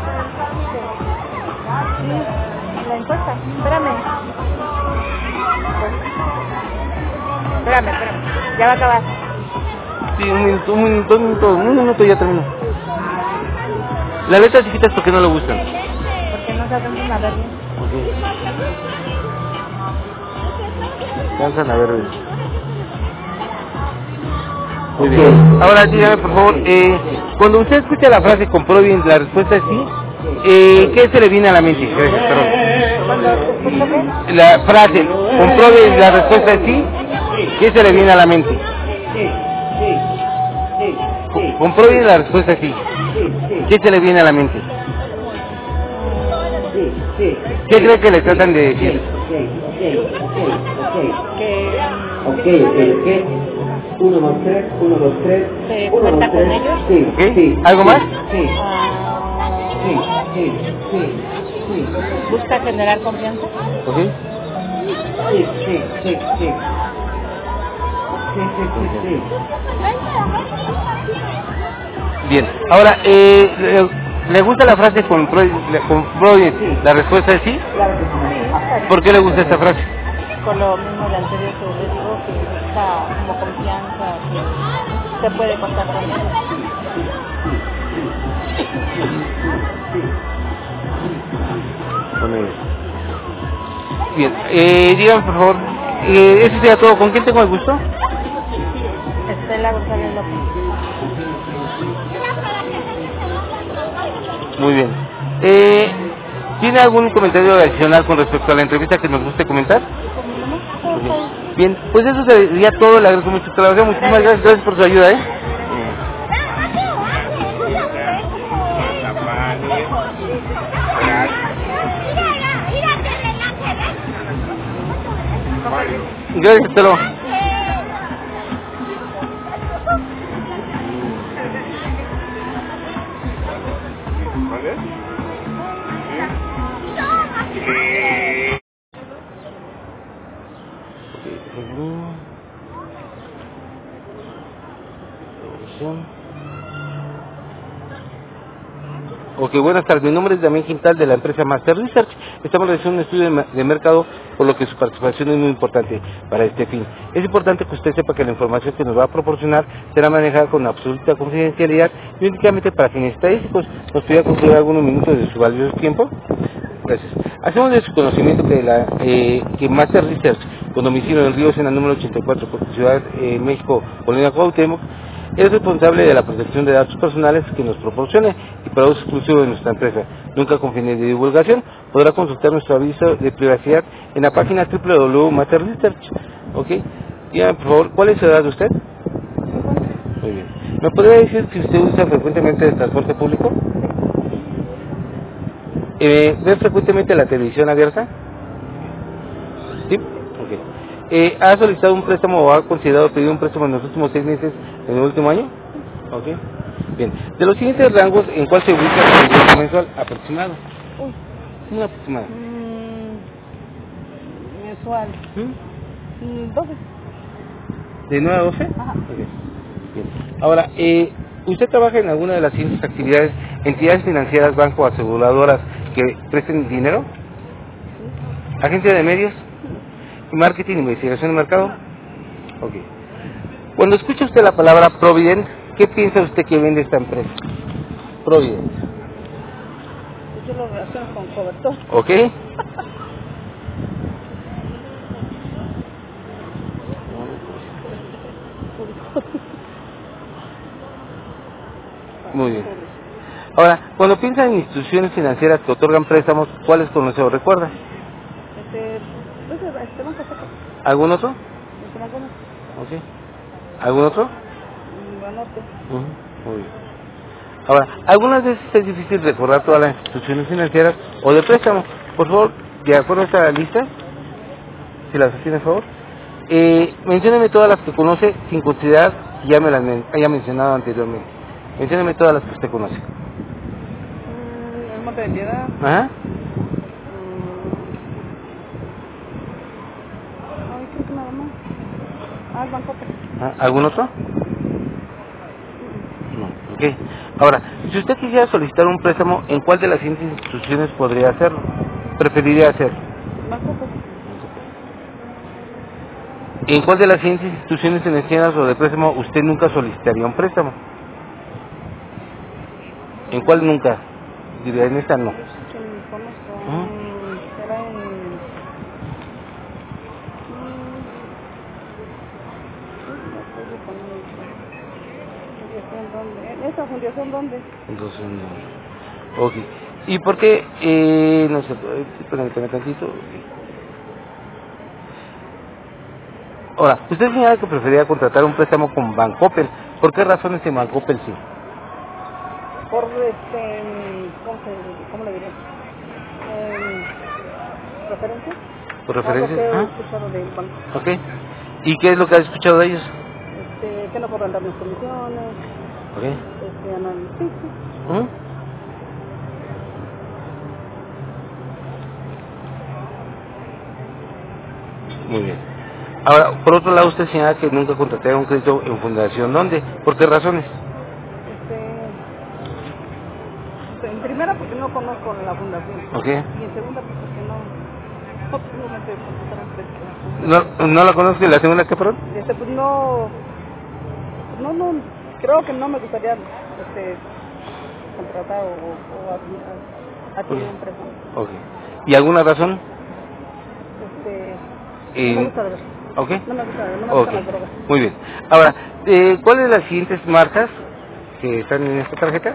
[SPEAKER 7] sí, la encuesta, espérame. Pues, espérame, ya va a acabar.
[SPEAKER 1] Sí, un minuto, ya termino. Las letras chiquitas, ¿por qué no le gustan?
[SPEAKER 7] Porque no se alcanzan a ver bien.
[SPEAKER 1] Cansan a ver bien. Muy bien. Ahora dígame por favor, cuando usted escucha la frase comprueben, la respuesta es sí, ¿qué se le viene a la mente? Gracias, perdón.
[SPEAKER 7] Cuando escucho qué,
[SPEAKER 1] La frase compruebe, la respuesta es sí, ¿qué se le viene a la mente? Compruebe, la respuesta es sí, ¿qué se le viene a la mente? ¿Qué cree que le tratan de decir?
[SPEAKER 7] que
[SPEAKER 9] 1, 2, 3, 1, 2, 3.
[SPEAKER 7] se cuenta con ellos.
[SPEAKER 9] Sí,
[SPEAKER 1] ¿Ok?
[SPEAKER 9] sí.
[SPEAKER 1] ¿Algo más?
[SPEAKER 9] Sí,
[SPEAKER 7] Ah,
[SPEAKER 9] sí, sí, sí, sí.
[SPEAKER 7] busca generar confianza.
[SPEAKER 1] ¿Ok?
[SPEAKER 9] Sí, sí, sí, sí. Sí, sí, sí, sí.
[SPEAKER 1] Bien. Ahora, ¿le gusta la frase compruebe, la respuesta es sí?
[SPEAKER 9] Claro que sí.
[SPEAKER 1] ¿Por qué le gusta esta frase?
[SPEAKER 7] Con lo mismo de anterior que les digo, que busca como confianza, que se puede contar con ellos.
[SPEAKER 1] Bien, díganme por favor, eso sería todo. ¿Con quién tengo el gusto?
[SPEAKER 7] Estela González López.
[SPEAKER 1] Muy bien. ¿Tiene algún comentario adicional con respecto a la entrevista que nos guste comentar? Muy bien. Bien, pues eso sería todo. Le agradezco mucho. Muchísimas gracias por su ayuda, Gracias, hasta luego. Ok, buenas tardes. Mi nombre es Damián Quintal de la empresa Master Research. Estamos realizando un estudio de mercado, por lo que su participación es muy importante para este fin. Es importante que usted sepa que la información que nos va a proporcionar será manejada con absoluta confidencialidad y únicamente para fines estadísticos. ¿Nos podría conceder algunos minutos de su valioso tiempo? Gracias. Hacemos de su conocimiento que Master Research, con domicilio en Río Sena número 84, por Ciudad México, Colonia Cuauhtémoc, es responsable de la protección de datos personales que nos proporcione y para uso exclusivo de nuestra empresa, nunca con fines de divulgación. Podrá consultar nuestro aviso de privacidad en la página www.masterresearch. ¿Ok? Dígame, por favor, ¿cuál es la edad de usted? Muy bien. ¿Me podría decir si usted usa frecuentemente el transporte público? ¿Ve frecuentemente la televisión abierta? ¿Sí? Ok. ¿Ha solicitado un préstamo o ha considerado pedir un préstamo en los últimos 6 meses en el último año? Ok. Bien. De los siguientes rangos, ¿en cuál se ubica el ingreso mensual aproximado? Una aproximada.
[SPEAKER 7] Mensual. 12.
[SPEAKER 1] ¿De 9 a 12?
[SPEAKER 7] Ajá.
[SPEAKER 1] Okay. Bien. Ahora, ¿usted trabaja en alguna de las siguientes actividades, entidades financieras, bancos, aseguradoras que presten dinero? ¿Agencia de medios? ¿Marketing, investigación de mercado? Ok. Cuando escucha usted la palabra Provident, ¿qué piensa usted que vende esta empresa? Provident.
[SPEAKER 7] Yo lo relaciono con cobertor.
[SPEAKER 1] ¿Ok? Muy bien. Ahora, cuando piensa en instituciones financieras que otorgan préstamos, ¿cuáles conoce o recuerda?
[SPEAKER 7] Banco Azteca.
[SPEAKER 1] ¿Algún otro?
[SPEAKER 7] Banco Azteca.
[SPEAKER 1] Ok. ¿Algún otro?
[SPEAKER 7] Banorte.
[SPEAKER 1] Muy bien. Ahora, algunas veces es difícil recordar todas las instituciones financieras o de préstamo. Por favor, de acuerdo a esta lista, si las tiene, por favor, mencióneme todas las que conoce sin considerar si ya me las haya mencionado anteriormente. Mencióneme todas las que usted conoce.
[SPEAKER 7] El Monte de Piedad.
[SPEAKER 1] Ajá.
[SPEAKER 7] Ay, creo que nada más. El Banco Azteca.
[SPEAKER 1] ¿Algún otro? No. Ok. Ahora, si usted quisiera solicitar un préstamo, ¿en cuál de las siguientes instituciones podría hacerlo? ¿Preferiría hacerlo?
[SPEAKER 7] Banco Azteca.
[SPEAKER 1] ¿En cuál de las siguientes instituciones financieras o de préstamo usted nunca solicitaría un préstamo? ¿En cuál nunca? Diría, en esta no.
[SPEAKER 7] Yo sí que me conozco. Será en... ¿Esa fundación dónde?
[SPEAKER 1] Entonces, no. Ok. ¿Y por qué? No sé, permítame tantito. Ahora, usted señala que preferiría contratar un préstamo con Bancoppel. ¿Por qué razones en Bancoppel sí?
[SPEAKER 7] Por ¿cómo le diré? ¿Referencia?
[SPEAKER 1] ¿Por referencia?
[SPEAKER 7] Algo que he escuchado del banco.
[SPEAKER 1] Ok. ¿Y qué es lo que has escuchado de ellos?
[SPEAKER 7] Que no cobran las comisiones.
[SPEAKER 1] Ok.
[SPEAKER 7] Análisis.
[SPEAKER 1] Muy bien. Ahora, por otro lado, usted señala que nunca contrataría un crédito en fundación. ¿Dónde? ¿Por qué razones?
[SPEAKER 7] En primera, porque no conozco la fundación.
[SPEAKER 1] Ok.
[SPEAKER 7] Y en segunda, pues porque no tengo mente de contratar un crédito.
[SPEAKER 1] ¿No la conozco? ¿Y la segunda qué, perdón?
[SPEAKER 7] Pues no, creo que no me gustaría contratar o adquirir un préstamo.
[SPEAKER 1] Ok. ¿Y alguna razón?
[SPEAKER 7] No me gusta de ver.
[SPEAKER 1] ¿Ok?
[SPEAKER 7] No me gustan las drogas.
[SPEAKER 1] Muy bien. Ahora, ¿cuáles de las siguientes marcas que están en esta tarjeta?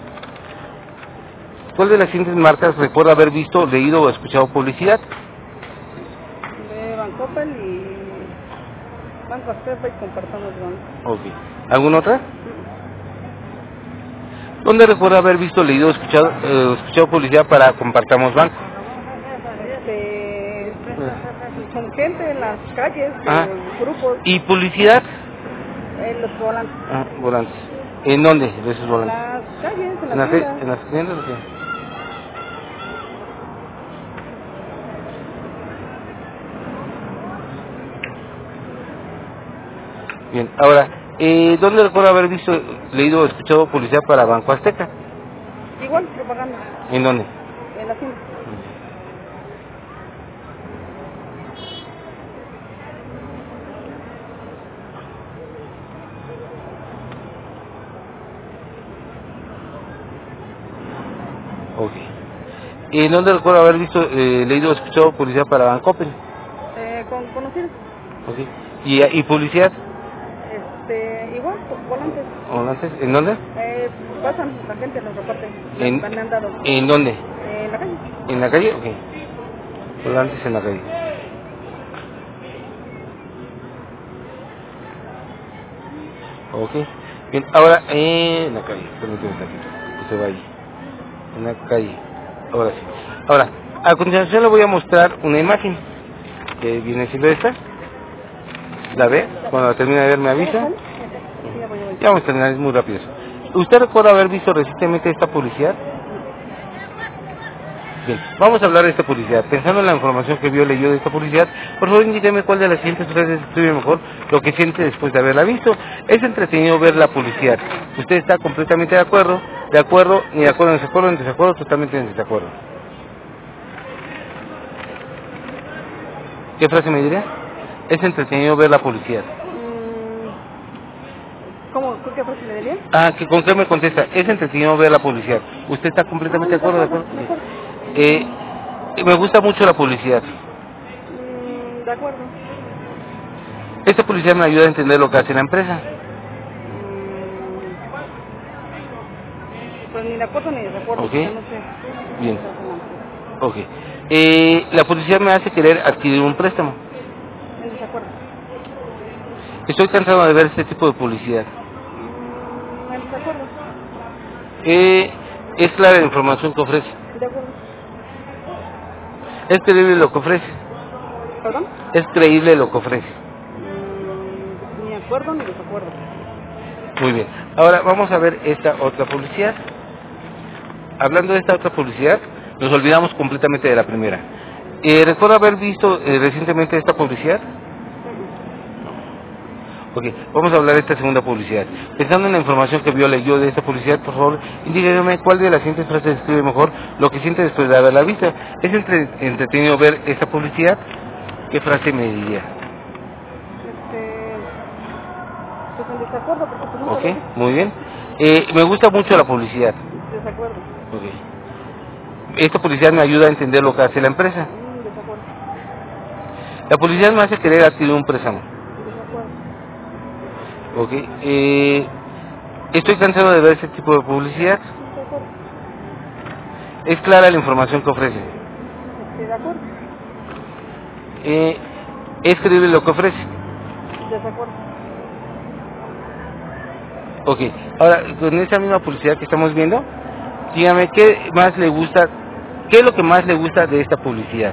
[SPEAKER 1] ¿Cuál de las siguientes marcas recuerda haber visto, leído o escuchado publicidad?
[SPEAKER 7] De Bancoppel y Banco Azteca y Compartamos Banco.
[SPEAKER 1] Ok. ¿Alguna otra? ¿Dónde recuerda haber visto, leído o escuchado publicidad para Compartamos Banco?
[SPEAKER 7] Con gente en las calles, grupos.
[SPEAKER 1] ¿Y publicidad?
[SPEAKER 7] Los volantes.
[SPEAKER 1] Volantes. ¿En dónde de esos volantes?
[SPEAKER 7] En las calles, en las
[SPEAKER 1] tiendas. ¿En las tiendas o qué? Bien, ahora, ¿dónde recuerda haber visto, leído o escuchado publicidad para Banco Azteca?
[SPEAKER 7] Igual, propaganda.
[SPEAKER 1] ¿En dónde?
[SPEAKER 7] En la tienda.
[SPEAKER 1] Ok. ¿En dónde recuerda haber visto, leído o escuchado publicidad para Bancoppel?
[SPEAKER 7] Con conocidos.
[SPEAKER 1] Ok. ¿Y publicidad?
[SPEAKER 7] Igual, volantes.
[SPEAKER 1] ¿Volantes? ¿En dónde?
[SPEAKER 7] Pasan, la gente nos reparte.
[SPEAKER 1] ¿En dónde?
[SPEAKER 7] En la calle.
[SPEAKER 1] ¿En la calle? Ok. Volantes en la calle. Ok. Bien, ahora, en la calle. Permíteme un tantito, que se va ahí. En la calle. Ahora sí. Ahora, a continuación le voy a mostrar una imagen que viene siendo esta. ¿La ve? Cuando la termine de ver me avisa. Ya vamos a terminar, es muy rápido. ¿Usted recuerda haber visto recientemente esta publicidad? Bien, vamos a hablar de esta publicidad. Pensando en la información que vio, leyó de esta publicidad, por favor indíqueme cuál de las siguientes frases describe mejor lo que siente después de haberla visto. Es entretenido ver la publicidad. Usted está completamente de acuerdo, ni de acuerdo, en desacuerdo, totalmente en desacuerdo. ¿Qué frase me diría? Es entretenido ver la publicidad.
[SPEAKER 7] ¿Cómo? ¿Qué frase le diría?
[SPEAKER 1] ¿Con qué me contesta? Es entretenido ver la publicidad. ¿Usted está completamente de acuerdo? ¿De acuerdo? Me gusta mucho la publicidad.
[SPEAKER 7] De acuerdo.
[SPEAKER 1] Esta publicidad me ayuda a entender lo que hace la empresa.
[SPEAKER 7] Pues ni de acuerdo ni de acuerdo.
[SPEAKER 1] Ok.
[SPEAKER 7] No sé.
[SPEAKER 1] Bien. Ok. La publicidad me hace querer adquirir un préstamo.
[SPEAKER 7] En desacuerdo.
[SPEAKER 1] Estoy cansado de ver este tipo de publicidad.
[SPEAKER 7] En desacuerdo.
[SPEAKER 1] Es clara la información que ofrece.
[SPEAKER 7] De acuerdo.
[SPEAKER 1] Es creíble lo que ofrece.
[SPEAKER 7] ¿Perdón?
[SPEAKER 1] Es creíble lo que ofrece.
[SPEAKER 7] Ni acuerdo ni desacuerdo.
[SPEAKER 1] Muy bien. Ahora vamos a ver esta otra publicidad. Hablando de esta otra publicidad, nos olvidamos completamente de la primera. ¿Recuerda haber visto recientemente esta publicidad? Ok, vamos a hablar de esta segunda publicidad. Pensando en la información que vio, leyó de esta publicidad, por favor, indíqueme cuál de las siguientes frases describe mejor lo que siente después de haberla visto. ¿Es entretenido ver esta publicidad? ¿Qué frase me diría?
[SPEAKER 7] Pues en desacuerdo, porque pues nunca
[SPEAKER 1] Ok,
[SPEAKER 7] lo vi.
[SPEAKER 1] muy bien. Me gusta mucho la publicidad.
[SPEAKER 7] Desacuerdo.
[SPEAKER 1] Ok. Esta publicidad me ayuda a entender lo que hace la empresa.
[SPEAKER 7] Desacuerdo.
[SPEAKER 1] La publicidad me hace querer adquirir un préstamo.
[SPEAKER 7] Desacuerdo.
[SPEAKER 1] Ok. Estoy cansado de ver este tipo de publicidad.
[SPEAKER 7] Desacuerdo.
[SPEAKER 1] Es clara la información que ofrece.
[SPEAKER 7] De acuerdo.
[SPEAKER 1] Es creíble lo que ofrece.
[SPEAKER 7] Desacuerdo.
[SPEAKER 1] Ok. Ahora, con esa misma publicidad que estamos viendo, dígame qué más le gusta, qué es lo que más le gusta de esta publicidad.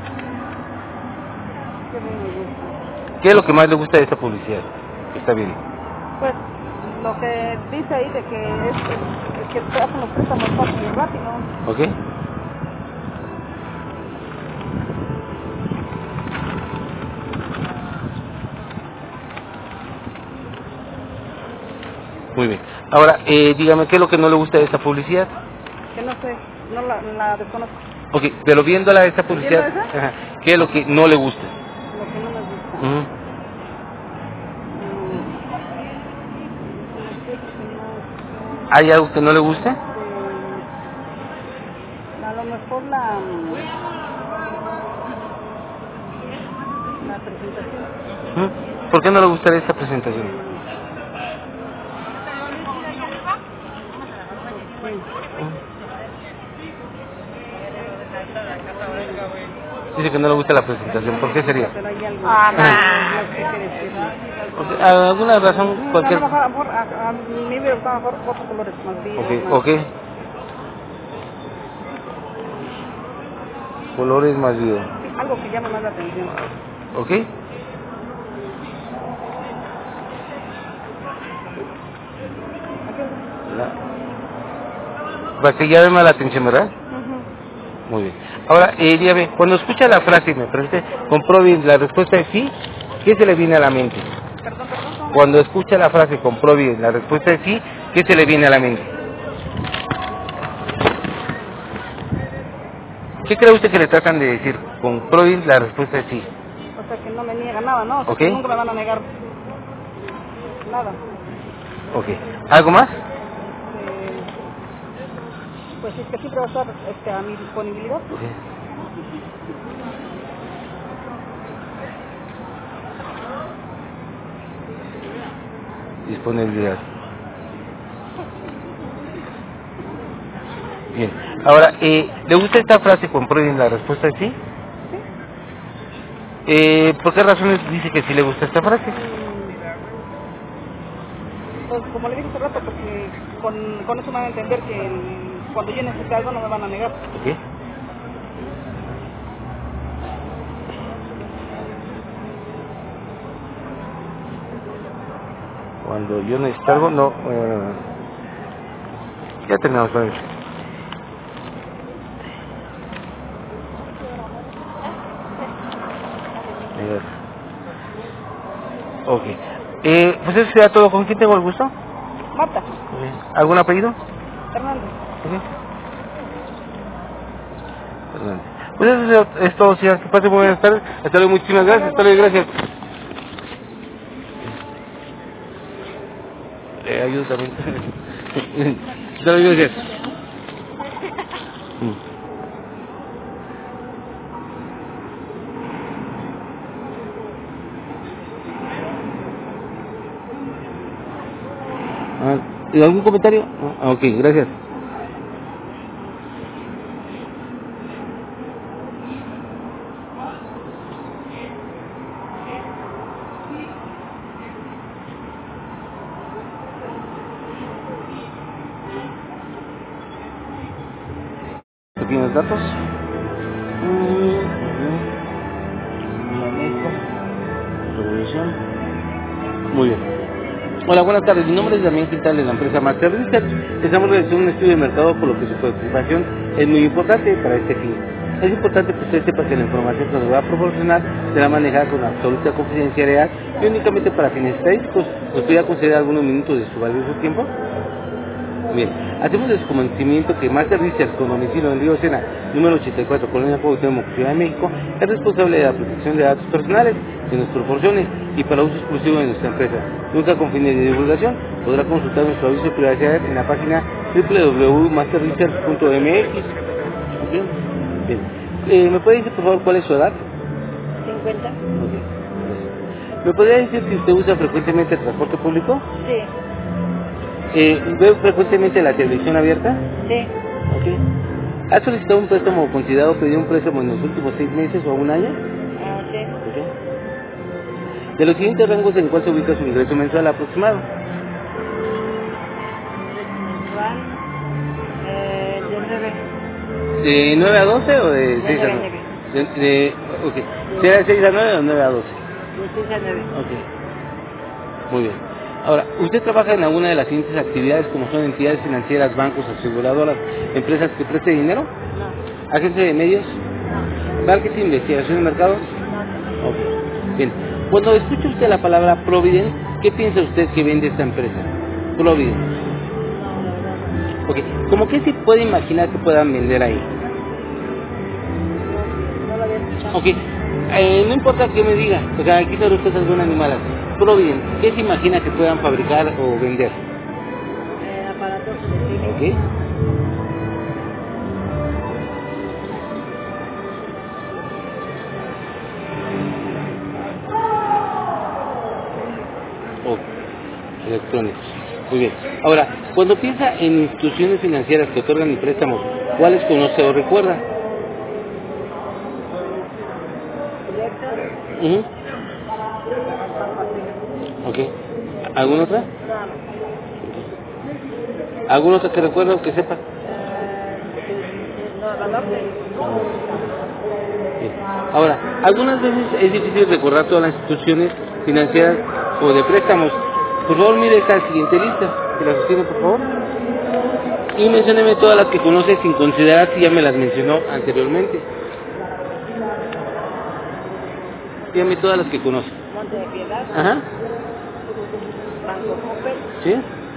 [SPEAKER 7] ¿Qué me gusta?
[SPEAKER 1] ¿Qué es lo que más le gusta de esta publicidad? Está bien.
[SPEAKER 7] Pues lo que dice ahí de que es que te hacen los préstamos fácil y rápido.
[SPEAKER 1] Ok. Muy bien. Ahora, dígame qué es lo que no le gusta de esta publicidad.
[SPEAKER 7] Que no sé, no la desconozco.
[SPEAKER 1] Ok, pero viéndola esta publicidad,
[SPEAKER 7] ¿Viendo esa?
[SPEAKER 1] ajá, ¿qué es lo que no le gusta?
[SPEAKER 7] Lo que no me gusta.
[SPEAKER 1] Ujú. ¿Hay algo que no le gusta?
[SPEAKER 7] A lo mejor la presentación.
[SPEAKER 1] Ujú. ¿Por qué no le gustaría esta presentación? Dice que no le gusta la presentación. ¿Por qué sería?
[SPEAKER 7] Pero hay algo.
[SPEAKER 1] Ah,
[SPEAKER 7] No sé qué decir.
[SPEAKER 1] Okay. ¿Alguna razón? Cualquier...
[SPEAKER 7] A lo mejor a mí me gustan mejor otros colores más vivos.
[SPEAKER 1] Ok. Colores más vivos.
[SPEAKER 7] Algo que llame más la atención.
[SPEAKER 1] Ok. Para que llame más la atención, ¿verdad? Muy bien. Ahora, dígame, cuando escucha la frase y me pregunte, compruebe la respuesta es sí, ¿qué se le viene a la mente?
[SPEAKER 7] Perdón.
[SPEAKER 1] Cuando escucha la frase, compruebe la respuesta es sí, ¿qué se le viene a la mente? ¿Qué cree usted que le tratan de decir? Compruebe la respuesta es sí.
[SPEAKER 7] O sea, que no me niega nada, ¿no? O sea,
[SPEAKER 1] Ok.
[SPEAKER 7] que nunca me van a negar nada.
[SPEAKER 1] Ok. ¿Algo más?
[SPEAKER 7] Pues es que siempre va a estar a mi disponibilidad.
[SPEAKER 1] Ok. Disponibilidad. Bien. Ahora, ¿le gusta esta frase? Comprueben la respuesta es sí. ¿Por qué razones dice que sí le gusta esta frase?
[SPEAKER 7] Pues como le dije hace rato, porque con eso me van a entender que cuando yo necesite algo no me van a negar.
[SPEAKER 1] Ok. Cuando yo necesito algo, no. Ya terminamos con eso. Ok. Pues eso sería todo. ¿Con quién tengo el gusto?
[SPEAKER 7] Marta,
[SPEAKER 1] ¿Algún apellido?
[SPEAKER 7] Fernando.
[SPEAKER 1] Ok. Fernández. Pues eso es todo, señor. Que pase muy buenas tardes. Hasta luego, muchísimas gracias. Hasta luego, gracias. Ayudo también. Hasta luego, gracias. ¿Y algún comentario? Ok, gracias. ¿Tienes datos? Revolución. Muy bien. Hola, buenas tardes. Mi nombre es Damián Quintal de la empresa Master Research. Estamos realizando un estudio de mercado, por lo que su participación es muy importante para este fin. Es importante que usted sepa que la información que nos va a proporcionar será manejada con absoluta confidencialidad y únicamente para fines estadísticos. ¿Nos podría conceder algunos minutos de su valioso tiempo? Bien, hacemos de su conocimiento que Master Research, con domicilio en Río Sena, número 84, Colonia Cuauhtémoc, Ciudad de México, es responsable de la protección de datos personales que nos proporcione y para uso exclusivo de nuestra empresa. Nunca con fines de divulgación. Podrá consultar nuestro aviso de privacidad en la página www.masterresearch.mx. Bien. Bien. ¿Me puede decir, por favor, cuál es su edad?
[SPEAKER 7] 50.
[SPEAKER 1] Okay. ¿Me podría decir si usted usa frecuentemente el transporte público?
[SPEAKER 7] Sí.
[SPEAKER 1] ¿Ve frecuentemente la televisión abierta?
[SPEAKER 7] Sí.
[SPEAKER 1] Okay. ¿Ha solicitado un préstamo o considerado pedir un préstamo en los últimos 6 meses o un año?
[SPEAKER 7] Sí.
[SPEAKER 1] Okay. De los siguientes rangos, ¿en cuál se ubica su ingreso mensual aproximado?
[SPEAKER 7] Mensual, de 9.
[SPEAKER 1] ¿De 9 a 12 o de 6 a 9? Okay. ¿Será de 6 a 9 o 9 a 12?
[SPEAKER 7] De 6 a 9.
[SPEAKER 1] Ok. Muy bien. Ahora, ¿usted trabaja en alguna de las siguientes actividades, como son entidades financieras, bancos, aseguradoras, empresas que presten dinero?
[SPEAKER 7] No.
[SPEAKER 1] ¿Agencia de medios?
[SPEAKER 7] No.
[SPEAKER 1] ¿Marketing, investigación de mercado?
[SPEAKER 7] No.
[SPEAKER 1] Ok. Bien. Cuando escucha usted la palabra Provident, ¿qué piensa usted que vende esta empresa? Provident.
[SPEAKER 7] No, la verdad no.
[SPEAKER 1] Ok. ¿Cómo qué se puede imaginar que puedan vender ahí?
[SPEAKER 7] No lo había escuchado.
[SPEAKER 1] Ok. No importa qué me diga. O sea, aquí solo usted alguna animal. Provident, ¿qué se imagina que puedan fabricar o vender?
[SPEAKER 7] Aparatos electrónicos.
[SPEAKER 1] Ok. Oh, electrónicos. Muy bien. Ahora, cuando piensa en instituciones financieras que otorgan préstamos, ¿cuáles conoce o recuerda? Uh-huh. Ok. ¿Alguna otra? ¿Alguna otra que recuerde o que sepa? Bien. Ahora, algunas veces es difícil recordar todas las instituciones financieras o de préstamos. Por favor, mire esta siguiente lista, que la sostiene, por favor. Y mencióneme todas las que conoce sin considerar si ya me las mencionó anteriormente. Dígame todas las que conoce.
[SPEAKER 7] Monte de Piedad.
[SPEAKER 1] Ajá.
[SPEAKER 7] Banco Coppel.
[SPEAKER 1] ¿Sí?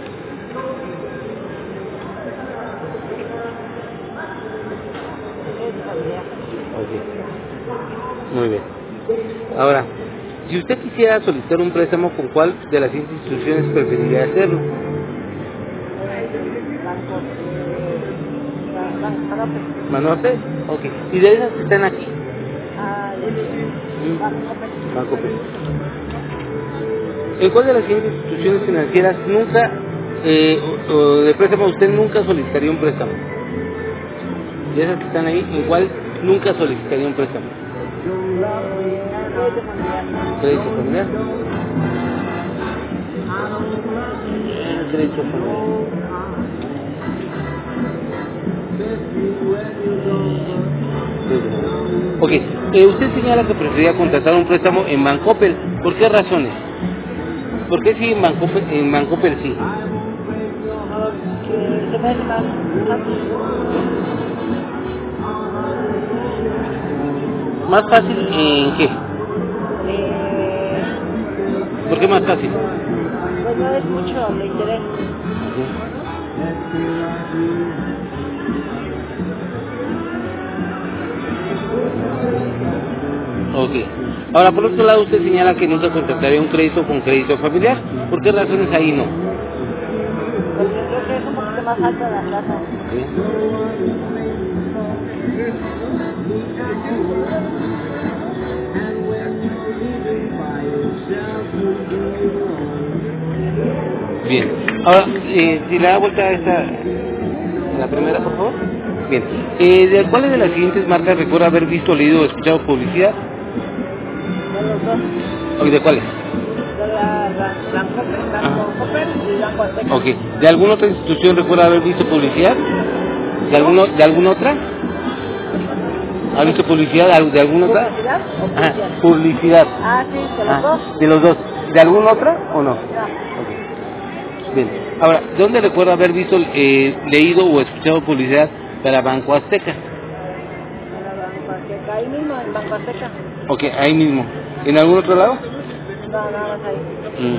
[SPEAKER 1] Ok. Muy bien. Ahora, si usted quisiera solicitar un préstamo, ¿con cuál de las instituciones preferiría hacerlo? ¿Banorte? Ok. ¿Y de esas que están aquí? Banco Coppel. ¿En cuál de las siguientes instituciones financieras nunca, o de préstamo, usted nunca solicitaría un préstamo? De esas que están ahí, ¿en cuál nunca solicitaría un préstamo? Crédito familiar. Crédito familiar. Ok, usted señala que preferiría contratar un préstamo en Bancoppel. ¿Por qué razones? ¿Por qué sí en Bancoppel sí?
[SPEAKER 7] Se me hace más fácil.
[SPEAKER 1] ¿Más fácil en qué? ¿Por qué más fácil?
[SPEAKER 7] Pues no es mucho el interés.
[SPEAKER 1] Ok. Ahora, por otro lado, usted señala que nunca contrataría un crédito con crédito familiar. ¿Por qué razones ahí no?
[SPEAKER 7] Porque creo que es un poquito más alta la tasa.
[SPEAKER 1] ¿Sí? Bien. Ahora, si le da vuelta a esta, la primera, por favor. Bien. ¿De cuáles de las siguientes marcas recuerda haber visto, leído o escuchado publicidad?
[SPEAKER 7] De los dos.
[SPEAKER 1] ¿O de cuáles?
[SPEAKER 7] De la Banco Copper y Banco Azteca.
[SPEAKER 1] Ok. ¿De alguna otra institución recuerda haber visto publicidad? ¿De alguna otra? ¿Ha visto publicidad de alguna otra?
[SPEAKER 7] ¿Publicidad o
[SPEAKER 1] Ajá,
[SPEAKER 7] publicidad?
[SPEAKER 1] publicidad.
[SPEAKER 7] Ah, sí, de los dos.
[SPEAKER 1] De los dos. ¿De alguna otra o no?
[SPEAKER 7] No.
[SPEAKER 1] Ok. Bien. Ahora, ¿dónde recuerda haber visto, leído o escuchado publicidad para Banco Azteca?
[SPEAKER 7] En la Banco Azteca, ahí mismo, en Banco Azteca.
[SPEAKER 1] Ok, ahí mismo. ¿En algún otro lado?
[SPEAKER 7] No, nada más ahí.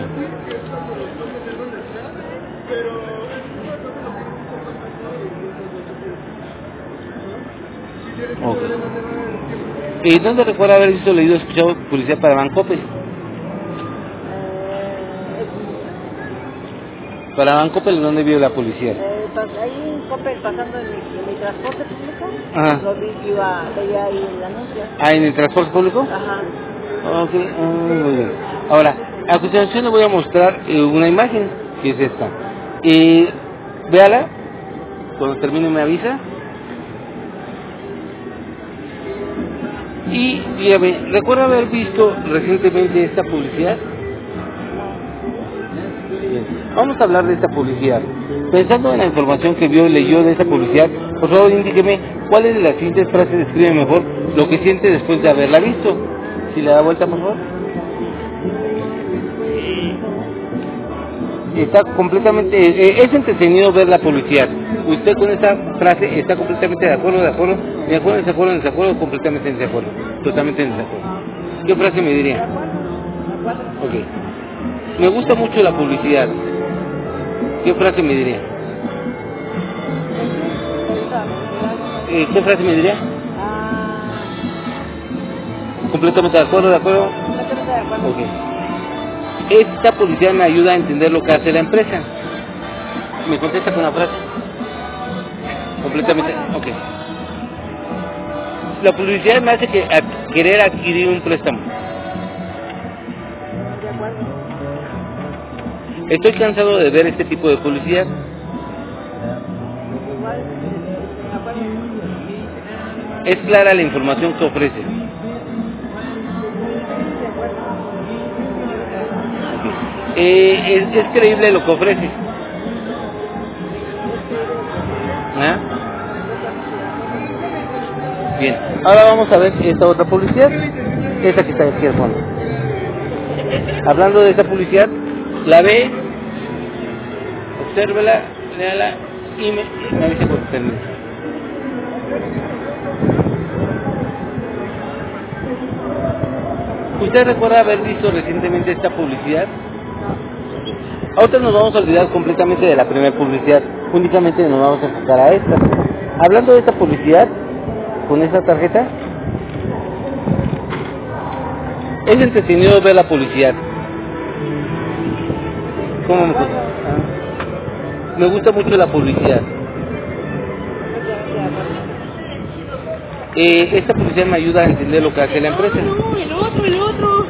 [SPEAKER 1] Ok. ¿Dónde recuerda haber visto, leído o escuchado publicidad para Bancoppel? Para Bancoppel, ¿dónde vio la publicidad?
[SPEAKER 7] Ahí en Coppel, pasando en mi transporte público,
[SPEAKER 1] Ajá.
[SPEAKER 7] lo vi, veía ahí el anuncio.
[SPEAKER 1] Ah, ¿en el transporte público?
[SPEAKER 7] Ajá.
[SPEAKER 1] Ok, muy bien. Ahora, a continuación le voy a mostrar una imagen, que es esta. Véala, cuando termine me avisa. Y dígame, ¿recuerda haber visto recientemente esta publicidad? Bien. Vamos a hablar de esta publicidad. Pensando en la información que vio y leyó de esta publicidad, por favor indíqueme cuáles de las siguientes frases describe mejor lo que siente después de haberla visto. Si le da vuelta, por favor. Está completamente, es entretenido ver la publicidad. Usted con esta frase está completamente de acuerdo, completamente en desacuerdo, totalmente en desacuerdo. ¿Qué frase me diría? Ok. Me gusta mucho la publicidad. ¿Qué frase me diría? ¿Qué frase me diría? Completamente de acuerdo, Ok. Esta publicidad me ayuda a entender lo que hace la empresa. ¿Me contesta con una frase? Completamente, ok. La publicidad me hace querer adquirir un préstamo. Estoy cansado de ver este tipo de publicidad. Es clara la información que ofrece. Es creíble lo que ofrece. ¿Ah? Bien, ahora vamos a ver esta otra publicidad, esta que está aquí al fondo. Hablando de esta publicidad, la ve, obsérvela, léala y me avisa cuando termine. ¿Usted recuerda haber visto recientemente esta publicidad? Ahorita nos vamos a olvidar completamente de la primera publicidad, únicamente nos vamos a enfocar a esta. Hablando de esta publicidad, con esta tarjeta, es entretenido ver la publicidad. ¿Cómo me gusta? Me gusta mucho la publicidad. Esta publicidad me ayuda a entender lo que hace la empresa.
[SPEAKER 7] El otro.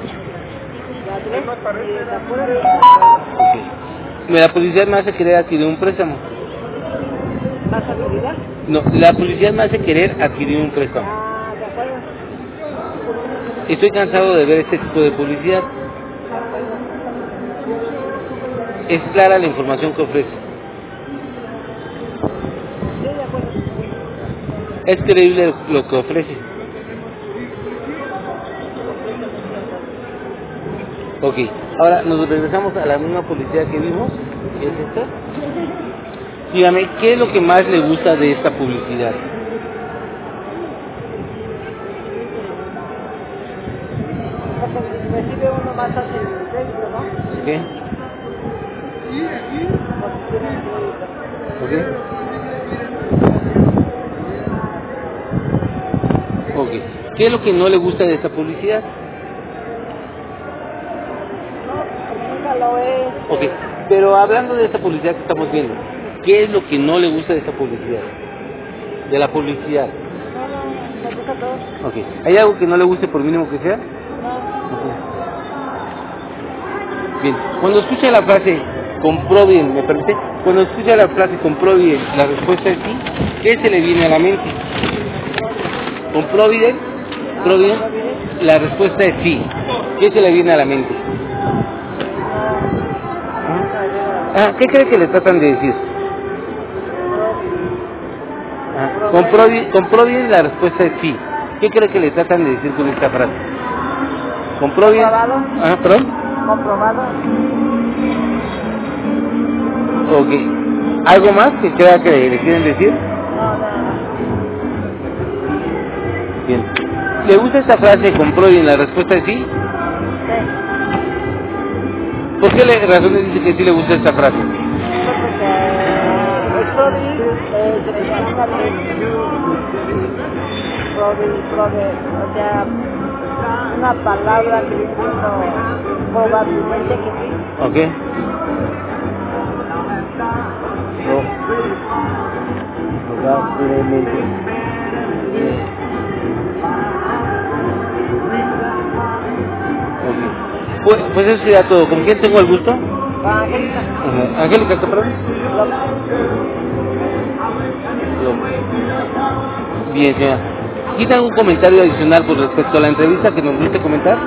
[SPEAKER 1] Okay. La publicidad me hace querer adquirir un préstamo.
[SPEAKER 7] ¿Más habilidad?
[SPEAKER 1] No, la publicidad me hace querer adquirir un préstamo.
[SPEAKER 7] De acuerdo.
[SPEAKER 1] Estoy cansado de ver este tipo de publicidad. Es clara la información que ofrece.
[SPEAKER 7] Sí, de acuerdo.
[SPEAKER 1] Es creíble lo que ofrece. Ok, ahora nos regresamos a la misma publicidad que vimos, que es esta. Dígame, ¿qué es lo que más le gusta de esta publicidad?
[SPEAKER 7] Recibe uno más fácil el crédito.
[SPEAKER 1] Ok. Ok. Ok. ¿Qué es lo que no le gusta de esta publicidad?
[SPEAKER 7] Nunca lo es.
[SPEAKER 1] Ok. Pero hablando de esta publicidad que estamos viendo, ¿qué es lo que no le gusta de esta publicidad? De la publicidad.
[SPEAKER 7] No, me gusta todo.
[SPEAKER 1] Ok. ¿Hay algo que no le guste por mínimo que sea?
[SPEAKER 7] No.
[SPEAKER 1] Ok. Bien. Cuando escucha la frase compró bien, ¿me permite? Cuando escucha la frase compró bien, la respuesta es sí, ¿qué se le viene a la mente? ¿Compró bien? ¿Compró bien? La respuesta es sí. ¿Qué se le viene a la mente? ¿Qué cree que le tratan de decir? ¿Compró bien? La respuesta es sí. ¿Qué cree que le tratan de decir con esta frase? ¿Compró bien?
[SPEAKER 7] ¿Comprobado?
[SPEAKER 1] ¿Perdón?
[SPEAKER 7] ¿Comprobado?
[SPEAKER 1] Ok. ¿Algo más que crea que le quieren decir?
[SPEAKER 7] No.
[SPEAKER 1] Bien. ¿Le gusta esta frase compró bien? La respuesta es sí.
[SPEAKER 7] Sí.
[SPEAKER 1] ¿Por qué razones dice que sí le gusta esta frase?
[SPEAKER 7] Porque el Prodi significa o sea, una palabra que dice probablemente que sí.
[SPEAKER 1] Ok. Probablemente. Okay. Pues eso sería todo. ¿Con quién tengo el gusto?
[SPEAKER 7] Angélica.
[SPEAKER 1] Angélica, ¿qué perdón? Bien, señora. ¿Tiene algún comentario adicional con respecto a la entrevista que nos guste comentar?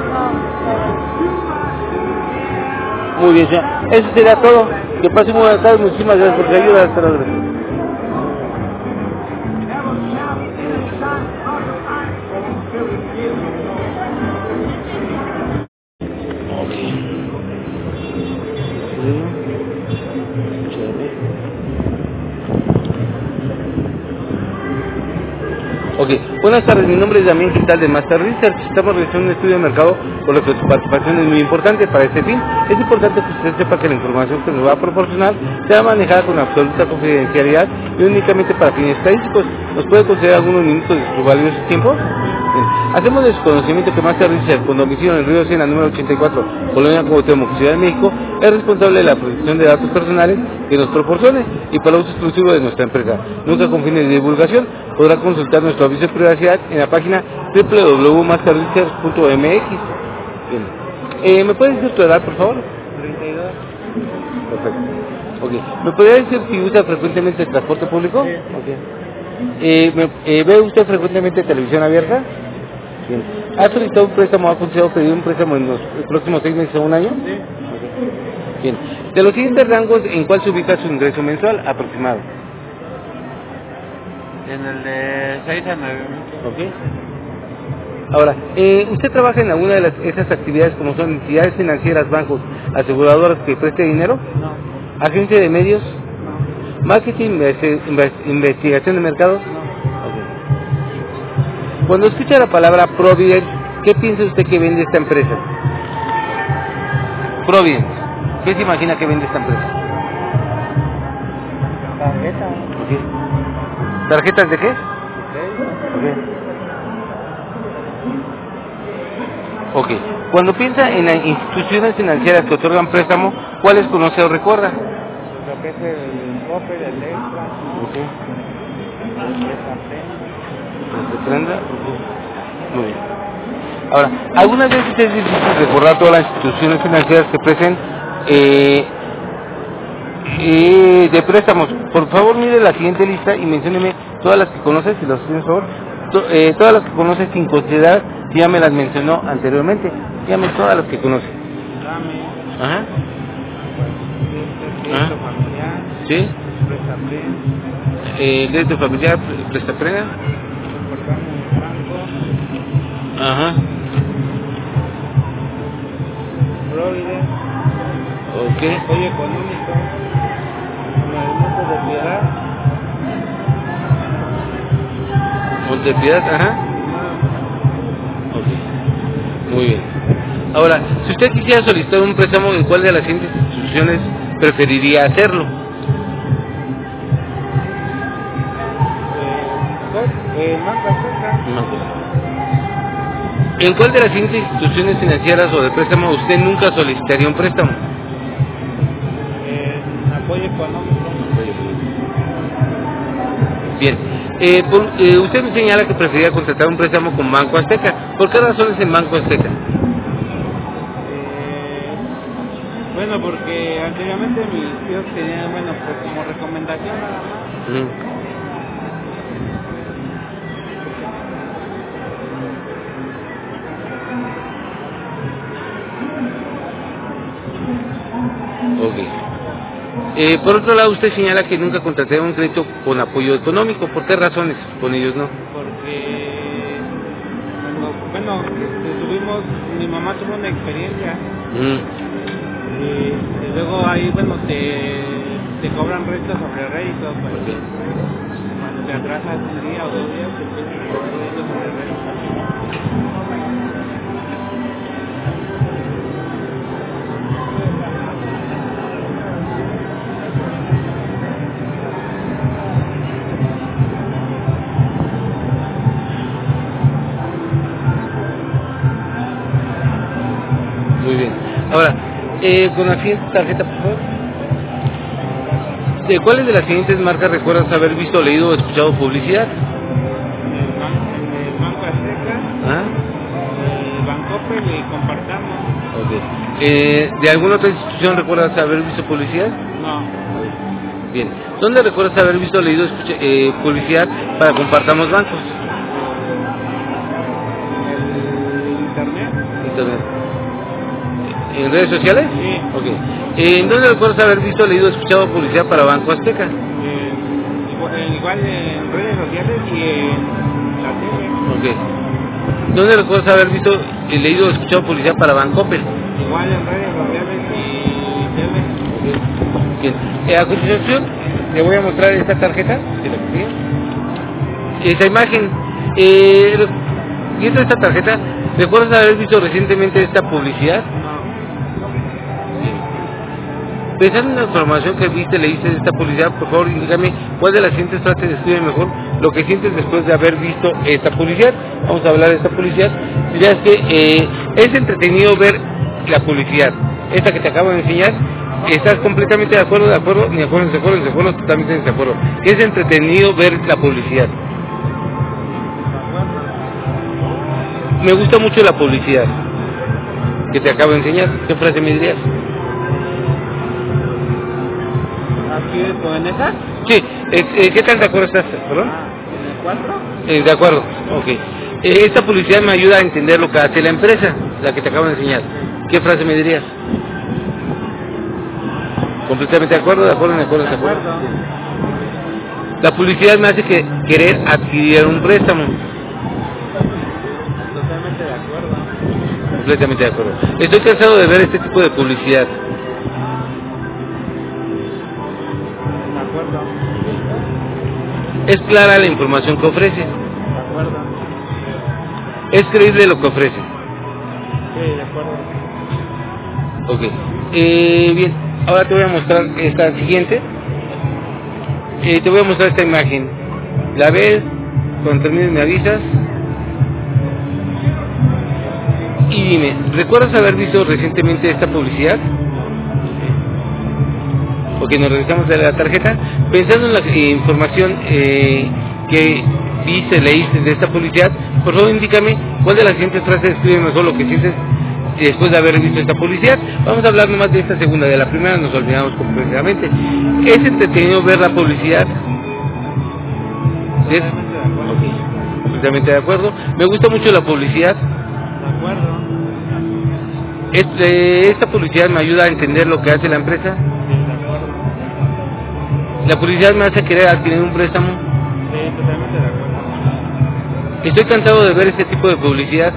[SPEAKER 1] Muy bien, señora. Eso sería todo. Que pase muy buenas tardes. Muchísimas gracias por su ayuda. Hasta luego. Ok, buenas tardes, mi nombre es Damián Quintal de Master Research. Estamos realizando un estudio de mercado, por lo que su participación es muy importante para este fin. Es importante que usted sepa que la información que nos va a proporcionar será manejada con absoluta confidencialidad y únicamente para fines estadísticos. ¿Nos puede conceder algunos minutos de su valioso tiempo? Bien. Hacemos de su conocimiento que Master Research, con domicilio en el Río Sena, número 84, Colonia Cuauhtémoc, Ciudad de México, es responsable de la protección de datos personales que nos proporcione y para uso exclusivo de nuestra empresa, nunca con fines de divulgación. Podrá consultar nuestro aviso de privacidad en la página www.masterresearch.mx. ¿Me puede decir tu edad, por favor?
[SPEAKER 5] 32.
[SPEAKER 1] Perfecto. Ok. ¿Me podría decir si usa frecuentemente el transporte público?
[SPEAKER 5] Sí.
[SPEAKER 1] Okay. ¿Ve usted frecuentemente televisión abierta? Bien. ¿Ha solicitado un préstamo o ha considerado pedir un préstamo en los próximos 6 meses o un año?
[SPEAKER 5] Sí.
[SPEAKER 1] Okay. Bien. De los siguientes rangos, ¿en cuál se ubica su ingreso mensual aproximado?
[SPEAKER 5] En el de 6 a 9 mil.
[SPEAKER 1] Ok. Ahora, ¿usted trabaja en alguna de esas actividades como son entidades financieras, bancos, aseguradoras que preste dinero?
[SPEAKER 5] No.
[SPEAKER 1] ¿Agencia de medios?
[SPEAKER 5] No.
[SPEAKER 1] ¿Marketing, investigación de mercados?
[SPEAKER 5] No.
[SPEAKER 1] Okay. Cuando escucha la palabra Providence, ¿qué piensa usted que vende esta empresa? Providence. ¿Qué se imagina que vende esta empresa?
[SPEAKER 5] Tarjeta.
[SPEAKER 1] Okay. ¿Tarjetas de qué? Ok. Cuando piensa en las instituciones financieras que otorgan préstamo, ¿cuáles conoce o recuerda?
[SPEAKER 5] Lo que es el Coppel, el Extra.
[SPEAKER 1] Ok.
[SPEAKER 5] el
[SPEAKER 1] Prenda. Muy bien. Ahora, ¿algunas veces es difícil recordar todas las instituciones financieras que prestan de préstamos? Por favor, mire la siguiente lista y mencióneme todas las que conoce, si las tiene, por favor. Todas las que conoce sin considerar si ya me las mencionó anteriormente. Dígame todas las que conoce. Ajá.
[SPEAKER 5] crédito familiar,
[SPEAKER 1] ¿Sí?
[SPEAKER 5] Prestapren,
[SPEAKER 1] Crédito familiar, Prestapren.
[SPEAKER 5] Soportamos el banco,
[SPEAKER 1] Ajá.
[SPEAKER 5] Providence,
[SPEAKER 1] Ok.
[SPEAKER 5] apoyo económico, movimiento de piedad,
[SPEAKER 1] Montepiedad, ajá. Ok. Muy bien. Ahora, si usted quisiera solicitar un préstamo, ¿en cuál de las siguientes instituciones preferiría hacerlo? ¿En cuál de las siguientes instituciones financieras o de préstamo usted nunca solicitaría un préstamo?
[SPEAKER 4] Apoyo económico.
[SPEAKER 1] Bien. Usted me señala que prefería contratar un préstamo con Banco Azteca. ¿Por qué razones en Banco Azteca?
[SPEAKER 4] Bueno, porque anteriormente mis tíos tenían, bueno, pues como recomendación nada más.
[SPEAKER 1] Ok. Por otro lado, usted señala que nunca contrataría un crédito con apoyo económico. ¿Por qué razones con ellos no?
[SPEAKER 4] Porque, bueno, mi mamá tuvo una experiencia. Y luego ahí, bueno, te cobran renta sobre rédito, pues, cuando te atrasas un día o 2 días, te empiezan a cobrar rédito sobre rédito.
[SPEAKER 1] Muy bien. Ahora, con la siguiente tarjeta, por favor. ¿De cuáles de las siguientes marcas recuerdas haber visto, leído o escuchado publicidad?
[SPEAKER 4] El Banco Azteca, el Bancoppel y Compartamos.
[SPEAKER 1] Okay. ¿De alguna otra institución recuerdas haber visto publicidad?
[SPEAKER 4] No.
[SPEAKER 1] Bien. ¿Dónde recuerdas haber visto, leído publicidad para Compartamos Bancos? Internet. ¿En redes sociales?
[SPEAKER 4] Sí.
[SPEAKER 1] Okay. ¿En dónde recuerdas haber visto, leído, escuchado publicidad para Banco Azteca?
[SPEAKER 4] Igual en redes sociales y en la tele.
[SPEAKER 1] Okay. ¿Dónde recuerdas haber visto, leído, escuchado publicidad para Bancoppel?
[SPEAKER 4] Igual en redes sociales y tele.
[SPEAKER 1] Bien. A continuación, le voy a mostrar esta tarjeta. Esta imagen. Viendo esta tarjeta, ¿recuerdas haber visto recientemente esta publicidad? Pensando en la información que viste, leíste de esta publicidad, por favor indícame cuál de las siguientes frases describe mejor lo que sientes después de haber visto esta publicidad. Vamos a hablar de esta publicidad. Dirías que es entretenido ver la publicidad. Esta que te acabo de enseñar, ¿estás completamente de acuerdo, ni de acuerdo, totalmente de acuerdo? Que es entretenido ver la publicidad. Me gusta mucho la publicidad que te acabo de enseñar. ¿Qué frase me dirías?
[SPEAKER 4] ¿En esa?
[SPEAKER 1] Sí, ¿qué tan de acuerdo estás? ¿Perdón?
[SPEAKER 4] ¿En el 4?
[SPEAKER 1] De acuerdo, ok. Esta publicidad me ayuda a entender lo que hace la empresa, la que te acabo de enseñar. ¿Qué frase me dirías? ¿Completamente de acuerdo? La publicidad me hace querer adquirir un préstamo.
[SPEAKER 4] Totalmente de acuerdo.
[SPEAKER 1] Completamente de acuerdo. Estoy cansado de ver este tipo de publicidad. ¿Es clara la información que ofrece?
[SPEAKER 4] De acuerdo.
[SPEAKER 1] ¿Es creíble lo que ofrece?
[SPEAKER 4] Sí, de acuerdo.
[SPEAKER 1] Ok. Bien, ahora te voy a mostrar esta siguiente. Te voy a mostrar esta imagen. ¿La ves? Cuando termines me avisas. Y dime, ¿recuerdas haber visto recientemente esta publicidad? Ok, nos regresamos de la tarjeta. Pensando en la información que viste, leíste de esta publicidad, por favor indícame cuál de las siguientes frases describe mejor lo que sientes después de haber visto esta publicidad. Vamos a hablar nomás de esta segunda, de la primera nos olvidamos completamente. ¿Es entretenido ver la publicidad? ¿Sí? Ok, completamente de acuerdo. Me gusta mucho la publicidad.
[SPEAKER 4] De acuerdo.
[SPEAKER 1] ¿Esta publicidad me ayuda a entender lo que hace la empresa? ¿La publicidad me hace querer adquirir un préstamo?
[SPEAKER 4] Sí, totalmente de acuerdo.
[SPEAKER 1] Estoy cansado de ver este tipo de publicidad.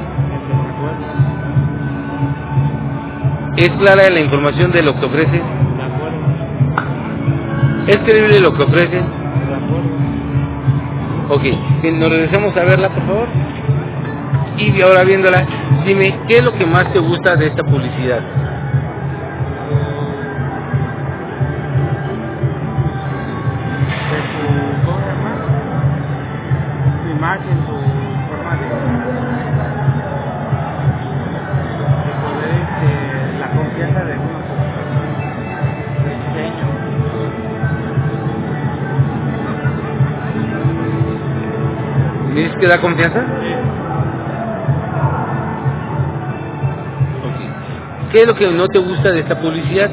[SPEAKER 1] ¿Es clara la información de lo que ofrece?
[SPEAKER 4] De acuerdo.
[SPEAKER 1] ¿Es creíble lo que ofrece?
[SPEAKER 4] De acuerdo.
[SPEAKER 1] Ok, nos regresamos a verla, por favor. Y ahora viéndola, dime, ¿qué es lo que más te gusta de esta publicidad?
[SPEAKER 4] ¿Cómo se llama? Su imagen, su forma de poder, la confianza de uno, el diseño.
[SPEAKER 1] ¿Me dices que da confianza? Ok. ¿Qué es lo que no te gusta de esta publicidad?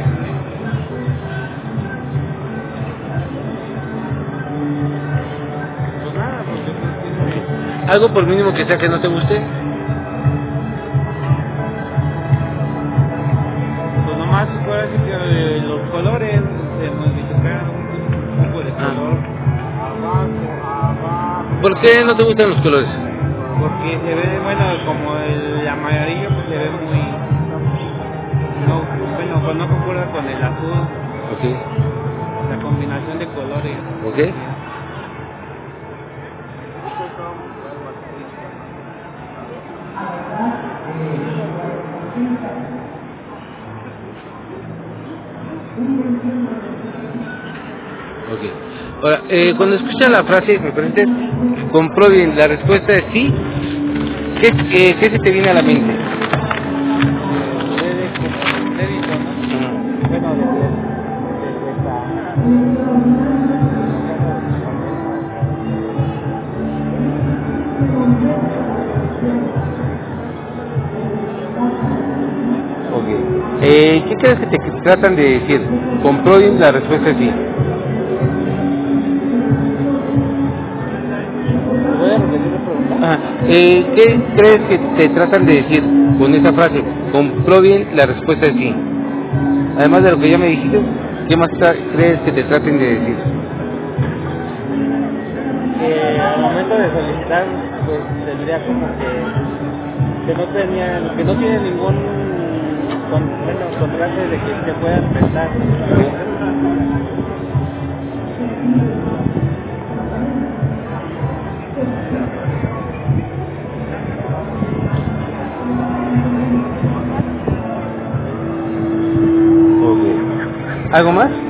[SPEAKER 4] Pues nada, pues yo creo que
[SPEAKER 1] ¿Algo por mínimo que sea que no te guste?
[SPEAKER 4] pues nomás fuera así que los colores se modificaron un poco de color abajo,
[SPEAKER 1] ¿Por qué no te gustan los colores?
[SPEAKER 4] porque se ve, bueno, como el amarillo pues se ve muy, no, bueno, pues no concuerda con el azul,
[SPEAKER 1] Ok.
[SPEAKER 4] la combinación de colores.
[SPEAKER 1] Ok. Ok. Ahora, cuando escuchas la frase, me preguntas, compró bien, la respuesta es sí. ¿Qué se te viene a la mente?
[SPEAKER 4] Debe como crédito, ¿no? Bueno,
[SPEAKER 1] Ok. ¿Qué crees que te tratan de decir? ¿Compró bien? La respuesta es sí.
[SPEAKER 4] voy a repetir la pregunta.
[SPEAKER 1] Ajá. ¿Qué crees que te tratan de decir con esa frase? ¿Compró bien? La respuesta es sí. Además de lo que ya me dijiste, ¿qué más crees que te traten de decir?
[SPEAKER 4] Que al momento de solicitar pues tendría como que no tiene ningún contraste de que se puedan prestar.
[SPEAKER 1] Okay. ¿Algo más?
[SPEAKER 4] No.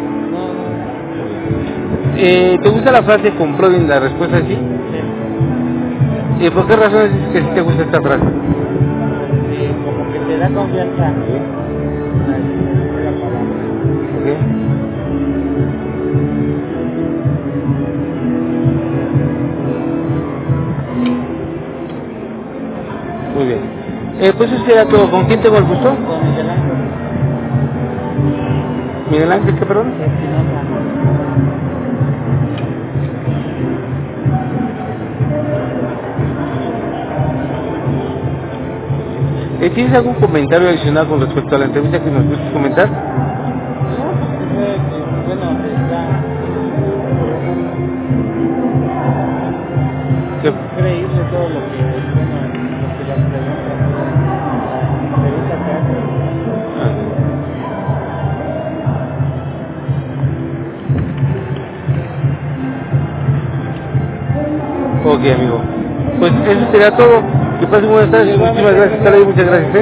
[SPEAKER 1] ¿Te gusta la frase compró bien? La respuesta es sí. ¿Y por qué razones dices que sí te gusta esta frase?
[SPEAKER 4] Sí, como que te da confianza.
[SPEAKER 1] Okay. Muy bien. Pues eso sería todo. ¿Con quién tengo el gusto?
[SPEAKER 4] Con Miguel Ángel.
[SPEAKER 1] Miguel Ángel, ¿qué perdón?
[SPEAKER 4] Espinosa.
[SPEAKER 1] ¿Tienes algún comentario adicional con respecto a la entrevista que nos quieres comentar?
[SPEAKER 4] Bueno, está increíble todo lo que las preguntas que hacen.
[SPEAKER 1] Ok, amigo. Pues eso sería todo. Que pasen buenas tardes. Muchísimas gracias. Hasta luego. Muchas gracias.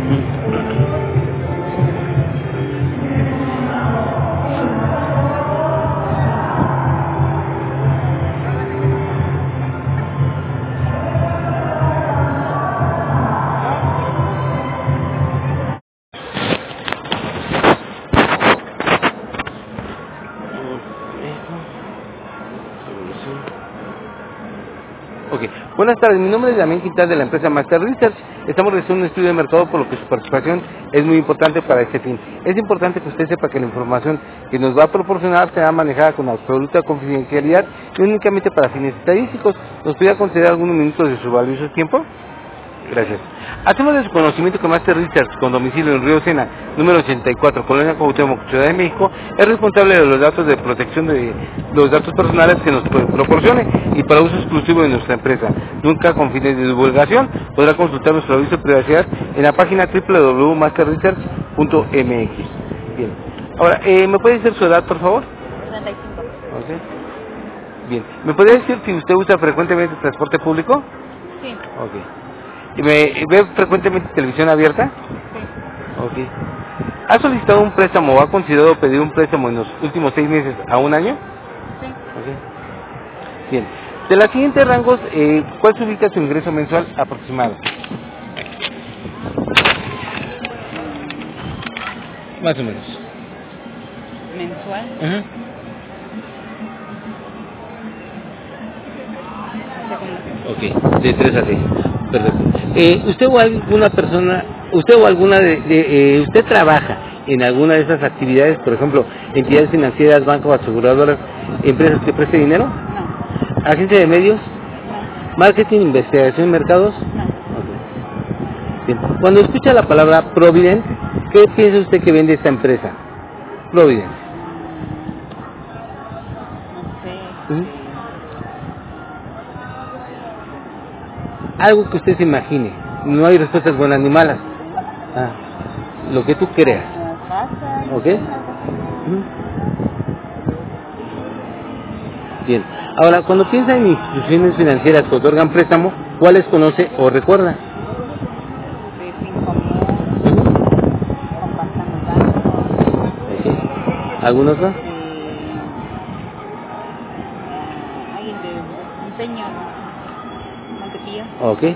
[SPEAKER 1] Ok, buenas tardes, mi nombre es Damián Quintal de la empresa Master Research. Estamos realizando un estudio de mercado por lo que su participación es muy importante para este fin. Es importante que usted sepa que la información que nos va a proporcionar será manejada con absoluta confidencialidad y únicamente para fines estadísticos. ¿Nos podría conceder algunos minutos de su valioso tiempo? Gracias. Hacemos de su conocimiento que Master Research, con domicilio en Río Sena, número 84, Colonia Cuauhtémoc, Ciudad de México, es responsable de los datos de protección de los datos personales que nos proporcione y para uso exclusivo de nuestra empresa, nunca con fines de divulgación. Podrá consultar nuestro aviso de privacidad en la página www.masterresearch.mx. Bien. Ahora, ¿me puede decir su edad, por favor?
[SPEAKER 7] 35.
[SPEAKER 1] Okay. Bien. ¿Me podría decir si usted usa frecuentemente transporte público?
[SPEAKER 7] Sí.
[SPEAKER 1] Ok. ¿Ve frecuentemente televisión abierta?
[SPEAKER 7] Sí.
[SPEAKER 1] Ok. ¿Ha solicitado un préstamo o ha considerado pedir un préstamo en los últimos 6 meses a un año?
[SPEAKER 7] Sí.
[SPEAKER 1] Ok. Bien. De los siguientes rangos, ¿cuál se ubica su ingreso mensual aproximado? Más o menos.
[SPEAKER 7] Mensual.
[SPEAKER 1] Ajá. Ok, de 3 a 6. Perfecto. ¿Usted o alguna usted trabaja en alguna de esas actividades, por ejemplo, entidades financieras, bancos, aseguradoras, empresas que presten dinero?
[SPEAKER 7] No.
[SPEAKER 1] ¿Agencia de medios?
[SPEAKER 7] No.
[SPEAKER 1] ¿Marketing, investigación, mercados?
[SPEAKER 7] No.
[SPEAKER 1] Ok. Bien. Cuando escucha la palabra Provident, ¿qué piensa usted que vende esta empresa? Provident.
[SPEAKER 7] No sé.
[SPEAKER 1] Ujú. Algo que usted se imagine. No hay respuestas buenas ni malas. Lo que tú creas.
[SPEAKER 7] Casa.
[SPEAKER 1] ¿Ok? Ujú. Bien. Ahora, cuando piensa en instituciones financieras que otorgan préstamo, ¿cuáles conoce o recuerda?
[SPEAKER 7] De Fincomún. Compartamos Banco.
[SPEAKER 1] Ok. ¿Algún otro?
[SPEAKER 7] Hay el de Empeño. Montepío.
[SPEAKER 1] Ok.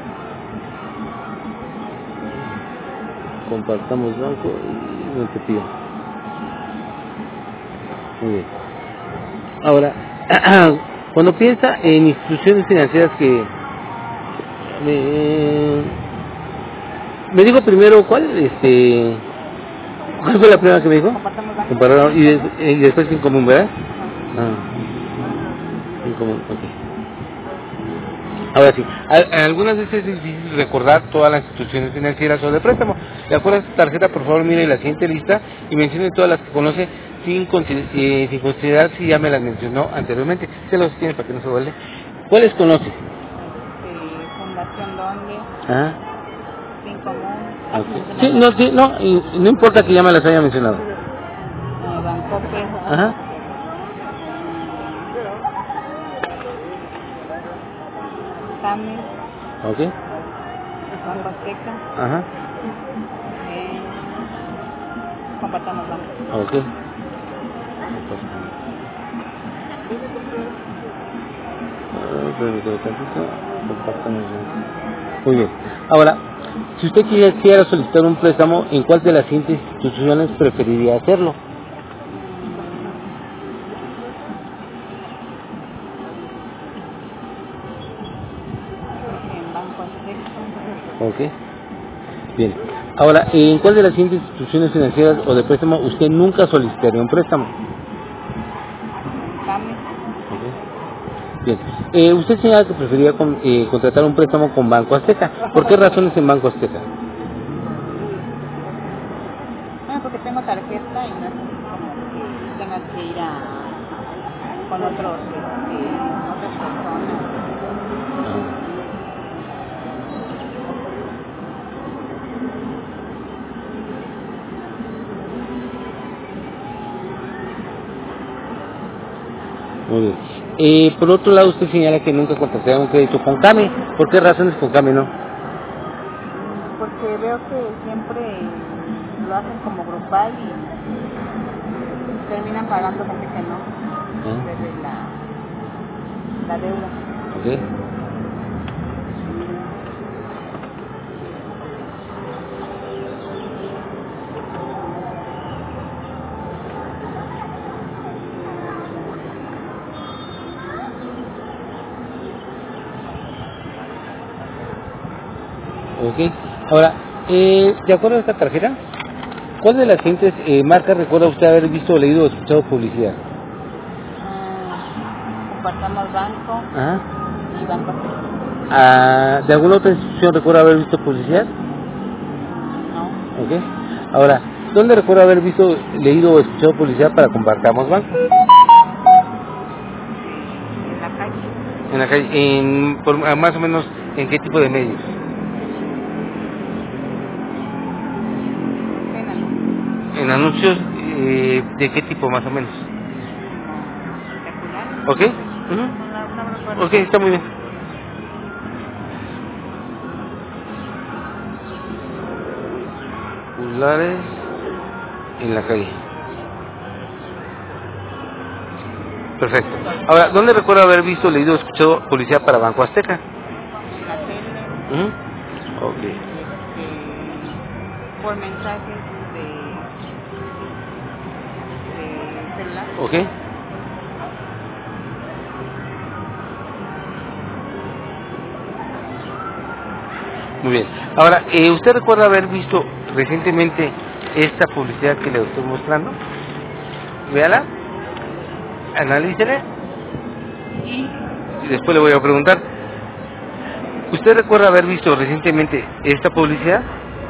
[SPEAKER 1] Compartamos banco y Montepío. Muy bien. Ahora, cuando piensa en instituciones financieras que... me dijo primero, ¿cuál? ¿Cuál fue la primera que me dijo?
[SPEAKER 7] Compartamos Banco.
[SPEAKER 1] Comparado, y después en común, ¿verdad? En común, ok. Ahora sí, algunas veces es difícil recordar todas las instituciones financieras o de préstamo. De acuerdo a esta tarjeta, por favor, mire la siguiente lista y mencione todas las que conoce sin considerar si ya me las mencionó anteriormente. Se los tiene para que no se vuelve. ¿Cuáles conoce?
[SPEAKER 7] Fundación Donde.
[SPEAKER 1] Ah.
[SPEAKER 7] Fincomún.
[SPEAKER 1] Okay. Sí, no importa que ya me las haya mencionado.
[SPEAKER 7] Bancope.
[SPEAKER 1] Ajá.
[SPEAKER 7] Cames.
[SPEAKER 1] Ok.
[SPEAKER 7] Banco Azteca.
[SPEAKER 1] Ajá.
[SPEAKER 7] Compartamos Banco.
[SPEAKER 1] Ok. Muy bien. Ahora, si usted quisiera solicitar un préstamo, ¿en cuál de las siguientes instituciones preferiría hacerlo?
[SPEAKER 7] En Banco Azteca.
[SPEAKER 1] Ok. Bien. Ahora, ¿en cuál de las siguientes instituciones financieras o de préstamo usted nunca solicitaría un préstamo?
[SPEAKER 7] Cames.
[SPEAKER 1] Bien. Usted señala que preferiría contratar un préstamo con Banco Azteca. ¿Por qué razones en Banco Azteca?
[SPEAKER 7] Porque tengo tarjeta y no es como que tenga que ir con otras personas.
[SPEAKER 1] Muy bien. Por otro lado, usted señala que nunca contrataría un crédito con CAME. ¿Por qué razones con CAME no?
[SPEAKER 7] Porque veo que siempre lo hacen como grupal y terminan pagando gente que no. Desde la deuda.
[SPEAKER 1] Ok. Ok. Ahora, de acuerdo a esta tarjeta, ¿cuál de las siguientes marcas recuerda usted haber visto, leído o escuchado publicidad?
[SPEAKER 7] Compartamos Banco.
[SPEAKER 1] Ajá.
[SPEAKER 7] Y Banco Azteca.
[SPEAKER 1] ¿De alguna otra institución recuerda haber visto publicidad?
[SPEAKER 7] No.
[SPEAKER 1] Ok. Ahora, ¿dónde recuerda haber visto, leído o escuchado publicidad para Compartamos Banco?
[SPEAKER 7] En la calle.
[SPEAKER 1] En la calle, más o menos, ¿en qué tipo de medios? En anuncios, ¿de qué tipo más o menos? ¿Ok? Uh-huh. Ok, está muy bien. celulares en la calle. Perfecto. Ahora, ¿dónde recuerda haber visto, leído o escuchado publicidad para Banco Azteca?
[SPEAKER 7] En la tele,
[SPEAKER 1] Ok.
[SPEAKER 7] por mensajes de celular.
[SPEAKER 1] Ok. Muy bien. Ahora, ¿usted recuerda haber visto recientemente esta publicidad que le estoy mostrando? Véala, analícela y después le voy a preguntar. ¿Usted recuerda haber visto recientemente esta publicidad?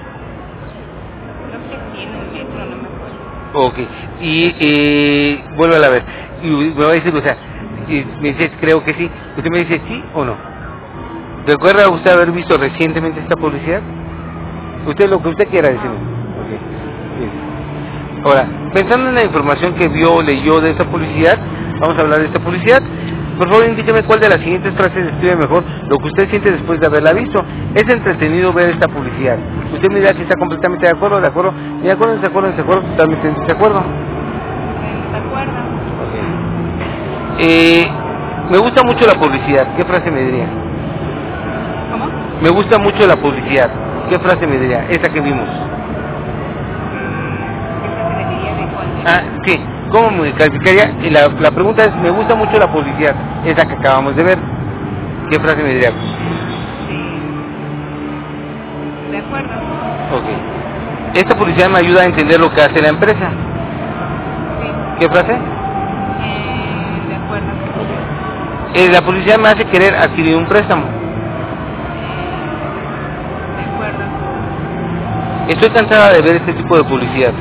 [SPEAKER 7] Creo que sí, en el metro, no me acuerdo.
[SPEAKER 1] Ok. Y vuelve a ver. Y me va a decir, o sea, y me dice, creo que sí. ¿Usted me dice sí o no? ¿Recuerda usted haber visto recientemente esta publicidad? Usted lo que usted quiera decirme. Okay. Bien. Ahora, pensando en la información que vio o leyó de esta publicidad, vamos a hablar de esta publicidad. Por favor, indíqueme cuál de las siguientes frases describe mejor lo que usted siente después de haberla visto. Es entretenido ver esta publicidad. Usted me dirá si está completamente de acuerdo, ni de acuerdo, totalmente en desacuerdo.
[SPEAKER 7] ¿De acuerdo?
[SPEAKER 1] Okay. Me gusta mucho la publicidad. ¿Qué frase me diría?
[SPEAKER 7] ¿Cómo?
[SPEAKER 1] Me gusta mucho la publicidad. ¿Qué frase me diría? Esa que vimos.
[SPEAKER 7] ¿Esa se le diría de cuál?
[SPEAKER 1] Sí. ¿Cómo me calificaría? Y la pregunta es, me gusta mucho la publicidad. Esa que acabamos de ver. ¿Qué frase me diría?
[SPEAKER 7] De acuerdo.
[SPEAKER 1] Ok. Esta publicidad me ayuda a entender lo que hace la empresa.
[SPEAKER 7] Sí.
[SPEAKER 1] ¿Qué frase?
[SPEAKER 7] De acuerdo.
[SPEAKER 1] La publicidad me hace querer adquirir un préstamo.
[SPEAKER 7] De acuerdo.
[SPEAKER 1] Estoy cansada de ver este tipo de publicidad.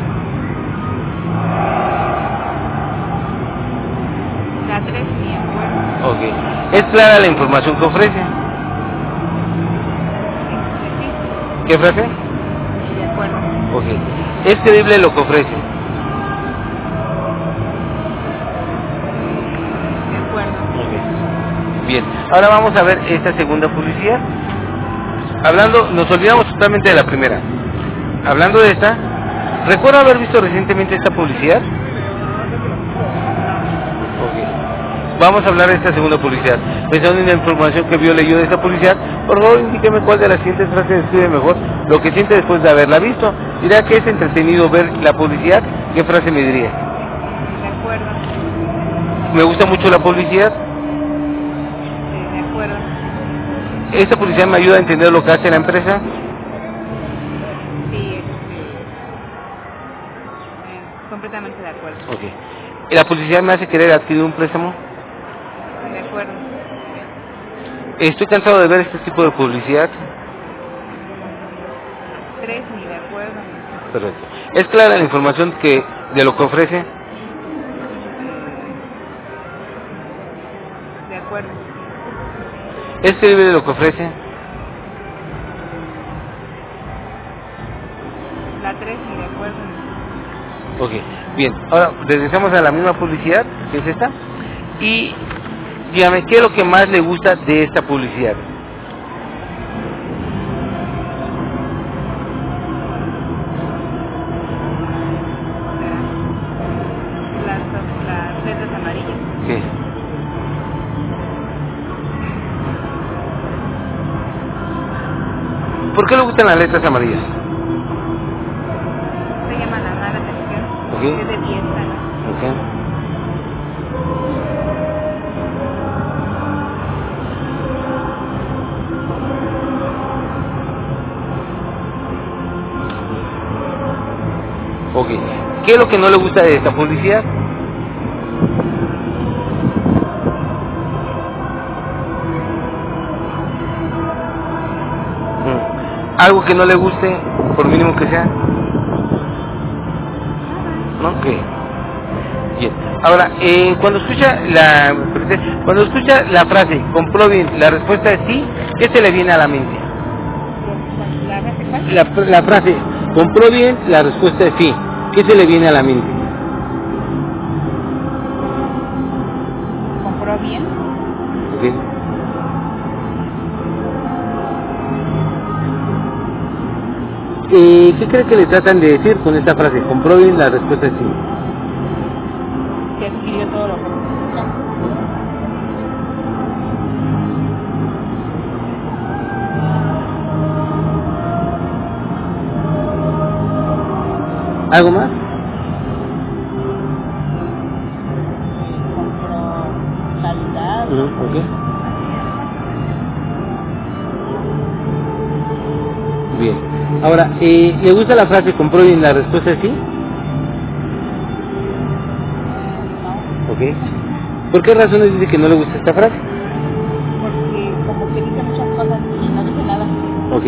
[SPEAKER 7] La 3, sí, de acuerdo.
[SPEAKER 1] Ok. Es clara la información que ofrece. ¿Qué frase?
[SPEAKER 7] Sí, de acuerdo.
[SPEAKER 1] Ok. Es creíble lo que ofrece.
[SPEAKER 7] De acuerdo.
[SPEAKER 1] Ok. Bien. Ahora vamos a ver esta segunda publicidad. Nos olvidamos totalmente de la primera. Hablando de esta, ¿recuerda haber visto recientemente esta publicidad? Vamos a hablar de esta segunda publicidad. Pensando en la información que vio, leyó de esta publicidad, por favor indíqueme cuál de las siguientes frases describe mejor lo que siente después de haberla visto. Dirá que es entretenido ver la publicidad. ¿Qué frase me diría?
[SPEAKER 7] De acuerdo.
[SPEAKER 1] Me gusta mucho la publicidad.
[SPEAKER 7] De acuerdo.
[SPEAKER 1] Esta publicidad me ayuda a entender lo que hace la empresa.
[SPEAKER 7] Sí, completamente de acuerdo.
[SPEAKER 1] Ok. ¿Y la publicidad me hace querer adquirir un préstamo?
[SPEAKER 7] De acuerdo.
[SPEAKER 1] Estoy cansado de ver este tipo de publicidad.
[SPEAKER 7] 3, ni de acuerdo.
[SPEAKER 1] Perfecto. ¿Es clara la información de lo que ofrece?
[SPEAKER 7] De acuerdo.
[SPEAKER 1] ¿Es creíble lo que ofrece?
[SPEAKER 7] La 3, ni de acuerdo.
[SPEAKER 1] Ok, bien. Ahora regresamos a la misma publicidad, que es esta. Y dígame, ¿qué es lo que más le gusta de esta publicidad?
[SPEAKER 7] Las letras amarillas.
[SPEAKER 1] ¿Qué? ¿Por qué le gustan las letras amarillas?
[SPEAKER 7] Se llama la mala atención.
[SPEAKER 1] Ok.
[SPEAKER 7] Es de fiesta, ¿no?
[SPEAKER 1] Ok. Ok. ¿Qué es lo que no le gusta de esta publicidad? Algo que no le guste, por mínimo que sea. ¿No? Ok. Bien. Ahora, cuando escucha la frase, compró bien, la respuesta es sí, ¿qué se le viene a la mente? La frase, compró bien, la respuesta es sí, ¿qué se le viene a la mente?
[SPEAKER 7] ¿Compró bien?
[SPEAKER 1] Okay. ¿qué cree que le tratan de decir con esta frase? Comprueben, la respuesta es sí.
[SPEAKER 7] Que adquirió todo lo que necesita.
[SPEAKER 1] ¿Algo más?
[SPEAKER 7] Compró calidad.
[SPEAKER 1] Ok. Bien. Ahora, ¿le gusta la frase comprueben, la respuesta es sí?
[SPEAKER 7] No,
[SPEAKER 1] Ok. ¿Por qué razones dice que no le gusta esta frase?
[SPEAKER 7] porque como que dice muchas cosas y no dice nada.
[SPEAKER 1] Ok.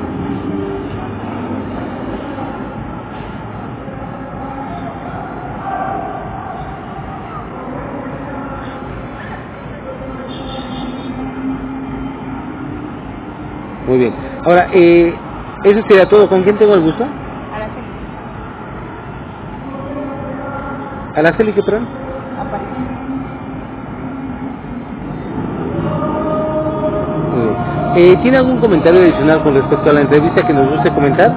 [SPEAKER 1] Muy bien. Ahora, eso sería todo. ¿Con quién tengo el gusto?
[SPEAKER 7] Araceli,
[SPEAKER 1] Araceli, ¿qué perdón?
[SPEAKER 7] aparece.
[SPEAKER 1] Muy bien. ¿Tiene algún comentario adicional con respecto a la entrevista que nos guste comentar?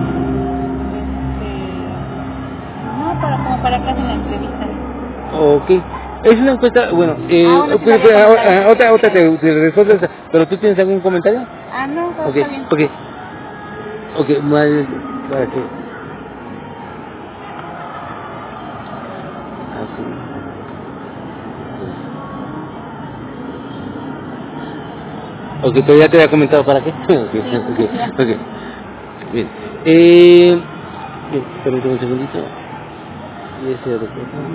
[SPEAKER 7] No, como para que hacen la entrevista.
[SPEAKER 1] Ok. Es una encuesta, bueno,
[SPEAKER 7] Bueno, sí la había comentado.
[SPEAKER 1] otra te respondes, pero ¿tú tienes algún comentario?
[SPEAKER 7] No, todo
[SPEAKER 1] Ok,
[SPEAKER 7] está bien.
[SPEAKER 1] ok, mal, para que... Ok, pero ya te había comentado para qué. Ok. Bien. Bien, permítame un segundito. Y ese otro.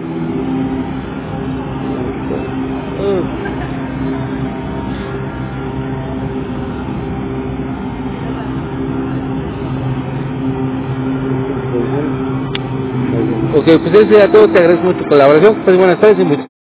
[SPEAKER 1] Ok, pues eso sería todo. Te agradezco mucho tu colaboración. Pues buenas tardes y muchas.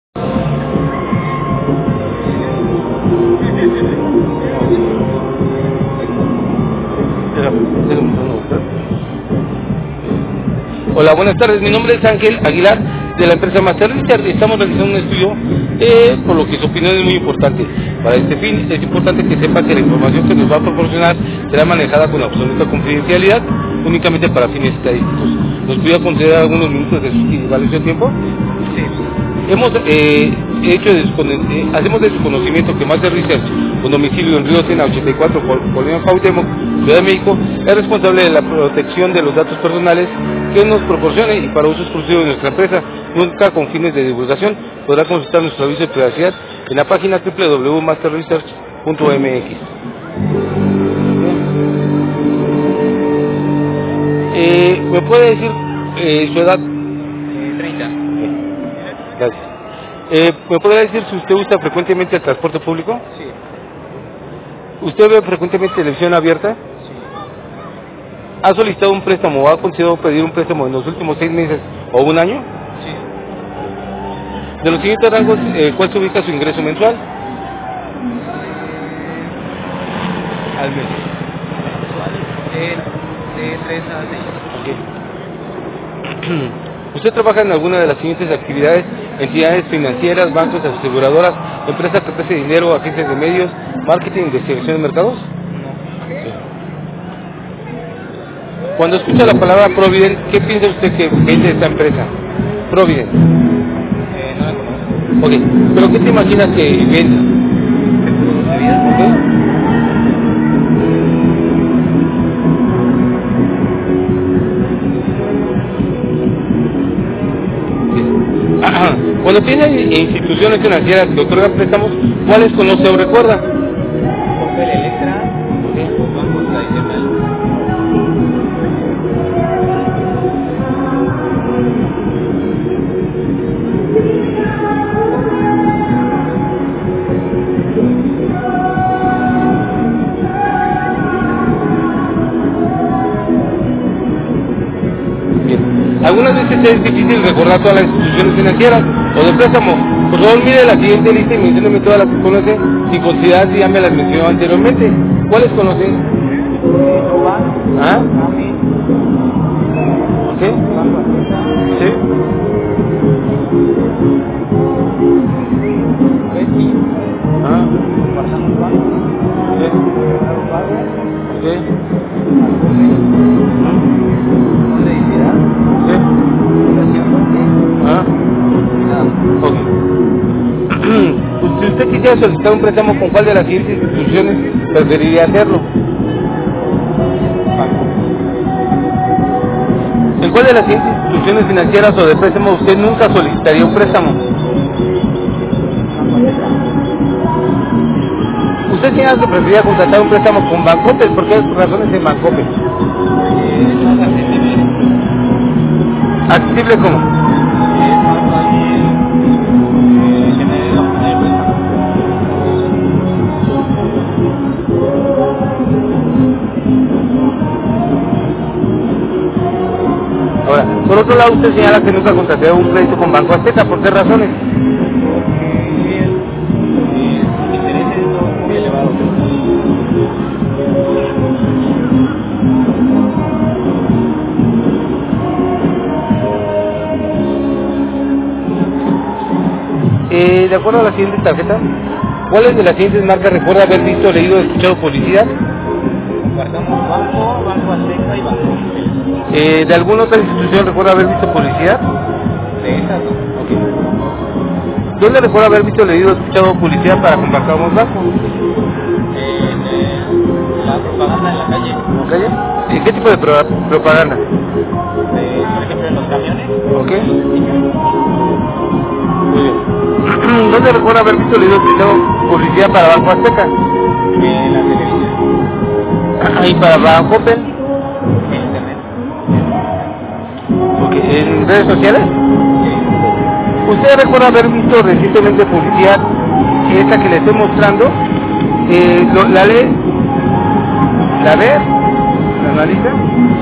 [SPEAKER 1] Hola, buenas tardes. Mi nombre es Ángel Aguilar de la empresa Master Research. Estamos realizando un estudio, por lo que su opinión es muy importante. Para este fin es importante que sepa que la información que nos va a proporcionar será manejada con absoluta confidencialidad, únicamente para fines estadísticos. ¿Nos pudiera conceder algunos minutos de su valioso tiempo? Sí. Hacemos de su conocimiento que Master Research, con domicilio en Río Sena 84, Colonia Cuauhtémoc, Ciudad de México, es responsable de la protección de los datos personales que nos proporcione y para uso exclusivo de nuestra empresa, nunca con fines de divulgación. Podrá consultar nuestro aviso de privacidad en la página www.masterresearch.mx. ¿Me puede decir su edad?
[SPEAKER 4] 30.
[SPEAKER 1] Gracias. ¿Me podría decir si usted usa frecuentemente el transporte público?
[SPEAKER 4] Sí.
[SPEAKER 1] ¿Usted ve frecuentemente televisión abierta?
[SPEAKER 4] Sí.
[SPEAKER 1] ¿Ha solicitado un préstamo o ha considerado pedir un préstamo en los últimos 6 meses o un año?
[SPEAKER 4] Sí.
[SPEAKER 1] De los siguientes rangos, ¿cuál se ubica su ingreso mensual?
[SPEAKER 4] Al mes. De 3 a 6.
[SPEAKER 1] Okay. ¿Usted trabaja en alguna de las siguientes actividades? Entidades financieras, bancos, aseguradoras, empresas que ofrecen dinero, agencias de medios, marketing, investigación de mercados.
[SPEAKER 4] No.
[SPEAKER 1] Cuando escucha la palabra Provident, ¿qué piensa usted que vende esta empresa? Provident.
[SPEAKER 4] No la conozco.
[SPEAKER 1] Ok, pero ¿qué te imaginas que vende?
[SPEAKER 4] ¿Seguros de vida?
[SPEAKER 1] Ok. Cuando tiene instituciones financieras que otorgan préstamos, ¿cuáles conoce o recuerda?
[SPEAKER 4] Coppel, Electra, los bancos tradicionales.
[SPEAKER 1] Bien. Algunas veces es difícil recordar todas las instituciones financieras o de préstamo. Por favor, mire la siguiente lista y mencióneme todas las que conoce, sin considerar si ya me las mencionó anteriormente. ¿Cuáles conocen? ¿Ah? ¿Ok? ¿Sí? ¿Ah? ¿Ok? ¿Ok? Ok. Si usted quisiera solicitar un préstamo, ¿con cuál de las siguientes instituciones preferiría hacerlo? ¿En cuál de las siguientes instituciones financieras o de préstamo usted nunca solicitaría un préstamo? ¿Usted señala que preferiría contratar un préstamo con Bancoppel? ¿Por qué razones en Bancoppel? ¿Accesible cómo? Ahora, por otro lado, usted señala que nunca contrataría un crédito con Banco Azteca. ¿Por qué razones? De acuerdo a la siguiente tarjeta, ¿cuáles de las siguientes marcas recuerda haber visto, leído o escuchado publicidad?
[SPEAKER 4] Banco Azteca y Banco.
[SPEAKER 1] ¿De alguna otra institución recuerda haber visto publicidad?
[SPEAKER 4] De esas no.
[SPEAKER 1] Okay. ¿Dónde recuerda haber visto, leído o escuchado publicidad para Compartamos Banco?
[SPEAKER 4] La propaganda en la calle.
[SPEAKER 1] ¿En calle? ¿Qué tipo de propaganda?
[SPEAKER 4] Por ejemplo, en los camiones.
[SPEAKER 1] Ok. Muy bien. ¿Dónde recuerda haber visto, leído o escuchado publicidad para Banco Azteca?
[SPEAKER 4] En la televisión.
[SPEAKER 1] ¿Y para Bancoppel?
[SPEAKER 4] En internet.
[SPEAKER 1] Okay. ¿En redes sociales? ¿Usted recuerda haber visto recientemente publicidad, esta que le estoy mostrando? ¿La lee? ¿La ve? ¿La analiza?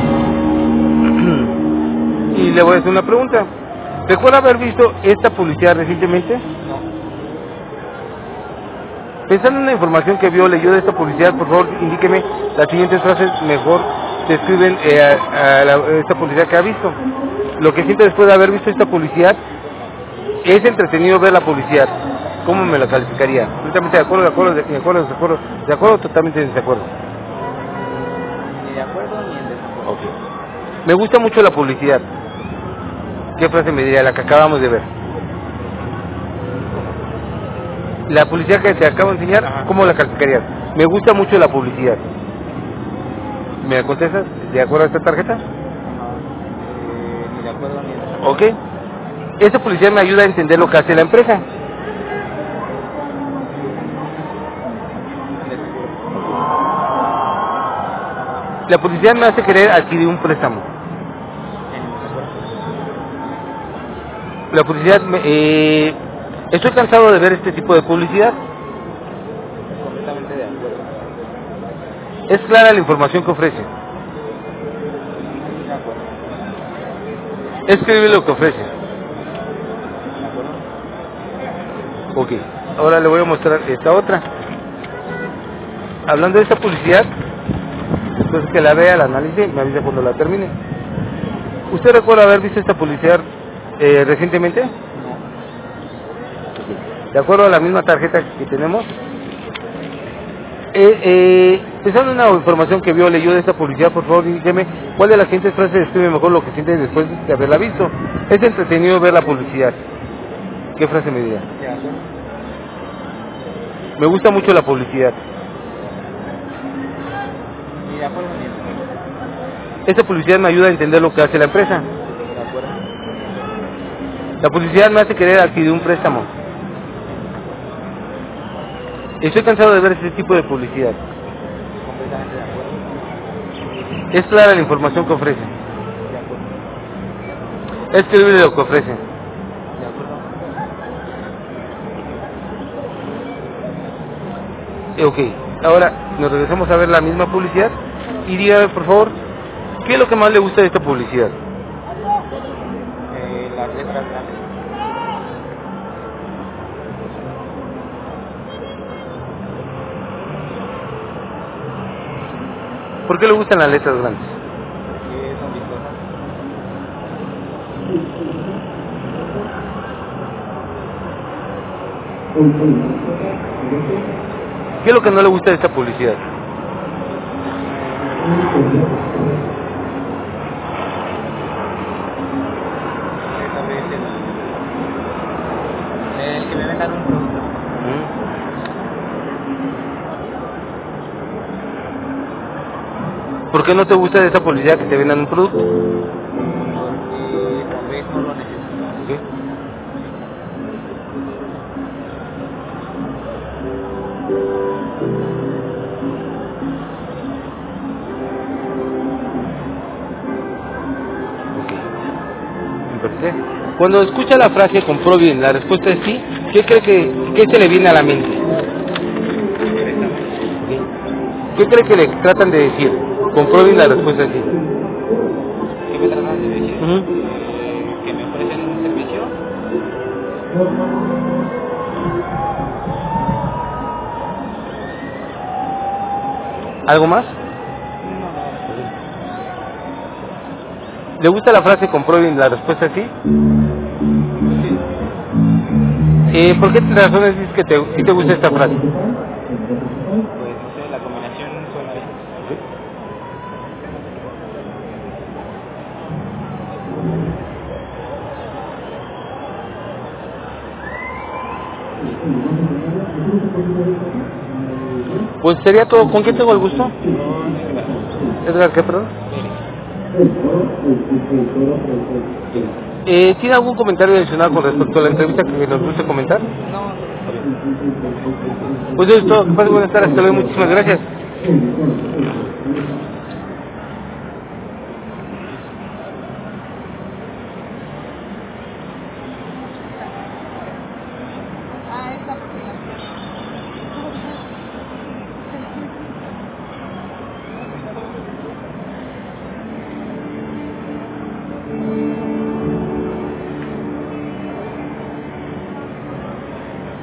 [SPEAKER 1] Y le voy a hacer una pregunta. ¿Recuerda haber visto esta publicidad recientemente?
[SPEAKER 4] No.
[SPEAKER 1] Pensando en la información que vio, leyó de esta publicidad, por favor, indíqueme las siguientes frases mejor describen esta publicidad que ha visto. Lo que siente después de haber visto esta publicidad, es entretenido ver la publicidad. ¿Cómo me la calificaría? Totalmente de acuerdo, totalmente en desacuerdo.
[SPEAKER 4] Ni de acuerdo ni en desacuerdo.
[SPEAKER 1] Okay. Me gusta mucho la publicidad. ¿Qué frase me diría? La que acabamos de ver. La publicidad que te acabo de enseñar, ¿cómo la calificarías? Me gusta mucho la publicidad. ¿Me contestas? ¿De acuerdo a esta tarjeta?
[SPEAKER 4] Ni de acuerdo ni en desacuerdo.
[SPEAKER 1] Ok. Esta publicidad me ayuda a entender lo que hace la empresa. La publicidad me hace querer adquirir un préstamo. La publicidad estoy cansado de ver este tipo de publicidad.
[SPEAKER 4] Completamente de acuerdo.
[SPEAKER 1] Es clara la información que ofrece.
[SPEAKER 4] De acuerdo.
[SPEAKER 1] Es creíble lo que ofrece. Ok, ahora le voy a mostrar esta otra. Hablando de esta publicidad, después que la vea, la analice, me avisa cuando la termine. ¿Usted recuerda haber visto esta publicidad recientemente?
[SPEAKER 4] No.
[SPEAKER 1] De acuerdo a la misma tarjeta que tenemos. Pensando en una información que vio, leyó de esta publicidad, por favor, dígame cuál de las siguientes frases describe mejor lo que siente después de haberla visto. Es entretenido ver la publicidad. ¿Qué frase me diría? Me gusta mucho la publicidad.
[SPEAKER 4] Ni de acuerdo ni en desacuerdo.
[SPEAKER 1] Esta publicidad me ayuda a entender lo que hace la empresa.
[SPEAKER 4] De acuerdo.
[SPEAKER 1] La publicidad me hace querer adquirir un préstamo. Estoy cansado de ver este tipo de publicidad.
[SPEAKER 4] Completamente de acuerdo.
[SPEAKER 1] Es clara la información que ofrece.
[SPEAKER 4] De acuerdo.
[SPEAKER 1] Es creíble lo que ofrece.
[SPEAKER 4] De acuerdo.
[SPEAKER 1] Ok, ahora nos regresamos a ver la misma publicidad y dígame por favor, ¿qué es lo que más le gusta de esta publicidad?
[SPEAKER 4] Las letras grandes.
[SPEAKER 1] ¿Por qué le gustan las letras grandes?
[SPEAKER 4] Porque son vistosas.
[SPEAKER 1] ¿Qué es lo que no le gusta de esta publicidad?
[SPEAKER 4] vendan un producto.
[SPEAKER 1] ¿Por qué no te gusta esa publicidad que te vendan un producto?
[SPEAKER 4] Porque tal vez no lo necesito.
[SPEAKER 1] ¿Sí? Entonces, cuando escucha la frase compró bien, la respuesta es sí, ¿qué cree qué se le viene a la mente? ¿Qué cree que le tratan de decir? Compró bien, la respuesta es sí.
[SPEAKER 4] ¿Qué me tratan de decir?
[SPEAKER 1] Ujú.
[SPEAKER 4] Que me ofrecen un servicio.
[SPEAKER 1] ¿Algo más? ¿Le gusta la frase compró bien, la respuesta es sí? ¿Por qué razones dices que sí te gusta esta frase?
[SPEAKER 4] Pues no sé, la combinación suena bien.
[SPEAKER 1] Pues sería todo. ¿Con quién tengo el gusto? Edgar, ¿qué, perdón? ¿Tiene algún comentario adicional con respecto a la entrevista que nos guste comentar?
[SPEAKER 4] No.
[SPEAKER 1] Pues eso es todo. Que pasen buenas tardes. Hasta luego. Muchísimas gracias.